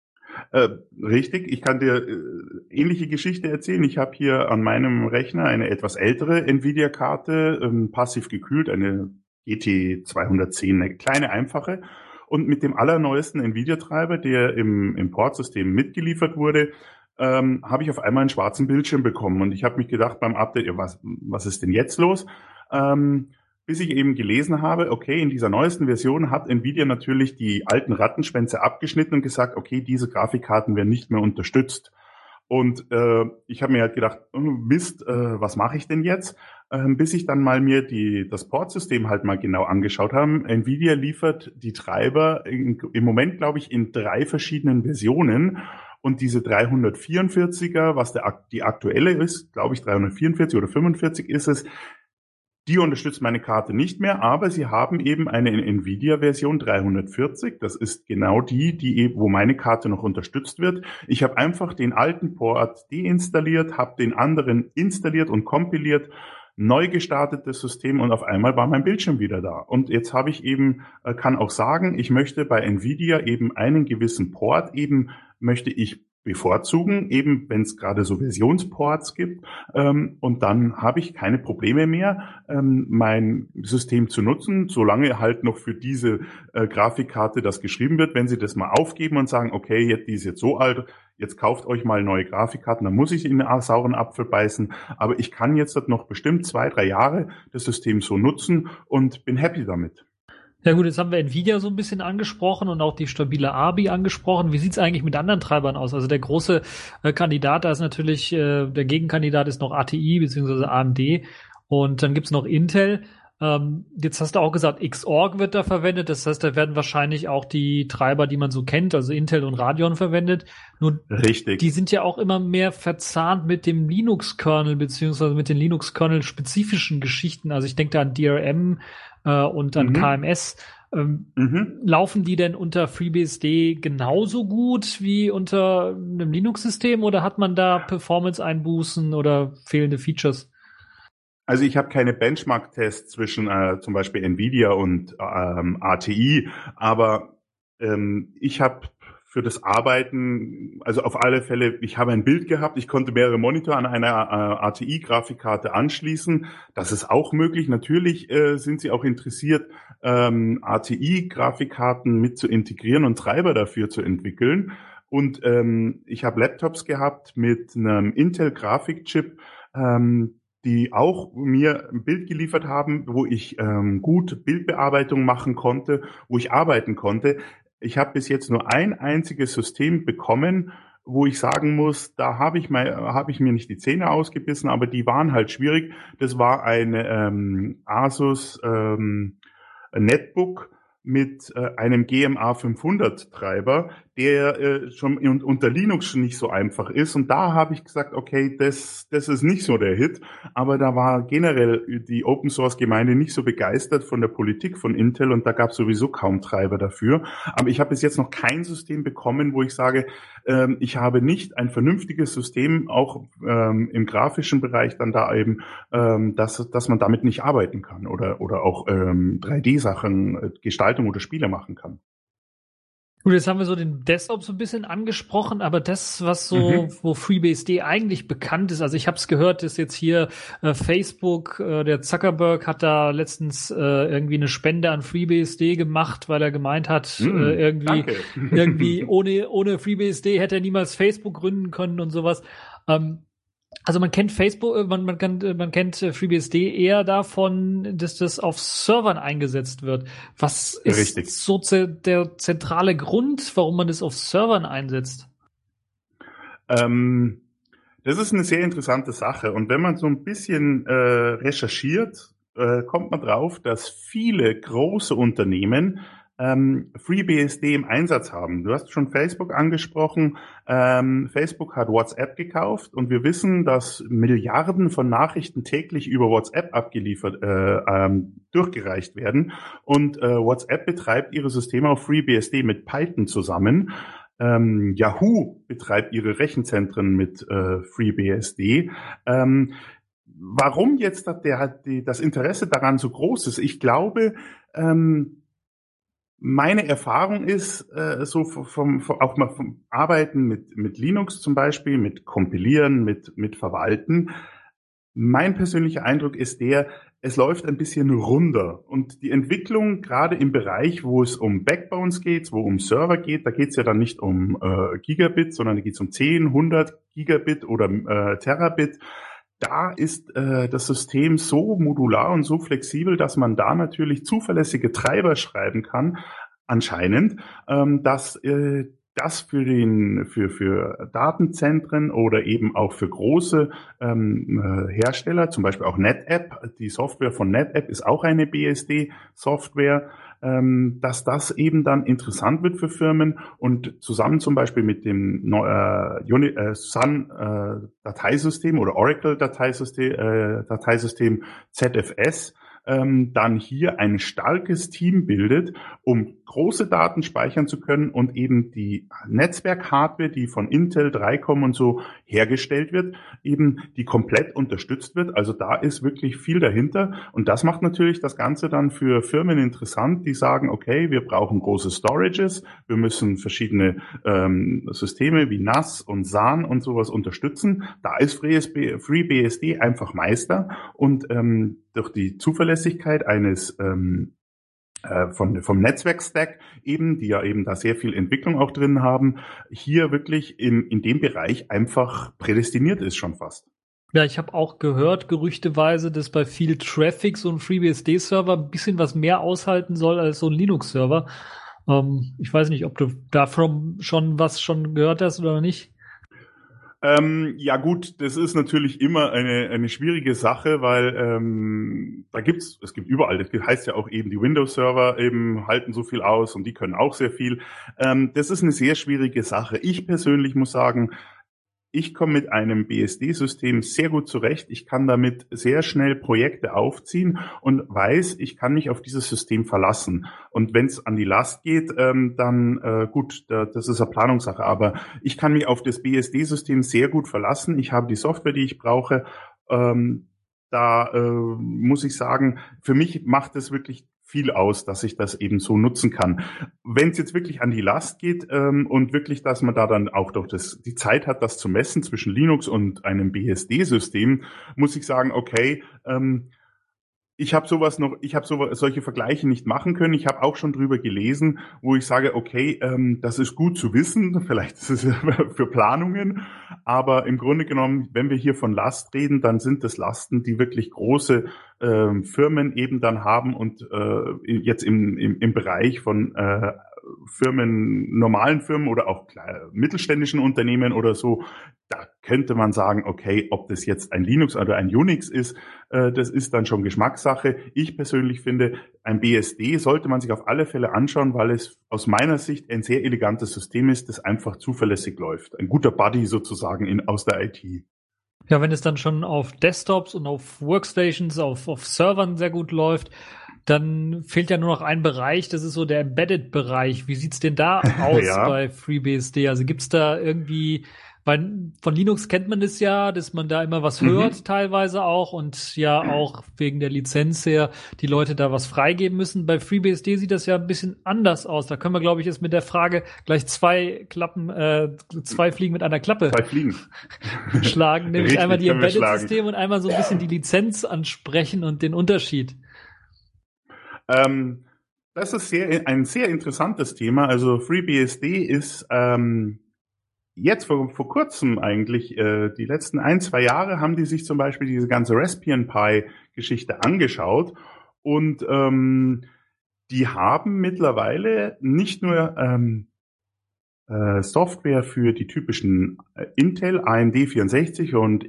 S3: Richtig, ich kann dir ähnliche Geschichte erzählen. Ich habe hier an meinem Rechner eine etwas ältere Nvidia-Karte, passiv gekühlt, eine GT210, eine kleine, einfache. Und mit dem allerneuesten Nvidia-Treiber, der im Portsystem mitgeliefert wurde, habe ich auf einmal einen schwarzen Bildschirm bekommen. Und ich habe mich gedacht beim Update, was ist denn jetzt los? Bis ich eben gelesen habe, okay, in dieser neuesten Version hat Nvidia natürlich die alten Rattenschwänze abgeschnitten und gesagt, okay, diese Grafikkarten werden nicht mehr unterstützt. Und ich habe mir halt gedacht, Mist, was mache ich denn jetzt? Bis ich dann mal mir das Portsystem halt mal genau angeschaut habe. Nvidia liefert die Treiber im Moment, glaube ich, in 3 verschiedenen Versionen. Und diese 344er, was die aktuelle ist, glaube ich 344 oder 45 ist es, die unterstützt meine Karte nicht mehr, aber sie haben eben eine Nvidia-Version 340. Das ist genau wo meine Karte noch unterstützt wird. Ich habe einfach den alten Port deinstalliert, habe den anderen installiert und kompiliert, neu gestartet das System und auf einmal war mein Bildschirm wieder da. Und jetzt habe ich kann auch sagen, ich möchte bei Nvidia eben einen gewissen Port möchte ich bevorzugen, eben wenn es gerade so Versionsports gibt. Und dann habe ich keine Probleme mehr, mein System zu nutzen, solange halt noch für diese Grafikkarte das geschrieben wird. Wenn Sie das mal aufgeben und sagen, okay, die ist jetzt so alt, jetzt kauft euch mal neue Grafikkarten, dann muss ich in einen sauren Apfel beißen. Aber ich kann jetzt noch bestimmt 2-3 Jahre das System so nutzen und bin happy damit.
S2: Ja gut, jetzt haben wir Nvidia so ein bisschen angesprochen und auch die stabile ABI angesprochen. Wie sieht's eigentlich mit anderen Treibern aus? Also der große Kandidat, da ist natürlich, der Gegenkandidat ist noch ATI bzw. AMD und dann gibt's noch Intel. Jetzt hast du auch gesagt, Xorg wird da verwendet. Das heißt, da werden wahrscheinlich auch die Treiber, die man so kennt, also Intel und Radeon verwendet. Nur
S3: richtig,
S2: die sind ja auch immer mehr verzahnt mit dem Linux-Kernel beziehungsweise mit den Linux-Kernel-spezifischen Geschichten. Also ich denke da an DRM und an KMS. Laufen die denn unter FreeBSD genauso gut wie unter einem Linux-System oder hat man da Performance-Einbußen oder fehlende Features?
S3: Also ich habe keine Benchmark-Tests zwischen zum Beispiel Nvidia und ATI, aber ich habe für das Arbeiten, also auf alle Fälle, ich habe ein Bild gehabt, ich konnte mehrere Monitore an einer ATI-Grafikkarte anschließen. Das ist auch möglich. Natürlich sind sie auch interessiert, ATI-Grafikkarten mit zu integrieren und Treiber dafür zu entwickeln. Und ich habe Laptops gehabt mit einem Intel-Grafikchip, die auch mir ein Bild geliefert haben, wo ich gut Bildbearbeitung machen konnte, wo ich arbeiten konnte. Ich habe bis jetzt nur ein einziges System bekommen, wo ich sagen muss, da habe ich mir nicht die Zähne ausgebissen, aber die waren halt schwierig. Das war eine Asus Netbook mit einem GMA 500 Treiber, der schon unter Linux schon nicht so einfach ist. Und da habe ich gesagt, okay, das ist nicht so der Hit. Aber da war generell die Open Source Gemeinde nicht so begeistert von der Politik von Intel und da gab es sowieso kaum Treiber dafür. Aber ich habe bis jetzt noch kein System bekommen, wo ich sage, ich habe nicht ein vernünftiges System, auch im grafischen Bereich dann da eben, dass man damit nicht arbeiten kann oder auch 3D-Sachen, Gestaltung oder Spiele machen kann.
S2: Gut, jetzt haben wir so den Desktop so ein bisschen angesprochen, aber das, was so, wo FreeBSD eigentlich bekannt ist, also ich habe es gehört, dass jetzt hier Facebook, der Zuckerberg hat irgendwie eine Spende an FreeBSD gemacht, weil er gemeint hat, irgendwie ohne FreeBSD hätte er niemals Facebook gründen können und sowas. Also man kennt Facebook, man kennt FreeBSD eher davon, dass das auf Servern eingesetzt wird. Was ist so der zentrale Grund, warum man das auf Servern einsetzt?
S3: Das ist eine sehr interessante Sache. Und wenn man so ein bisschen recherchiert, kommt man drauf, dass viele große Unternehmen FreeBSD im Einsatz haben. Du hast schon Facebook angesprochen. Facebook hat WhatsApp gekauft und wir wissen, dass Milliarden von Nachrichten täglich über WhatsApp abgeliefert, durchgereicht werden. Und WhatsApp betreibt ihre Systeme auf FreeBSD mit Python zusammen. Yahoo betreibt ihre Rechenzentren mit FreeBSD. Warum jetzt das Interesse daran so groß ist? Ich glaube, meine Erfahrung ist so auch mal vom Arbeiten mit Linux zum Beispiel, mit Kompilieren, mit Verwalten. Mein persönlicher Eindruck ist es läuft ein bisschen runder und die Entwicklung gerade im Bereich, wo es um Backbones geht, wo um Server geht, da geht es ja dann nicht um Gigabit, sondern da geht es um 10, 100 Gigabit oder Terabit. Da ist das System so modular und so flexibel, dass man da natürlich zuverlässige Treiber schreiben kann, anscheinend, dass das für Datenzentren oder eben auch für große Hersteller, zum Beispiel auch NetApp, die Software von NetApp ist auch eine BSD-Software, dass das eben dann interessant wird für Firmen und zusammen zum Beispiel mit dem Sun Dateisystem oder Oracle Dateisystem ZFS dann hier ein starkes Team bildet, um große Daten speichern zu können und eben die Netzwerk-Hardware, die von Intel, 3Com und so hergestellt wird, eben die komplett unterstützt wird. Also da ist wirklich viel dahinter und das macht natürlich das Ganze dann für Firmen interessant, die sagen, okay, wir brauchen große Storages, wir müssen verschiedene Systeme wie NAS und SAN und sowas unterstützen. Da ist FreeBSD einfach Meister und durch die Zuverlässigkeit eines vom Netzwerkstack eben, die ja eben da sehr viel Entwicklung auch drin haben, hier wirklich in dem Bereich einfach prädestiniert ist schon fast.
S2: Ja, ich habe auch gehört, gerüchteweise, dass bei viel Traffic so ein FreeBSD-Server ein bisschen was mehr aushalten soll als so ein Linux-Server. Ich weiß nicht, ob du davon schon gehört hast oder nicht.
S3: Ja gut, das ist natürlich immer eine schwierige Sache, weil es gibt überall, das heißt ja auch eben, die Windows-Server eben halten so viel aus und die können auch sehr viel. Das ist eine sehr schwierige Sache. Ich persönlich muss sagen, ich komme mit einem BSD-System sehr gut zurecht. Ich kann damit sehr schnell Projekte aufziehen und weiß, ich kann mich auf dieses System verlassen. Und wenn es an die Last geht, dann gut, das ist eine Planungssache. Aber ich kann mich auf das BSD-System sehr gut verlassen. Ich habe die Software, die ich brauche. da muss ich sagen, für mich macht es wirklich viel aus, dass ich das eben so nutzen kann. Wenn es jetzt wirklich an die Last geht und wirklich, dass man da dann auch doch die Zeit hat, das zu messen zwischen Linux und einem BSD-System, muss ich sagen, okay, ich habe solche Vergleiche nicht machen können. Ich habe auch schon drüber gelesen, wo ich sage, okay, das ist gut zu wissen, vielleicht ist es für Planungen, aber im Grunde genommen, wenn wir hier von Last reden, dann sind das Lasten, die wirklich große Firmen eben dann haben und jetzt im Bereich von normalen Firmen oder auch mittelständischen Unternehmen oder so, da könnte man sagen, okay, ob das jetzt ein Linux oder ein Unix ist, das ist dann schon Geschmackssache. Ich persönlich finde, ein BSD sollte man sich auf alle Fälle anschauen, weil es aus meiner Sicht ein sehr elegantes System ist, das einfach zuverlässig läuft. Ein guter Buddy sozusagen aus der IT.
S2: Ja, wenn es dann schon auf Desktops und auf Workstations, auf Servern sehr gut läuft, dann fehlt ja nur noch ein Bereich, das ist so der Embedded-Bereich. Wie sieht's denn da aus bei FreeBSD? Also gibt's da irgendwie, weil von Linux kennt man das ja, dass man da immer was hört teilweise auch und ja auch wegen der Lizenz her die Leute da was freigeben müssen. Bei FreeBSD sieht das ja ein bisschen anders aus. Da können wir, glaube ich, jetzt mit der Frage gleich zwei Fliegen mit einer Klappe schlagen. Nämlich richtig, einmal die Embedded-Systeme und einmal so ein bisschen die Lizenz ansprechen und den Unterschied.
S3: Das ist ein sehr interessantes Thema. Also FreeBSD ist jetzt vor kurzem eigentlich, die letzten 1-2 Jahre haben die sich zum Beispiel diese ganze Raspbian Pi-Geschichte angeschaut und die haben mittlerweile nicht nur Software für die typischen Intel AMD 64 und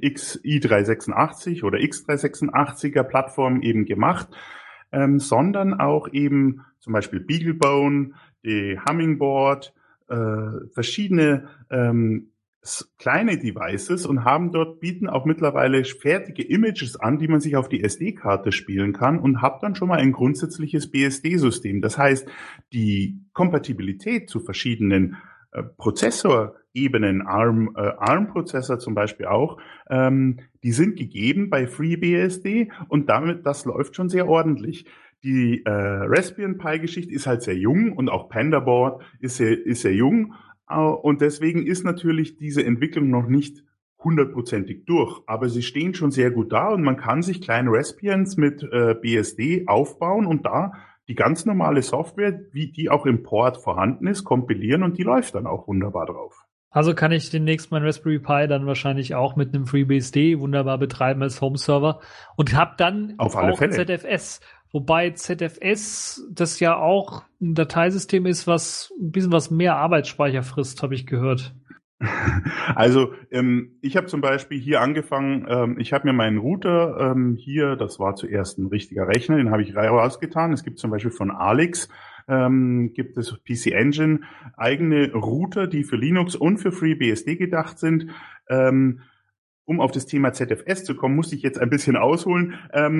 S3: i386 oder x386er Plattformen eben gemacht, sondern auch eben zum Beispiel BeagleBone, die Hummingbird, verschiedene kleine Devices und bieten auch mittlerweile fertige Images an, die man sich auf die SD-Karte spielen kann und hat dann schon mal ein grundsätzliches BSD-System. Das heißt, die Kompatibilität zu verschiedenen Prozessorebenen, ARM-Prozessor zum Beispiel auch, die sind gegeben bei FreeBSD und das läuft schon sehr ordentlich. Die Raspbian Pi-Geschichte ist halt sehr jung und auch PandaBoard ist sehr jung und deswegen ist natürlich diese Entwicklung noch nicht 100%ig durch, aber sie stehen schon sehr gut da und man kann sich kleine Raspbians mit BSD aufbauen und da die ganz normale Software, wie die auch im Port vorhanden ist, kompilieren und die läuft dann auch wunderbar drauf.
S2: Also kann ich demnächst mein Raspberry Pi dann wahrscheinlich auch mit einem FreeBSD wunderbar betreiben als Home-Server und habe dann
S3: auch
S2: ZFS. Wobei ZFS das ja auch ein Dateisystem ist, was ein bisschen was mehr Arbeitsspeicher frisst, habe ich gehört.
S3: Also ich habe zum Beispiel hier angefangen, ich habe mir meinen Router hier, das war zuerst ein richtiger Rechner, den habe ich rausgetan. Es gibt zum Beispiel von Alex, gibt es PC Engine, eigene Router, die für Linux und für FreeBSD gedacht sind. Um auf das Thema ZFS zu kommen, musste ich jetzt ein bisschen ausholen.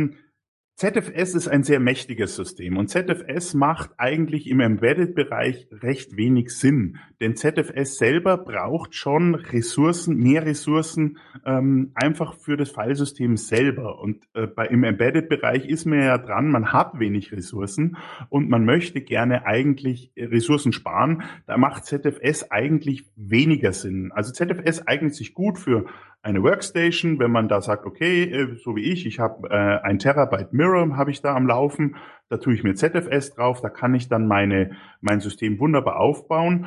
S3: ZFS ist ein sehr mächtiges System und ZFS macht eigentlich im Embedded-Bereich recht wenig Sinn, denn ZFS selber braucht schon mehr Ressourcen einfach für das Filesystem selber und im Embedded-Bereich ist man ja dran, man hat wenig Ressourcen und man möchte gerne eigentlich Ressourcen sparen, da macht ZFS eigentlich weniger Sinn. Also ZFS eignet sich gut für eine Workstation, wenn man da sagt, okay, so wie ich habe 1 Terabyte Mirror habe ich da am Laufen, da tue ich mir ZFS drauf, da kann ich dann mein System wunderbar aufbauen.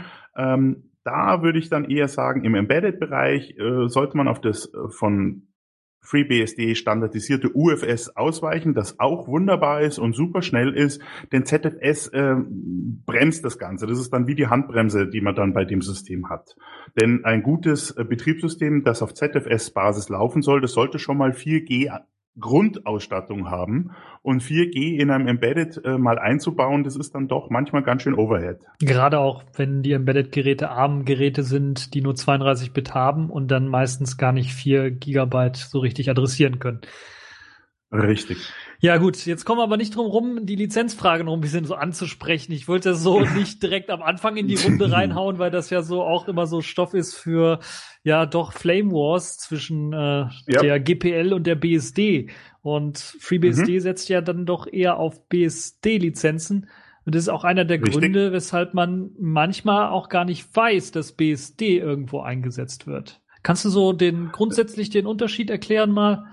S3: Da würde ich dann eher sagen, im Embedded-Bereich sollte man auf das von FreeBSD standardisierte UFS ausweichen, das auch wunderbar ist und super schnell ist, denn ZFS bremst das Ganze. Das ist dann wie die Handbremse, die man dann bei dem System hat. Denn ein gutes Betriebssystem, das auf ZFS-Basis laufen soll, das sollte schon mal 4G Grundausstattung haben und 4G in einem Embedded mal einzubauen, das ist dann doch manchmal ganz schön Overhead.
S2: Gerade auch, wenn die Embedded-Geräte ARM-Geräte sind, die nur 32 Bit haben und dann meistens gar nicht 4 Gigabyte so richtig adressieren können.
S3: Richtig.
S2: Ja gut, jetzt kommen wir aber nicht drum rum, die Lizenzfrage noch ein bisschen so anzusprechen. Ich wollte das so nicht direkt am Anfang in die Runde reinhauen, weil das ja so auch immer so Stoff ist für ja doch Flame Wars zwischen der GPL und der BSD. Und FreeBSD setzt ja dann doch eher auf BSD-Lizenzen. Und das ist auch einer der Gründe, weshalb man manchmal auch gar nicht weiß, dass BSD irgendwo eingesetzt wird. Kannst du so grundsätzlich den Unterschied erklären mal?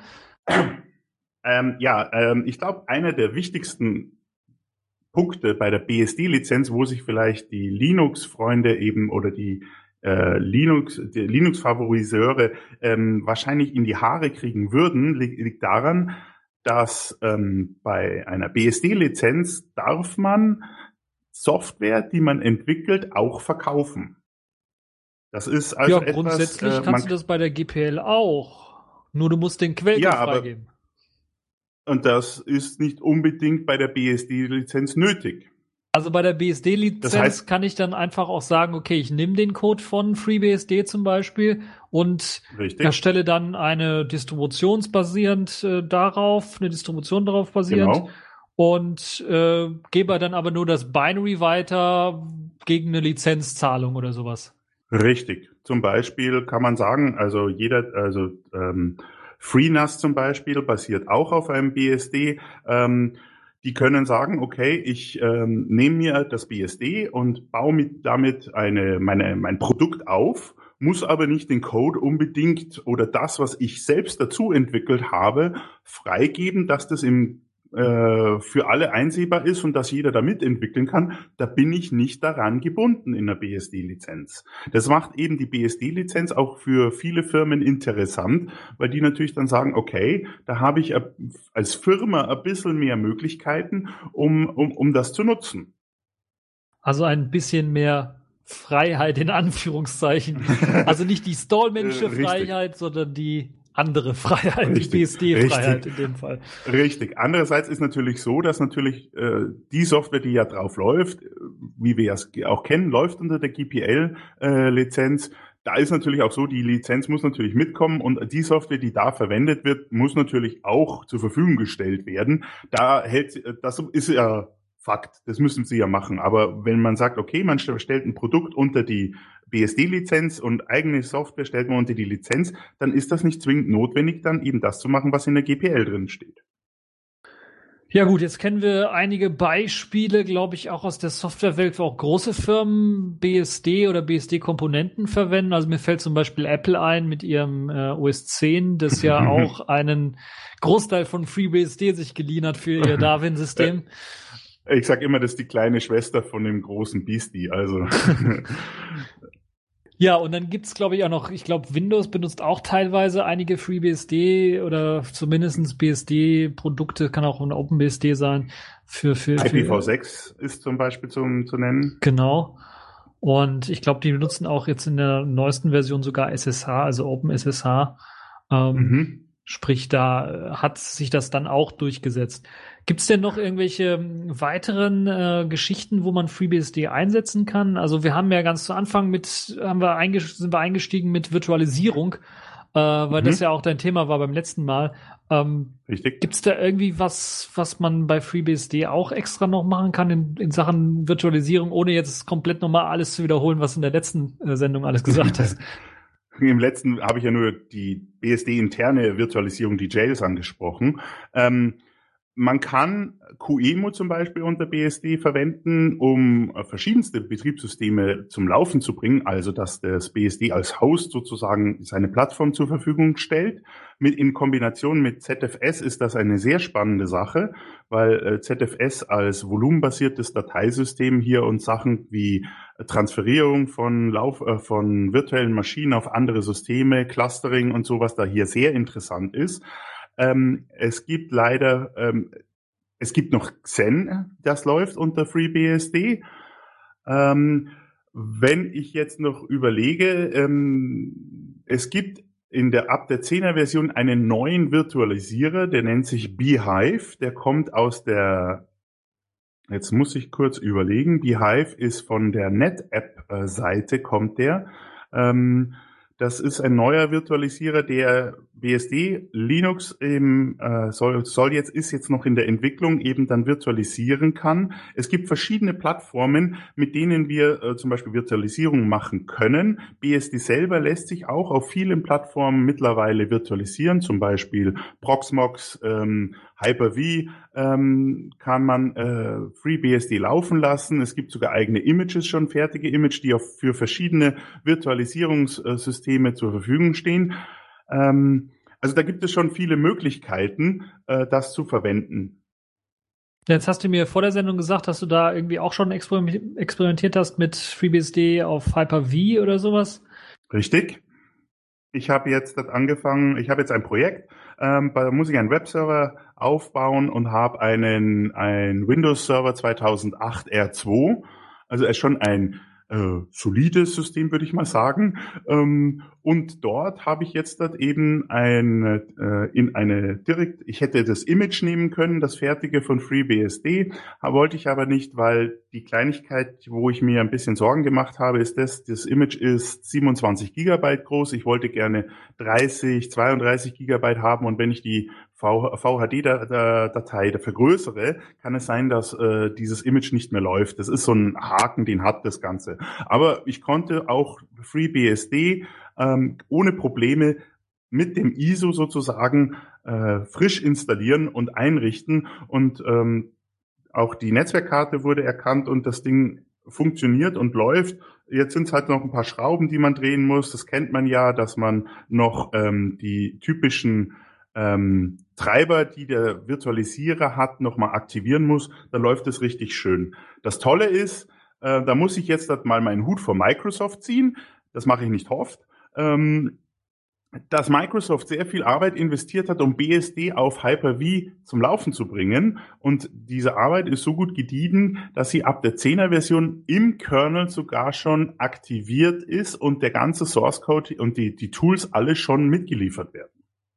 S3: Ich glaube, einer der wichtigsten Punkte bei der BSD-Lizenz, wo sich vielleicht die Linux-Freunde eben oder die Linux-Favoriseure wahrscheinlich in die Haare kriegen würden, liegt daran, dass bei einer BSD-Lizenz darf man Software, die man entwickelt, auch verkaufen. Das ist also
S2: etwas, grundsätzlich kannst du das bei der GPL auch. Nur du musst den Quellcode freigeben.
S3: Und das ist nicht unbedingt bei der BSD-Lizenz nötig.
S2: Also bei der BSD-Lizenz kann ich dann einfach auch sagen, okay, ich nehme den Code von FreeBSD zum Beispiel und erstelle dann eine Distribution darauf basierend und gebe dann aber nur das Binary weiter gegen eine Lizenzzahlung oder sowas.
S3: Richtig. Zum Beispiel kann man sagen, FreeNAS zum Beispiel basiert auch auf einem BSD. Die können sagen, okay, ich nehme mir das BSD und baue damit mein Produkt auf, muss aber nicht den Code unbedingt oder das, was ich selbst dazu entwickelt habe, freigeben, dass das für alle einsehbar ist und dass jeder da mitentwickeln kann. Da bin ich nicht daran gebunden in der BSD-Lizenz. Das macht eben die BSD-Lizenz auch für viele Firmen interessant, weil die natürlich dann sagen, okay, da habe ich als Firma ein bisschen mehr Möglichkeiten, um das zu nutzen.
S2: Also ein bisschen mehr Freiheit in Anführungszeichen. Also nicht die stallmännische Freiheit, sondern die andere Freiheit, die BSD-Freiheit in dem Fall.
S3: Richtig. Andererseits ist natürlich so, dass natürlich die Software, die ja drauf läuft, wie wir es auch kennen, läuft unter der GPL-Lizenz. Da ist natürlich auch so, die Lizenz muss natürlich mitkommen und die Software, die da verwendet wird, muss natürlich auch zur Verfügung gestellt werden. Das ist ja Fakt, das müssen sie ja machen. Aber wenn man sagt, okay, man stellt ein Produkt unter die BSD-Lizenz und eigene Software stellt man unter die Lizenz, dann ist das nicht zwingend notwendig, dann eben das zu machen, was in der GPL drin steht.
S2: Ja gut, jetzt kennen wir einige Beispiele, glaube ich, auch aus der Softwarewelt, wo auch große Firmen BSD oder BSD-Komponenten verwenden. Also mir fällt zum Beispiel Apple ein mit ihrem OS 10, das ja auch einen Großteil von FreeBSD sich geliehen hat für ihr Darwin-System.
S3: Ich sag immer, das ist die kleine Schwester von dem großen Beastie, also.
S2: Ja, und dann gibt's, glaube ich, auch noch, Windows benutzt auch teilweise einige FreeBSD oder zumindestens BSD-Produkte, kann auch ein OpenBSD sein. Für
S3: IPv6 ist zum Beispiel zu nennen.
S2: Genau. Und ich glaube, die benutzen auch jetzt in der neuesten Version sogar SSH, also OpenSSH. Sprich, da hat sich das dann auch durchgesetzt. Gibt es denn noch irgendwelche weiteren Geschichten, wo man FreeBSD einsetzen kann? Also wir haben ja ganz zu Anfang sind wir eingestiegen mit Virtualisierung, weil das ja auch dein Thema war beim letzten Mal.
S3: Richtig.
S2: Gibt es da irgendwie was man bei FreeBSD auch extra noch machen kann in Sachen Virtualisierung, ohne jetzt komplett nochmal alles zu wiederholen, was in der letzten Sendung alles gesagt hast?
S3: Im letzten habe ich ja nur die BSD-interne Virtualisierung, die Jails, angesprochen. Man kann QEMU zum Beispiel unter BSD verwenden, um verschiedenste Betriebssysteme zum Laufen zu bringen, also dass das BSD als Host sozusagen seine Plattform zur Verfügung stellt. In Kombination mit ZFS ist das eine sehr spannende Sache, weil ZFS als volumenbasiertes Dateisystem hier und Sachen wie Transferierung von virtuellen Maschinen auf andere Systeme, Clustering und sowas da hier sehr interessant ist. Es gibt noch Xen, das läuft unter FreeBSD. Wenn ich jetzt noch überlege, es gibt ab der 10er Version einen neuen Virtualisierer, der nennt sich Beehive, der kommt jetzt muss ich kurz überlegen, Beehive ist von der NetApp-Seite, kommt der. Das ist ein neuer Virtualisierer, der BSD Linux ist jetzt noch in der Entwicklung, eben dann virtualisieren kann. Es gibt verschiedene Plattformen, mit denen wir zum Beispiel Virtualisierung machen können. BSD selber lässt sich auch auf vielen Plattformen mittlerweile virtualisieren, zum Beispiel Proxmox, Hyper-V kann man FreeBSD laufen lassen. Es gibt sogar eigene Images, schon fertige Image, die für verschiedene Virtualisierungssysteme zur Verfügung stehen. Also da gibt es schon viele Möglichkeiten, das zu verwenden.
S2: Jetzt hast du mir vor der Sendung gesagt, dass du da irgendwie auch schon experimentiert hast mit FreeBSD auf Hyper-V oder sowas.
S3: Richtig. Ich habe jetzt ein Projekt, da muss ich einen Webserver aufbauen und habe einen Windows-Server 2008 R2. Also er ist schon ein solides System, würde ich mal sagen. Und dort habe ich jetzt eben ich hätte das Image nehmen können, das fertige von FreeBSD, wollte ich aber nicht, weil die Kleinigkeit, wo ich mir ein bisschen Sorgen gemacht habe, ist das Image ist 27 Gigabyte groß. Ich wollte gerne 32 Gigabyte haben, und wenn ich die VHD-Datei vergrößere, kann es sein, dass dieses Image nicht mehr läuft. Das ist so ein Haken, den hat das Ganze. Aber ich konnte auch FreeBSD ohne Probleme mit dem ISO sozusagen frisch installieren und einrichten, und auch die Netzwerkkarte wurde erkannt und das Ding funktioniert und läuft. Jetzt sind es halt noch ein paar Schrauben, die man drehen muss. Das kennt man ja, dass man noch die typischen Treiber, die der Virtualisierer hat, nochmal aktivieren muss. Dann läuft es richtig schön. Das Tolle ist, da muss ich jetzt mal meinen Hut vor Microsoft ziehen. Das mache ich nicht oft. Dass Microsoft sehr viel Arbeit investiert hat, um BSD auf Hyper-V zum Laufen zu bringen. Und diese Arbeit ist so gut gediegen, dass sie ab der 10er-Version im Kernel sogar schon aktiviert ist und der ganze Source-Code und die Tools alle schon mitgeliefert werden.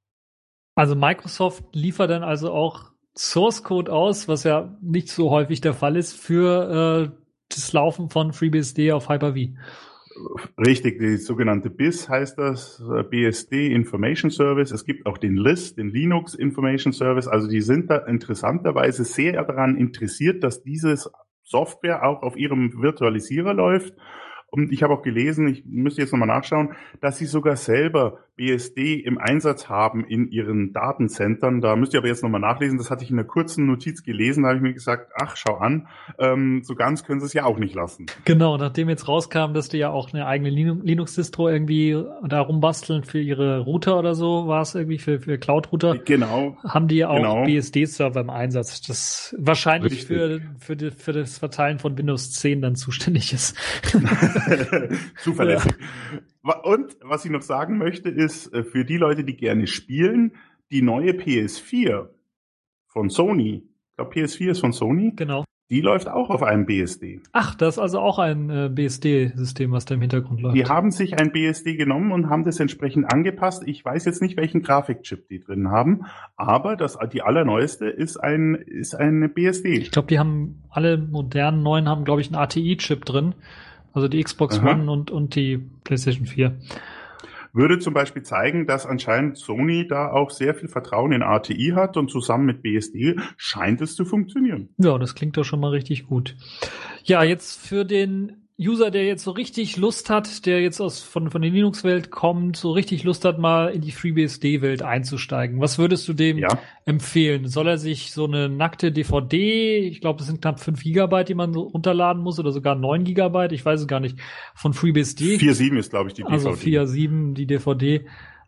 S2: Also Microsoft liefert dann also auch Source-Code aus, was ja nicht so häufig der Fall ist, für das Laufen von FreeBSD auf Hyper-V.
S3: Richtig, die sogenannte BIS heißt das, BSD Information Service. Es gibt auch den LIS, den Linux Information Service. Also die sind da interessanterweise sehr daran interessiert, dass diese Software auch auf ihrem Virtualisierer läuft. Und ich habe auch gelesen, ich müsste jetzt nochmal nachschauen, dass sie sogar selber BSD im Einsatz haben in ihren Datencentern. Da müsst ihr aber jetzt nochmal nachlesen. Das hatte ich in einer kurzen Notiz gelesen. Da habe ich mir gesagt, ach, schau an, so ganz können sie es ja auch nicht lassen.
S2: Genau, nachdem jetzt rauskam, dass die ja auch eine eigene Linux-Distro irgendwie da rumbasteln für ihre Router oder so, war es irgendwie für Cloud-Router.
S3: Genau.
S2: Haben die ja auch BSD-Server im Einsatz, das wahrscheinlich für das Verteilen von Windows 10 dann zuständig ist.
S3: Zuverlässig. Ja. Und was ich noch sagen möchte, ist, für die Leute, die gerne spielen, die neue PS4 von Sony, ich glaube PS4 ist von Sony,
S2: genau.
S3: Die läuft auch auf einem BSD.
S2: Ach, das ist also auch ein BSD-System, was da im Hintergrund läuft.
S3: Die haben sich ein BSD genommen und haben das entsprechend angepasst. Ich weiß jetzt nicht, welchen Grafikchip die drin haben, aber die allerneueste ist eine BSD.
S2: Ich glaube, die haben alle modernen neuen haben, glaube ich, einen ATI-Chip drin. Also die Xbox One und die PlayStation 4.
S3: Würde zum Beispiel zeigen, dass anscheinend Sony da auch sehr viel Vertrauen in ATI hat und zusammen mit BSD scheint es zu funktionieren.
S2: Ja, das klingt doch schon mal richtig gut. Ja, jetzt für den User, der jetzt so richtig Lust hat, der jetzt von der Linux-Welt kommt, so richtig Lust hat, mal in die FreeBSD-Welt einzusteigen. Was würdest du dem empfehlen? Soll er sich so eine nackte DVD, ich glaube, das sind knapp 5 Gigabyte, die man so runterladen muss, oder sogar 9 Gigabyte, ich weiß es gar nicht, von FreeBSD?
S3: 4.7 ist, glaube ich, die DVD.
S2: Also 4.7, die DVD.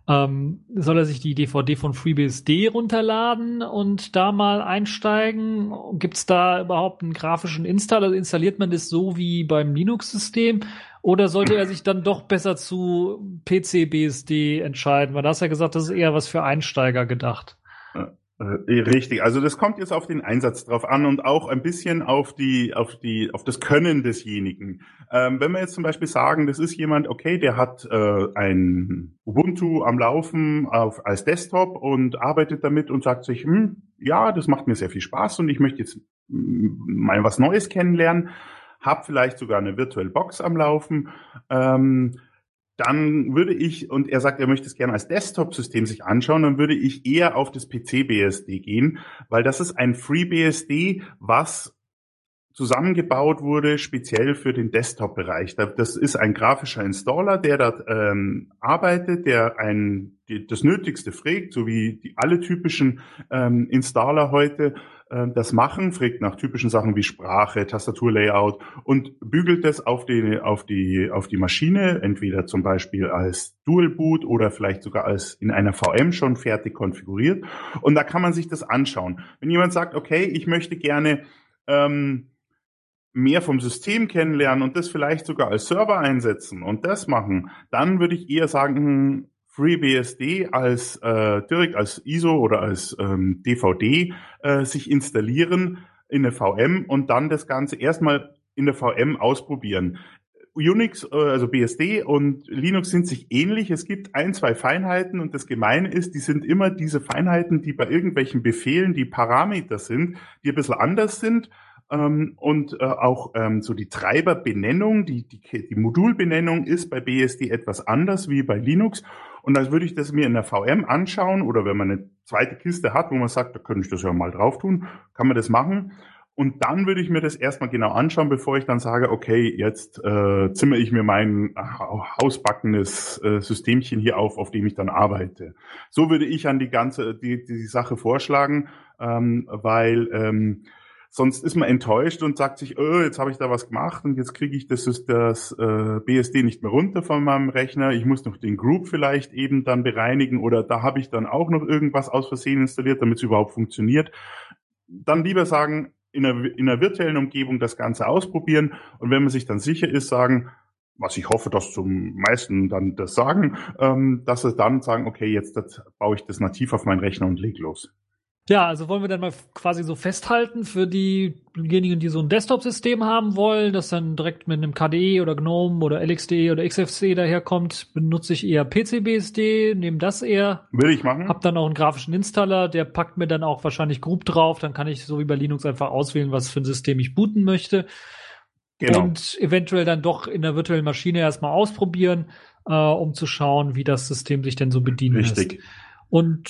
S2: Soll er sich die DVD von FreeBSD runterladen und da mal einsteigen? Gibt's da überhaupt einen grafischen Installer? Also installiert man das so wie beim Linux-System? Oder sollte er sich dann doch besser zu PC-BSD entscheiden? Weil da hast du ja gesagt, das ist eher was für Einsteiger gedacht.
S3: Richtig, also das kommt jetzt auf den Einsatz drauf an und auch ein bisschen auf das Können desjenigen. Wenn wir jetzt zum Beispiel sagen, das ist jemand, okay, der hat ein Ubuntu am Laufen als Desktop und arbeitet damit und sagt sich, ja, das macht mir sehr viel Spaß und ich möchte jetzt mal was Neues kennenlernen, habe vielleicht sogar eine VirtualBox am Laufen, dann würde ich, und er sagt, er möchte es gerne als Desktop-System sich anschauen, dann würde ich eher auf das PC-BSD gehen, weil das ist ein FreeBSD, was zusammengebaut wurde, speziell für den Desktop-Bereich. Das ist ein grafischer Installer, der dort arbeitet, der das Nötigste fragt, so wie alle typischen Installer heute das machen, fragt nach typischen Sachen wie Sprache, Tastaturlayout und bügelt das auf die Maschine, entweder zum Beispiel als Dual Boot oder vielleicht sogar als in einer VM schon fertig konfiguriert. Und da kann man sich das anschauen. Wenn jemand sagt, okay, ich möchte gerne mehr vom System kennenlernen und das vielleicht sogar als Server einsetzen und das machen, dann würde ich eher sagen, FreeBSD als direkt als ISO oder als DVD sich installieren in eine VM und dann das Ganze erstmal in der VM ausprobieren. Unix, also BSD und Linux sind sich ähnlich. Es gibt 2 Feinheiten und das Gemeine ist, die sind immer diese Feinheiten, die bei irgendwelchen Befehlen die Parameter sind, die ein bisschen anders sind. Und auch so die Treiberbenennung, die Modulbenennung ist bei BSD etwas anders wie bei Linux. Und dann würde ich das mir in der VM anschauen oder wenn man eine zweite Kiste hat, wo man sagt, da könnte ich das ja mal drauf tun, kann man das machen. Und dann würde ich mir das erstmal genau anschauen, bevor ich dann sage, okay, jetzt zimmere ich mir mein hausbackenes Systemchen hier auf dem ich dann arbeite. So würde ich an die Sache vorschlagen, weil sonst ist man enttäuscht und sagt sich, jetzt habe ich da was gemacht und jetzt kriege ich das BSD nicht mehr runter von meinem Rechner. Ich muss noch den Group vielleicht eben dann bereinigen oder da habe ich dann auch noch irgendwas aus Versehen installiert, damit es überhaupt funktioniert. Dann lieber sagen, in einer virtuellen Umgebung das Ganze ausprobieren und wenn man sich dann sicher ist, sagen, was ich hoffe, dass zum meisten dann das sagen, dass sie dann sagen, okay, jetzt baue ich das nativ auf meinen Rechner und leg los.
S2: Ja, also wollen wir dann mal quasi so festhalten für diejenigen, die so ein Desktop-System haben wollen, das dann direkt mit einem KDE oder GNOME oder LXDE oder XFCE daherkommt, benutze ich eher PC-BSD, nehme das eher.
S3: Will ich machen.
S2: Hab dann auch einen grafischen Installer, der packt mir dann auch wahrscheinlich Group drauf, dann kann ich so wie bei Linux einfach auswählen, was für ein System ich booten möchte. Genau. Und eventuell dann doch in der virtuellen Maschine erstmal ausprobieren, um zu schauen, wie das System sich denn so bedienen lässt.
S3: Richtig.
S2: Und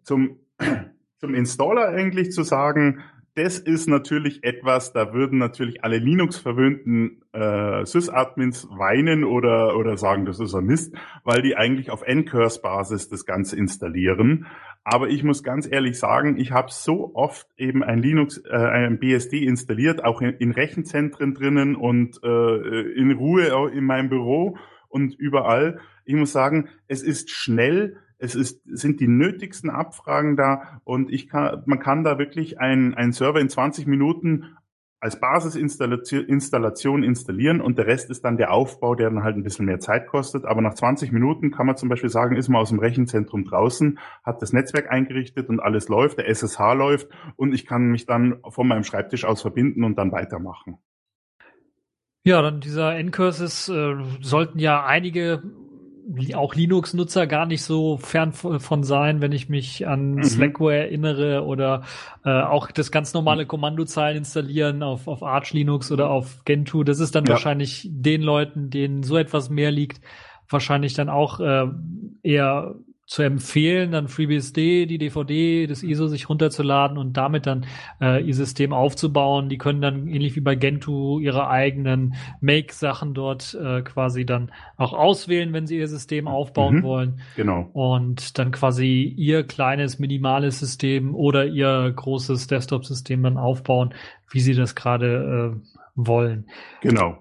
S3: zum Installer eigentlich zu sagen, das ist natürlich etwas, da würden natürlich alle Linux-verwöhnten Sys-Admins weinen oder sagen, das ist ein Mist, weil die eigentlich auf Ncurse-Basis das Ganze installieren. Aber ich muss ganz ehrlich sagen, ich habe so oft eben ein BSD installiert, auch in Rechenzentren drinnen und in Ruhe in meinem Büro und überall. Ich muss sagen, es ist schnell. Sind die nötigsten Abfragen da und man kann da wirklich einen Server in 20 Minuten als Basisinstallation installieren und der Rest ist dann der Aufbau, der dann halt ein bisschen mehr Zeit kostet. Aber nach 20 Minuten kann man zum Beispiel sagen, ist man aus dem Rechenzentrum draußen, hat das Netzwerk eingerichtet und alles läuft, der SSH läuft und ich kann mich dann von meinem Schreibtisch aus verbinden und dann weitermachen.
S2: Ja, dann dieser Ncurses sollten ja einige auch Linux-Nutzer gar nicht so fern von sein, wenn ich mich an Slackware erinnere oder auch das ganz normale Kommandozeilen installieren auf Arch Linux oder auf Gentoo. Das ist dann wahrscheinlich den Leuten, denen so etwas mehr liegt, wahrscheinlich dann auch eher zu empfehlen, dann FreeBSD, die DVD, das ISO sich runterzuladen und damit dann ihr System aufzubauen. Die können dann ähnlich wie bei Gentoo ihre eigenen Make-Sachen dort quasi dann auch auswählen, wenn sie ihr System aufbauen wollen.
S3: Genau.
S2: Und dann quasi ihr kleines, minimales System oder ihr großes Desktop-System dann aufbauen, wie sie das gerade wollen.
S3: Genau.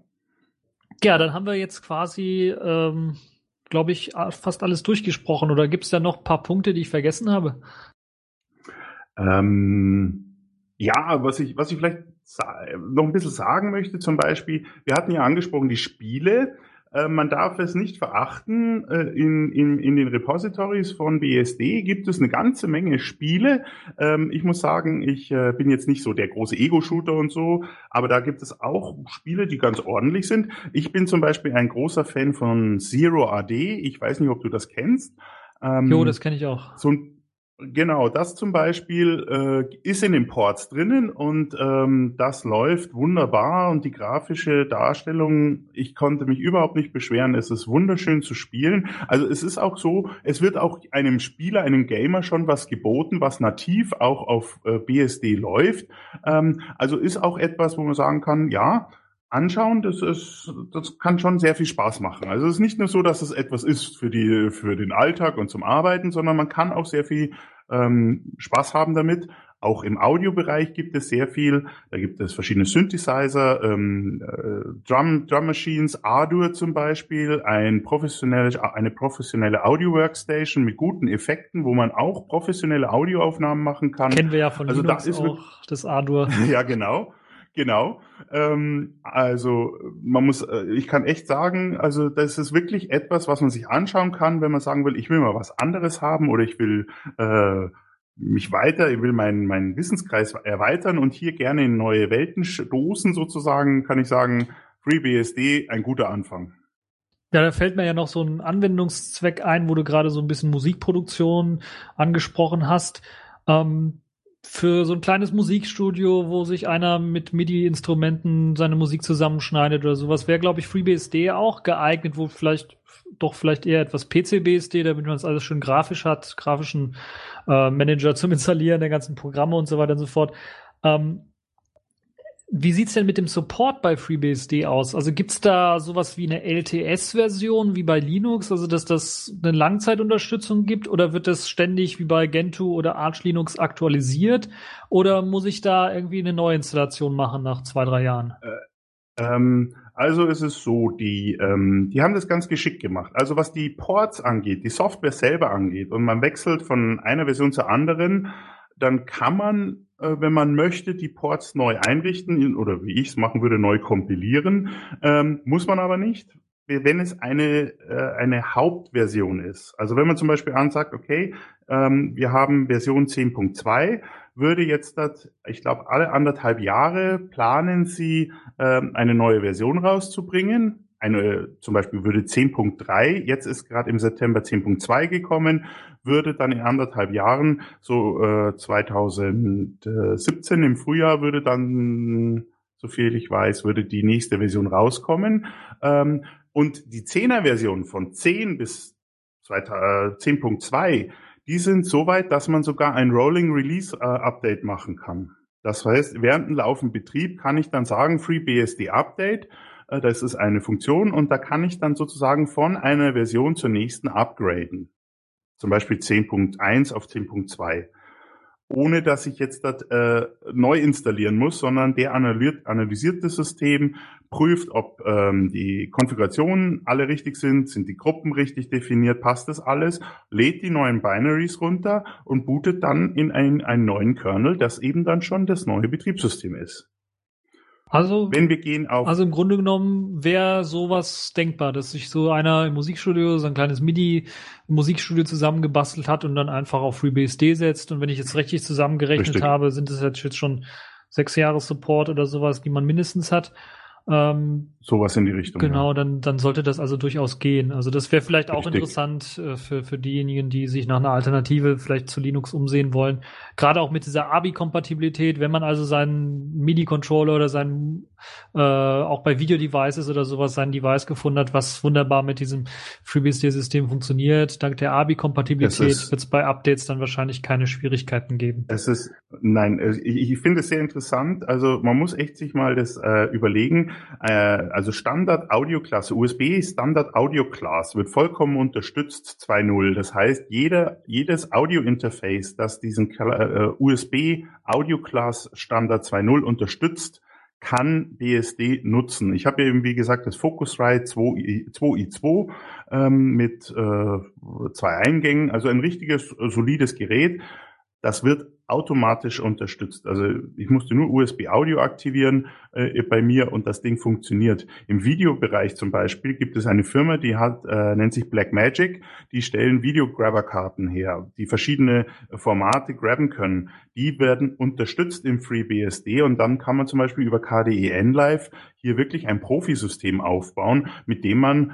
S2: Ja, dann haben wir jetzt quasi glaube ich, fast alles durchgesprochen. Oder gibt es da noch ein paar Punkte, die ich vergessen habe?
S3: Ja, was ich vielleicht noch ein bisschen sagen möchte, zum Beispiel, wir hatten ja angesprochen, die Spiele. Man darf es nicht verachten, in den Repositories von BSD gibt es eine ganze Menge Spiele. Ich muss sagen, ich bin jetzt nicht so der große Ego-Shooter und so, aber da gibt es auch Spiele, die ganz ordentlich sind. Ich bin zum Beispiel ein großer Fan von Zero AD. Ich weiß nicht, ob du das kennst.
S2: Jo, das kenne ich auch.
S3: So ein Genau, das zum Beispiel ist in den Ports drinnen und das läuft wunderbar und die grafische Darstellung, ich konnte mich überhaupt nicht beschweren, es ist wunderschön zu spielen. Also es ist auch so, es wird auch einem Spieler, einem Gamer schon was geboten, was nativ auch auf BSD läuft. Also ist auch etwas, wo man sagen kann, ja, anschauen, das kann schon sehr viel Spaß machen. Also es ist nicht nur so, dass es etwas ist für den Alltag und zum Arbeiten, sondern man kann auch sehr viel Spaß haben damit. Auch im Audiobereich gibt es sehr viel. Da gibt es verschiedene Synthesizer, Drum Machines, Ardour zum Beispiel, eine professionelle Audio-Workstation mit guten Effekten, wo man auch professionelle Audioaufnahmen machen kann.
S2: Kennen wir ja von Linux
S3: da ist
S2: auch, das Ardour.
S3: Ja, genau. Genau. Also ich kann echt sagen, also das ist wirklich etwas, was man sich anschauen kann, wenn man sagen will, ich will mal was anderes haben oder ich will ich will meinen Wissenskreis erweitern und hier gerne in neue Welten stoßen sozusagen, kann ich sagen, FreeBSD ein guter Anfang.
S2: Ja, da fällt mir ja noch so ein Anwendungszweck ein, wo du gerade so ein bisschen Musikproduktion angesprochen hast. Für so ein kleines Musikstudio, wo sich einer mit MIDI-Instrumenten seine Musik zusammenschneidet oder sowas, wäre, glaube ich, FreeBSD auch geeignet, wo vielleicht eher etwas PC-BSD, damit man es alles schön grafisch hat, grafischen Manager zum Installieren der ganzen Programme und so weiter und so fort. Wie sieht's denn mit dem Support bei FreeBSD aus? Also gibt's da sowas wie eine LTS-Version wie bei Linux, also dass das eine Langzeitunterstützung gibt, oder wird das ständig wie bei Gentoo oder Arch Linux aktualisiert, oder muss ich da irgendwie eine Neuinstallation machen nach 2-3 Jahren?
S3: Also es ist so, die haben das ganz geschickt gemacht. Also was die Ports angeht, die Software selber angeht und man wechselt von einer Version zur anderen, dann kann man, wenn man möchte, die Ports neu einrichten oder wie ich es machen würde, neu kompilieren. Muss man aber nicht, wenn es eine Hauptversion ist. Also wenn man zum Beispiel ansagt, okay, wir haben Version 10.2, würde jetzt ich glaube, alle 1,5 Jahre planen Sie, eine neue Version rauszubringen. Zum Beispiel würde 10.3, jetzt ist gerade im September 10.2 gekommen, würde dann in 1,5 Jahren, so 2017 im Frühjahr würde dann, so viel ich weiß, würde die nächste Version rauskommen. Und die 10er-Version von 10 bis 10.2, die sind so weit, dass man sogar ein Rolling Release Update machen kann. Das heißt, während dem laufenden Betrieb kann ich dann sagen, FreeBSD Update, das ist eine Funktion und da kann ich dann sozusagen von einer Version zur nächsten upgraden. Zum Beispiel 10.1 auf 10.2. Ohne dass ich jetzt das neu installieren muss, sondern der analysiert das System, prüft, ob die Konfigurationen alle richtig sind die Gruppen richtig definiert, passt das alles, lädt die neuen Binaries runter und bootet dann in einen neuen Kernel, das eben dann schon das neue Betriebssystem ist.
S2: Also im Grunde genommen wäre sowas denkbar, dass sich so einer im Musikstudio so ein kleines MIDI-Musikstudio zusammengebastelt hat und dann einfach auf FreeBSD setzt. Und wenn ich jetzt richtig zusammengerechnet habe, sind es jetzt schon 6 Jahre Support oder sowas, die man mindestens hat.
S3: Sowas in die Richtung.
S2: Genau, ja. Dann sollte das also durchaus gehen. Also das wäre vielleicht auch interessant für diejenigen, die sich nach einer Alternative vielleicht zu Linux umsehen wollen. Gerade auch mit dieser ABI-Kompatibilität, wenn man also seinen MIDI-Controller oder seinen auch bei Video-Devices oder sowas sein Device gefunden hat, was wunderbar mit diesem FreeBSD-System funktioniert. Dank der ABI-Kompatibilität wird es bei Updates dann wahrscheinlich keine Schwierigkeiten geben.
S3: Ich finde es sehr interessant. Also man muss echt sich mal das überlegen. Also Standard Audio Class, USB Standard Audio Class wird vollkommen unterstützt 2.0. Das heißt, jedes Audio Interface, das diesen USB Audio Class Standard 2.0 unterstützt, kann BSD nutzen. Ich habe eben, wie gesagt, das Focusrite 2i2 mit 2 Eingängen, also ein richtiges, solides Gerät. Das wird automatisch unterstützt. Also ich musste nur USB-Audio aktivieren bei mir und das Ding funktioniert. Im Videobereich zum Beispiel gibt es eine Firma, die nennt sich Blackmagic, die stellen Videograbber-Karten her, die verschiedene Formate grabben können. Die werden unterstützt im FreeBSD und dann kann man zum Beispiel über KDE NLive hier wirklich ein Profisystem aufbauen, mit dem man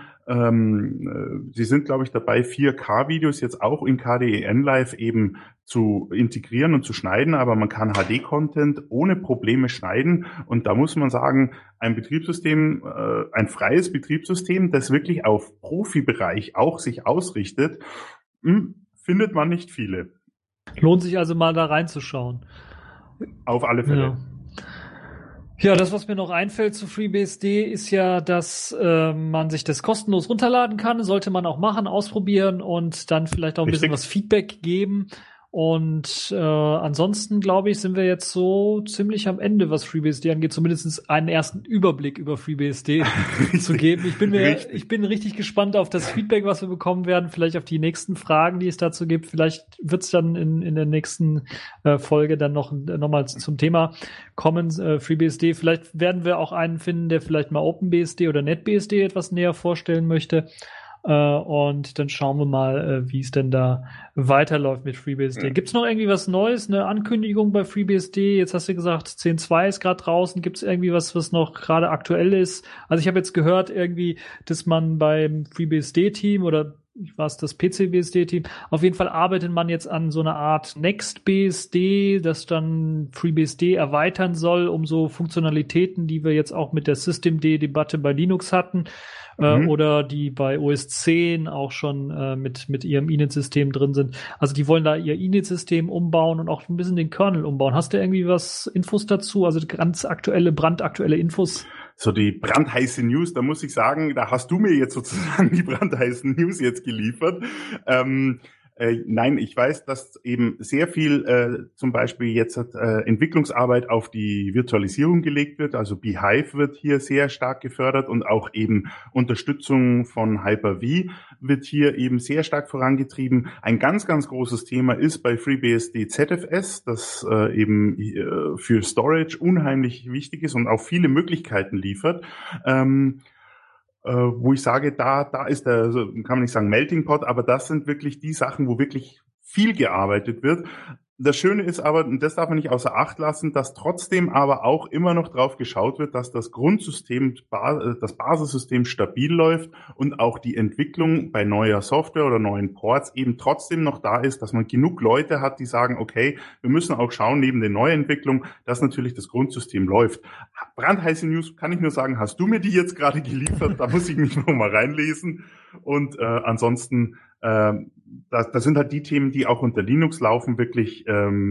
S3: Sie sind, glaube ich, dabei, 4K-Videos jetzt auch in KDE NLive eben zu integrieren und zu schneiden, aber man kann HD-Content ohne Probleme schneiden und da muss man sagen, ein Betriebssystem, ein freies Betriebssystem, das wirklich auf Profibereich auch sich ausrichtet, findet man nicht viele.
S2: Lohnt sich also mal da reinzuschauen.
S3: Auf alle Fälle.
S2: Ja. Ja, das, was mir noch einfällt zu FreeBSD, ist ja, dass man sich das kostenlos runterladen kann. Sollte man auch machen, ausprobieren und dann vielleicht auch ein bisschen was Feedback geben. Und ansonsten, glaube ich, sind wir jetzt so ziemlich am Ende, was FreeBSD angeht, zumindest einen ersten Überblick über FreeBSD zu geben. Ich bin richtig gespannt auf das Feedback, was wir bekommen werden, vielleicht auf die nächsten Fragen, die es dazu gibt. Vielleicht wird es dann in der nächsten Folge dann noch mal zum Thema kommen, FreeBSD. Vielleicht werden wir auch einen finden, der vielleicht mal OpenBSD oder NetBSD etwas näher vorstellen möchte. Und dann schauen wir mal, wie es denn da weiterläuft mit FreeBSD. Gibt es noch irgendwie was Neues, eine Ankündigung bei FreeBSD? Jetzt hast du gesagt, 10.2 ist gerade draußen. Gibt es irgendwie was noch gerade aktuell ist? Also ich habe jetzt gehört irgendwie, dass man beim FreeBSD-Team oder war es das PCBSD-Team, auf jeden Fall arbeitet man jetzt an so einer Art NextBSD, das dann FreeBSD erweitern soll, um so Funktionalitäten, die wir jetzt auch mit der Systemd-Debatte bei Linux hatten, oder die bei OS 10 auch schon mit ihrem Init-System drin sind. Also die wollen da ihr Init-System umbauen und auch ein bisschen den Kernel umbauen. Hast du irgendwie was Infos dazu? Also ganz brandaktuelle Infos?
S3: So die brandheiße News, da muss ich sagen, da hast du mir jetzt sozusagen die brandheißen News jetzt geliefert. Nein, ich weiß, dass eben sehr viel zum Beispiel jetzt Entwicklungsarbeit auf die Virtualisierung gelegt wird. Also Beehive wird hier sehr stark gefördert und auch eben Unterstützung von Hyper-V wird hier eben sehr stark vorangetrieben. Ein ganz, ganz großes Thema ist bei FreeBSD ZFS, das eben für Storage unheimlich wichtig ist und auch viele Möglichkeiten liefert. Wo ich sage, da ist der, also kann man nicht sagen Melting Pot, aber das sind wirklich die Sachen, wo wirklich viel gearbeitet wird. Das Schöne ist aber, und das darf man nicht außer Acht lassen, dass trotzdem aber auch immer noch drauf geschaut wird, dass das Grundsystem, das Basissystem stabil läuft und auch die Entwicklung bei neuer Software oder neuen Ports eben trotzdem noch da ist, dass man genug Leute hat, die sagen, okay, wir müssen auch schauen, neben der Neuentwicklung, dass natürlich das Grundsystem läuft. Brandheiße News kann ich nur sagen, hast du mir die jetzt gerade geliefert? Da muss ich mich noch mal reinlesen. Und ansonsten das sind halt die Themen, die auch unter Linux laufen, wirklich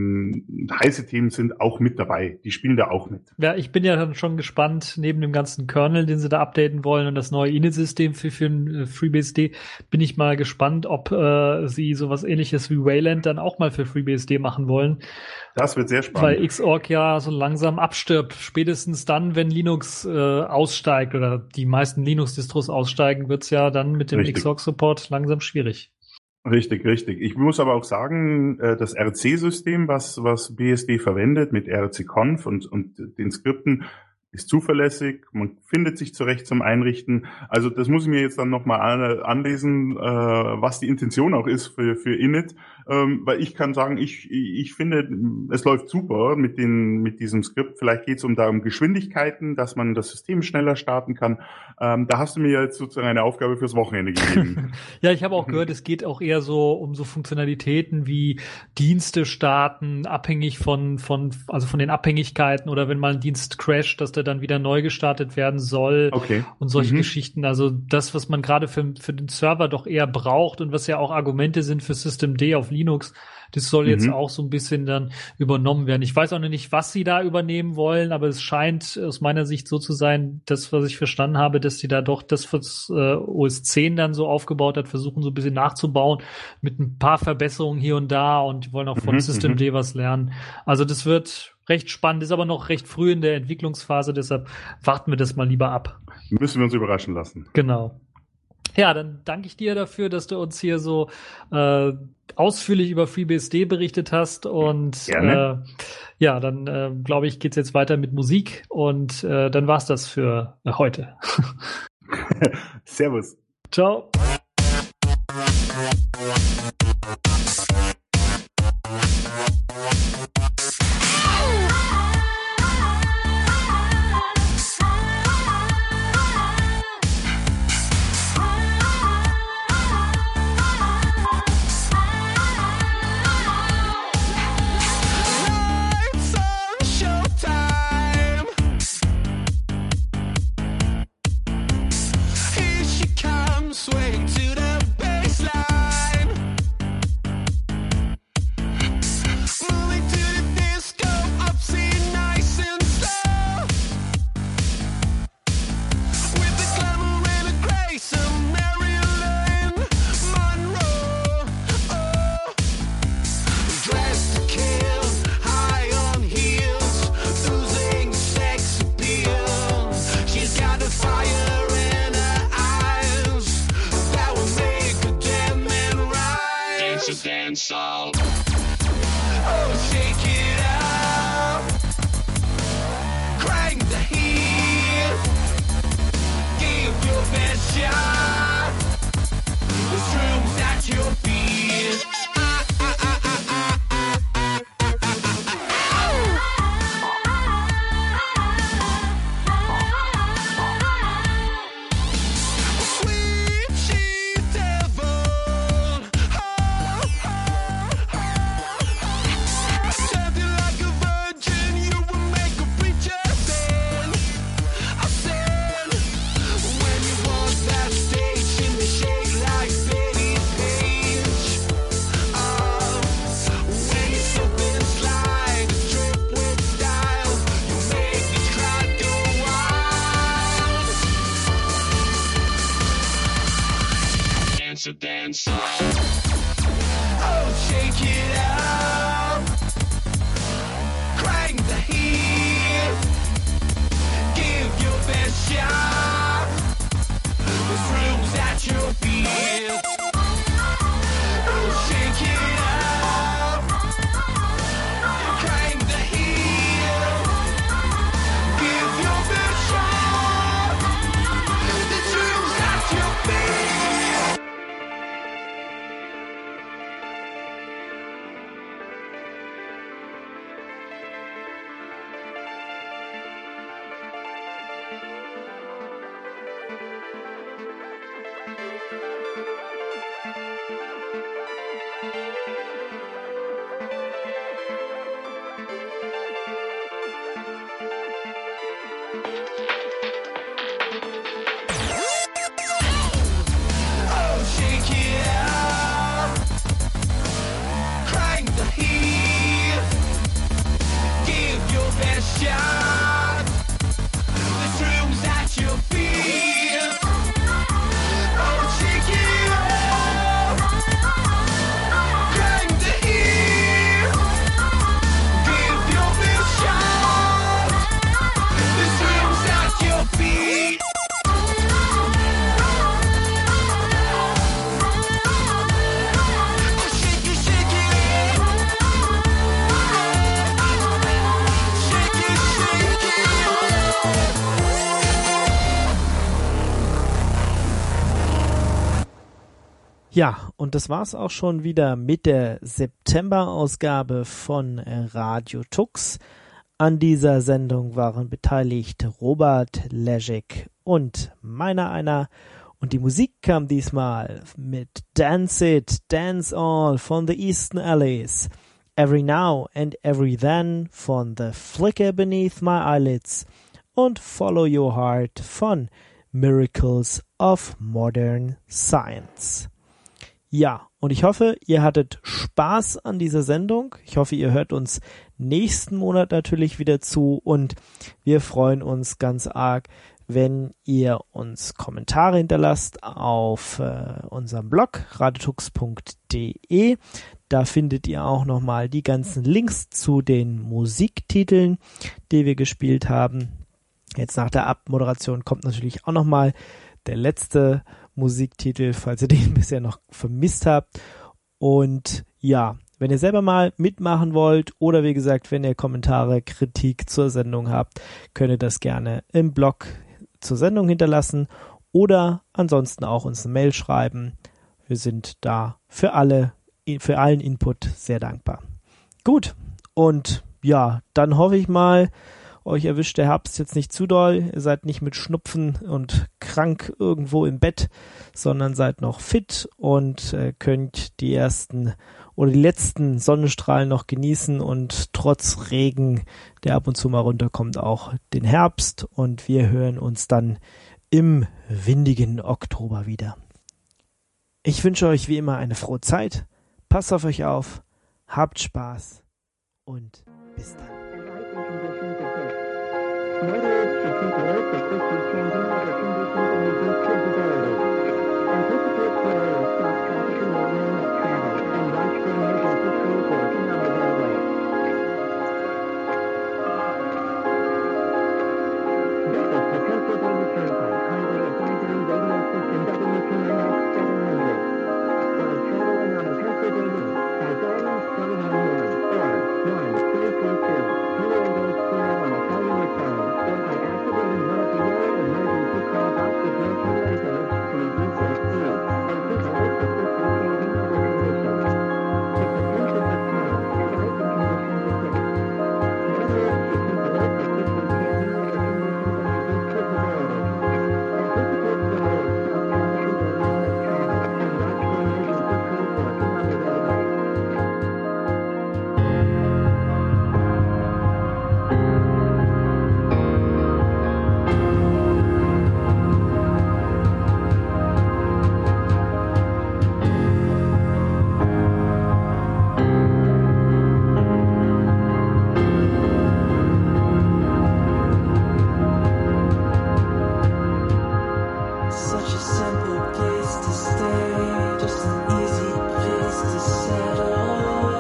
S3: heiße Themen sind auch mit dabei. Die spielen da auch mit.
S2: Ja, ich bin ja dann schon gespannt, neben dem ganzen Kernel, den sie da updaten wollen und das neue Init-System für FreeBSD, bin ich mal gespannt, ob sie sowas ähnliches wie Wayland dann auch mal für FreeBSD machen wollen.
S3: Das wird sehr spannend.
S2: Weil Xorg ja so langsam abstirbt. Spätestens dann, wenn Linux aussteigt oder die meisten Linux-Distros aussteigen, wird's ja dann mit dem Xorg-Support langsam schwierig.
S3: Richtig. Ich muss aber auch sagen, das RC-System, was BSD verwendet mit RC-Conf und den Skripten, ist zuverlässig, man findet sich zurecht zum Einrichten. Also das muss ich mir jetzt dann nochmal anlesen, was die Intention auch ist für Init, weil ich kann sagen, ich finde, es läuft super mit diesem Skript. Vielleicht geht es um Geschwindigkeiten, dass man das System schneller starten kann. Da hast du mir jetzt sozusagen eine Aufgabe fürs Wochenende gegeben.
S2: Ja, ich habe auch gehört, es geht auch eher so um so Funktionalitäten wie Dienste starten, abhängig von den Abhängigkeiten oder wenn mal ein Dienst crasht, dass der dann wieder neu gestartet werden soll.
S3: Okay.
S2: Und solche Geschichten. Also das, was man gerade für den Server doch eher braucht und was ja auch Argumente sind für Systemd auf Linux, das soll jetzt auch so ein bisschen dann übernommen werden. Ich weiß auch noch nicht, was sie da übernehmen wollen, aber es scheint aus meiner Sicht so zu sein, das, was ich verstanden habe, dass sie da doch das, was OS 10 dann so aufgebaut hat, versuchen so ein bisschen nachzubauen mit ein paar Verbesserungen hier und da und die wollen auch von Systemd was lernen. Also das wird recht spannend, ist aber noch recht früh in der Entwicklungsphase, deshalb warten wir das mal lieber ab.
S3: Müssen wir uns überraschen lassen.
S2: Genau. Ja, dann danke ich dir dafür, dass du uns hier so ausführlich über FreeBSD berichtet hast und ja, dann glaube ich, geht's jetzt weiter mit Musik und dann war's das für heute.
S3: Servus.
S2: Ciao.
S1: Ja, und das war's auch schon wieder mit der September-Ausgabe von Radio Tux. An dieser Sendung waren beteiligt Robert Leschek und meiner einer. Und die Musik kam diesmal mit Dance It, Dance All von The Eastern Alleys, Every Now and Every Then von The Flicker Beneath My Eyelids und Follow Your Heart von Miracles of Modern Science. Ja, und ich hoffe, ihr hattet Spaß an dieser Sendung. Ich hoffe, ihr hört uns nächsten Monat natürlich wieder zu und wir freuen uns ganz arg, wenn ihr uns Kommentare hinterlasst auf unserem Blog radiotux.de. Da findet ihr auch nochmal die ganzen Links zu den Musiktiteln, die wir gespielt haben. Jetzt nach der Abmoderation kommt natürlich auch nochmal der letzte Musiktitel, falls ihr den bisher noch vermisst habt. Und ja, wenn ihr selber mal mitmachen wollt oder wie gesagt, wenn ihr Kommentare, Kritik zur Sendung habt, könnt ihr das gerne im Blog zur Sendung hinterlassen oder ansonsten auch uns eine Mail schreiben. Wir sind da für allen Input sehr dankbar. Gut, und ja, dann hoffe ich mal, euch erwischt der Herbst jetzt nicht zu doll, ihr seid nicht mit Schnupfen und krank irgendwo im Bett, sondern seid noch fit und könnt die ersten oder die letzten Sonnenstrahlen noch genießen und trotz Regen, der ab und zu mal runterkommt, auch den Herbst, und wir hören uns dann im windigen Oktober wieder. Ich wünsche euch wie immer eine frohe Zeit, passt auf euch auf, habt Spaß und bis dann. Motorists should keep alert for quickly changing weather conditions and reduce visibility. Anticipate slower stop traffic in your lane of travel and watch for emergency crews working on the roadway. This is the Pennsylvania Turnpike Highway Advisory Radio System WTMX 700. For traveling on the Pennsylvania, by dialing 711 or 1-342-388-CM on a cellular phone. Or by activating one of the yellow emergency call boxes located on those to reduce their speed and keep alert for quickly changing weather conditions. If the tensions of snow and icing conditions exist, motorists should keep alert for quickly changing weather conditions and reduce visibility. Anticipate slower stop traffic in your lane of travel and watch for emergency crews working on the roadway.
S4: Such a simple place to stay, just an easy place to settle.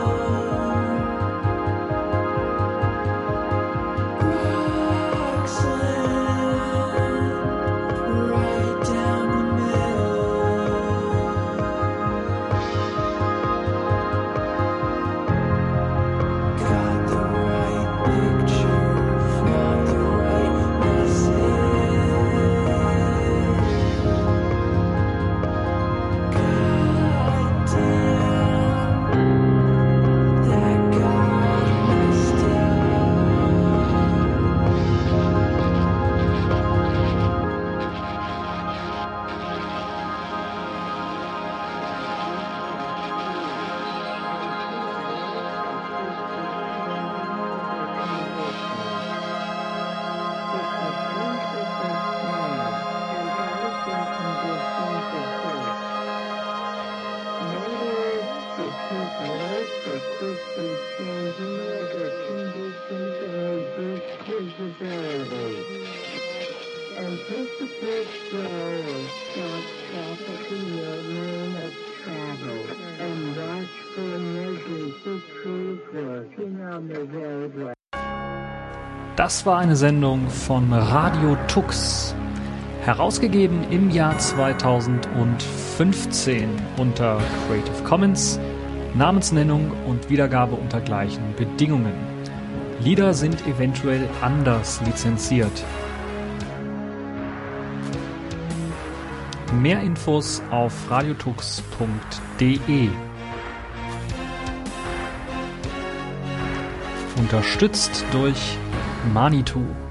S4: Roxanne, right down the middle. Got the right picture, got the right message. That got messed up. Anticipate slower stop traffic in your lane of travel and watch for emergency crews working on the roadway.
S2: Das war eine Sendung von Radio Tux, herausgegeben im Jahr 2015 unter Creative Commons, Namensnennung und Wiedergabe unter gleichen Bedingungen. Lieder sind eventuell anders lizenziert. Mehr Infos auf radiotux.de. Unterstützt durch Manitou.